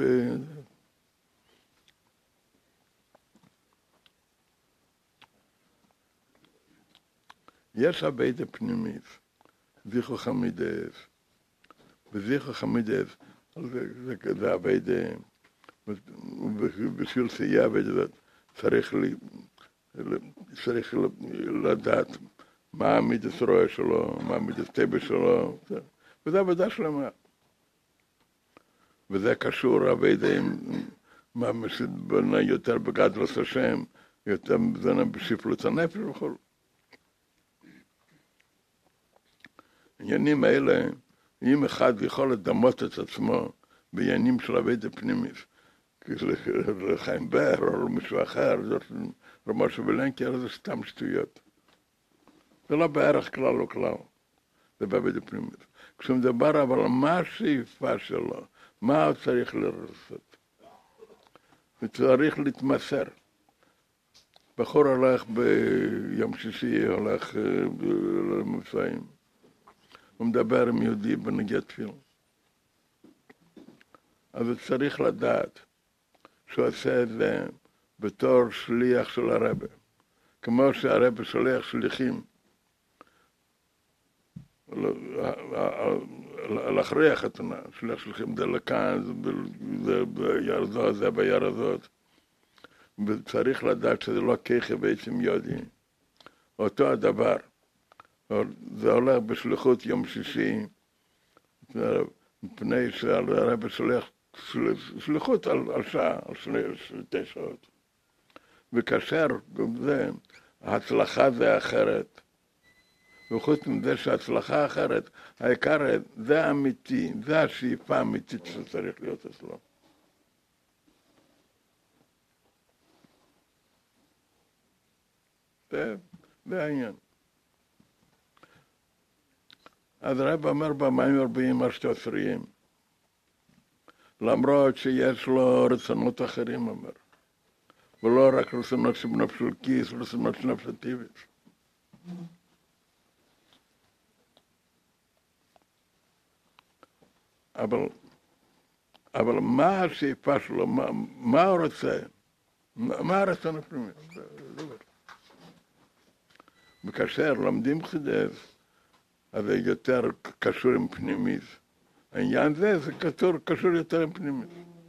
יש הבית פנימית, זיכרו חמידס, וזיכרו חמידס, זה הבית, בשביל שיהיה הבית הזאת, צריך לי, צריך לדעת מה המידס רואה שלו, מה המידס טבע שלו, וזה עבודה שלמה. וזה קשור עבדים, מה משתבנה יותר בגדלוס השם, יותר בזנה בשפלות הנפש וכל. העניינים האלה, אם אחד יכול לדמות את עצמו בעניינים של עבד הפנימית, לחיים בר או למישהו אחר, זאת רמוש ולנקר, זה סתם שטויות. זה לא בערך כלל או כלל, זה בעבד הפנימית. כשמדבר אבל מה השאיפה שלו, מה הוא צריך לרסות? הוא צריך להתמסר. בחור הולך ביום שישי, הולך למופעים. הוא מדבר עם יהודי בנגיע תפילה. אז הוא צריך לדעת שהוא עושה את זה בתור שליח של הרבי. כמו שהרבי שולח שליחים לאחרי החתונה, שליח שליחים זה לכאן, זה ביער זאת, זה ביער הזאת. וצריך לדעת שזה לא ככה בעצם יודי. אותו הדבר. זה הולך בשליחות יום שישי, מפני שהרבי שולח שליחות על, על שעה, על שני, שתי שעות. וכאשר זה, ההצלחה זה אחרת. וחוץ מזה שההצלחה אחרת, העיקר זה האמיתי, זה השאיפה האמיתית שצריך להיות אצלו. זה, זה העניין. אז הרב אומר במים ארבעים השתעשרים, למרות שיש לו רצונות אחרים, אומר, ולא רק רצונות שבנפש כיס, רצונות שנפש טבעית. אבל, אבל מה השאיפה שלו, מה, מה הוא רוצה, מה הרצון הפנימי? וכאשר לומדים חסידות, אז זה יותר קשור עם פנימית. העניין זה, זה קשור, קשור יותר עם פנימית.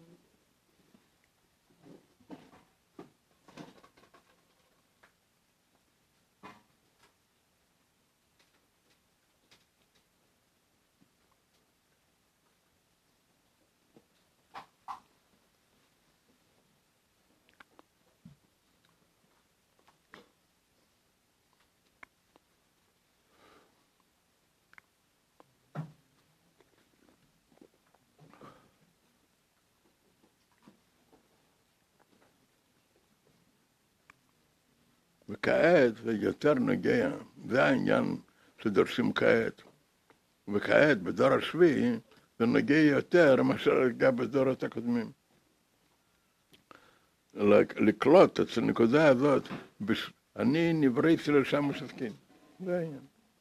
וכעת זה יותר נוגע, זה העניין שדורשים כעת. וכעת בדור השביעי זה נוגע יותר מאשר גם בדורות הקודמים. לקלוט את הנקודה הזאת, אני נבראתי לשם משסקים. זה העניין.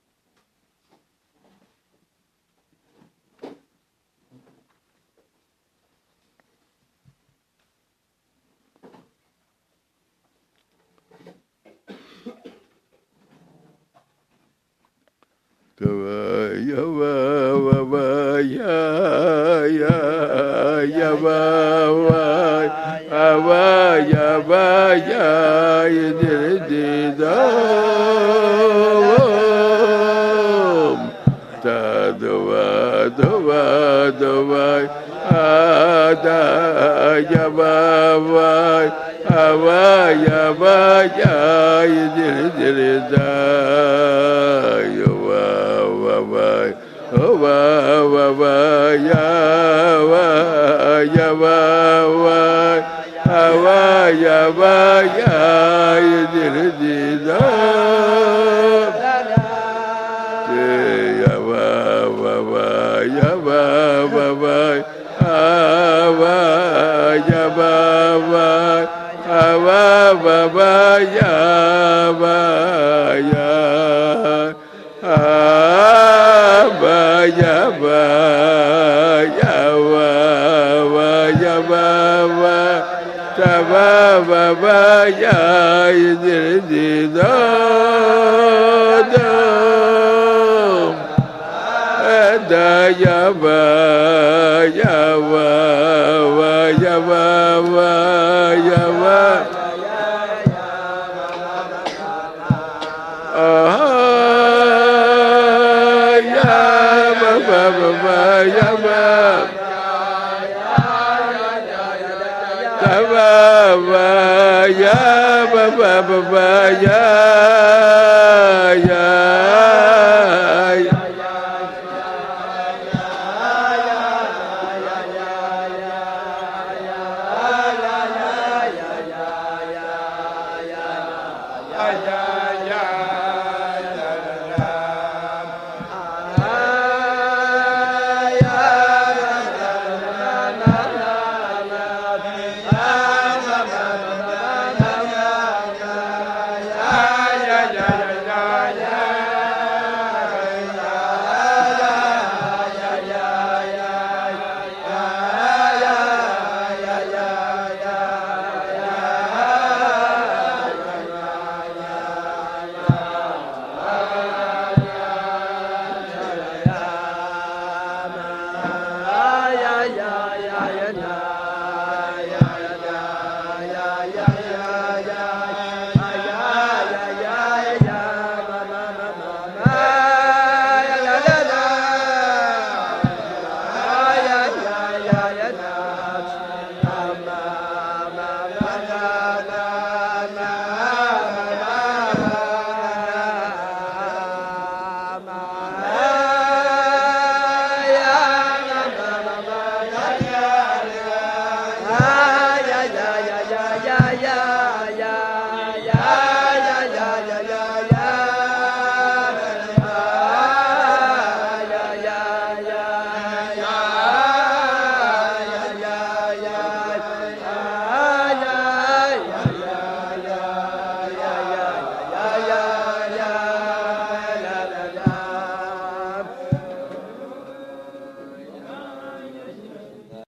Ya va va va ya ya ya va va va ya va ya di di da da da va da va da va da ya va va va ya va ya di di da Oh, va, va, va, ya, va, ya, va, va, va, ya, va, ya, di, di, da, ya, va, va, va, ya, va, va, va, va, ya, va, va, va, va, va, ya, va, ya. Ya va, ya va, va, ya va, va, ta va, va, va, ya, di, di, da, da, da, ya va, ya va, va, ya va, va, ya va, ah. Ba ba ba ya ba ta ba ba ya ba ba ba ya ya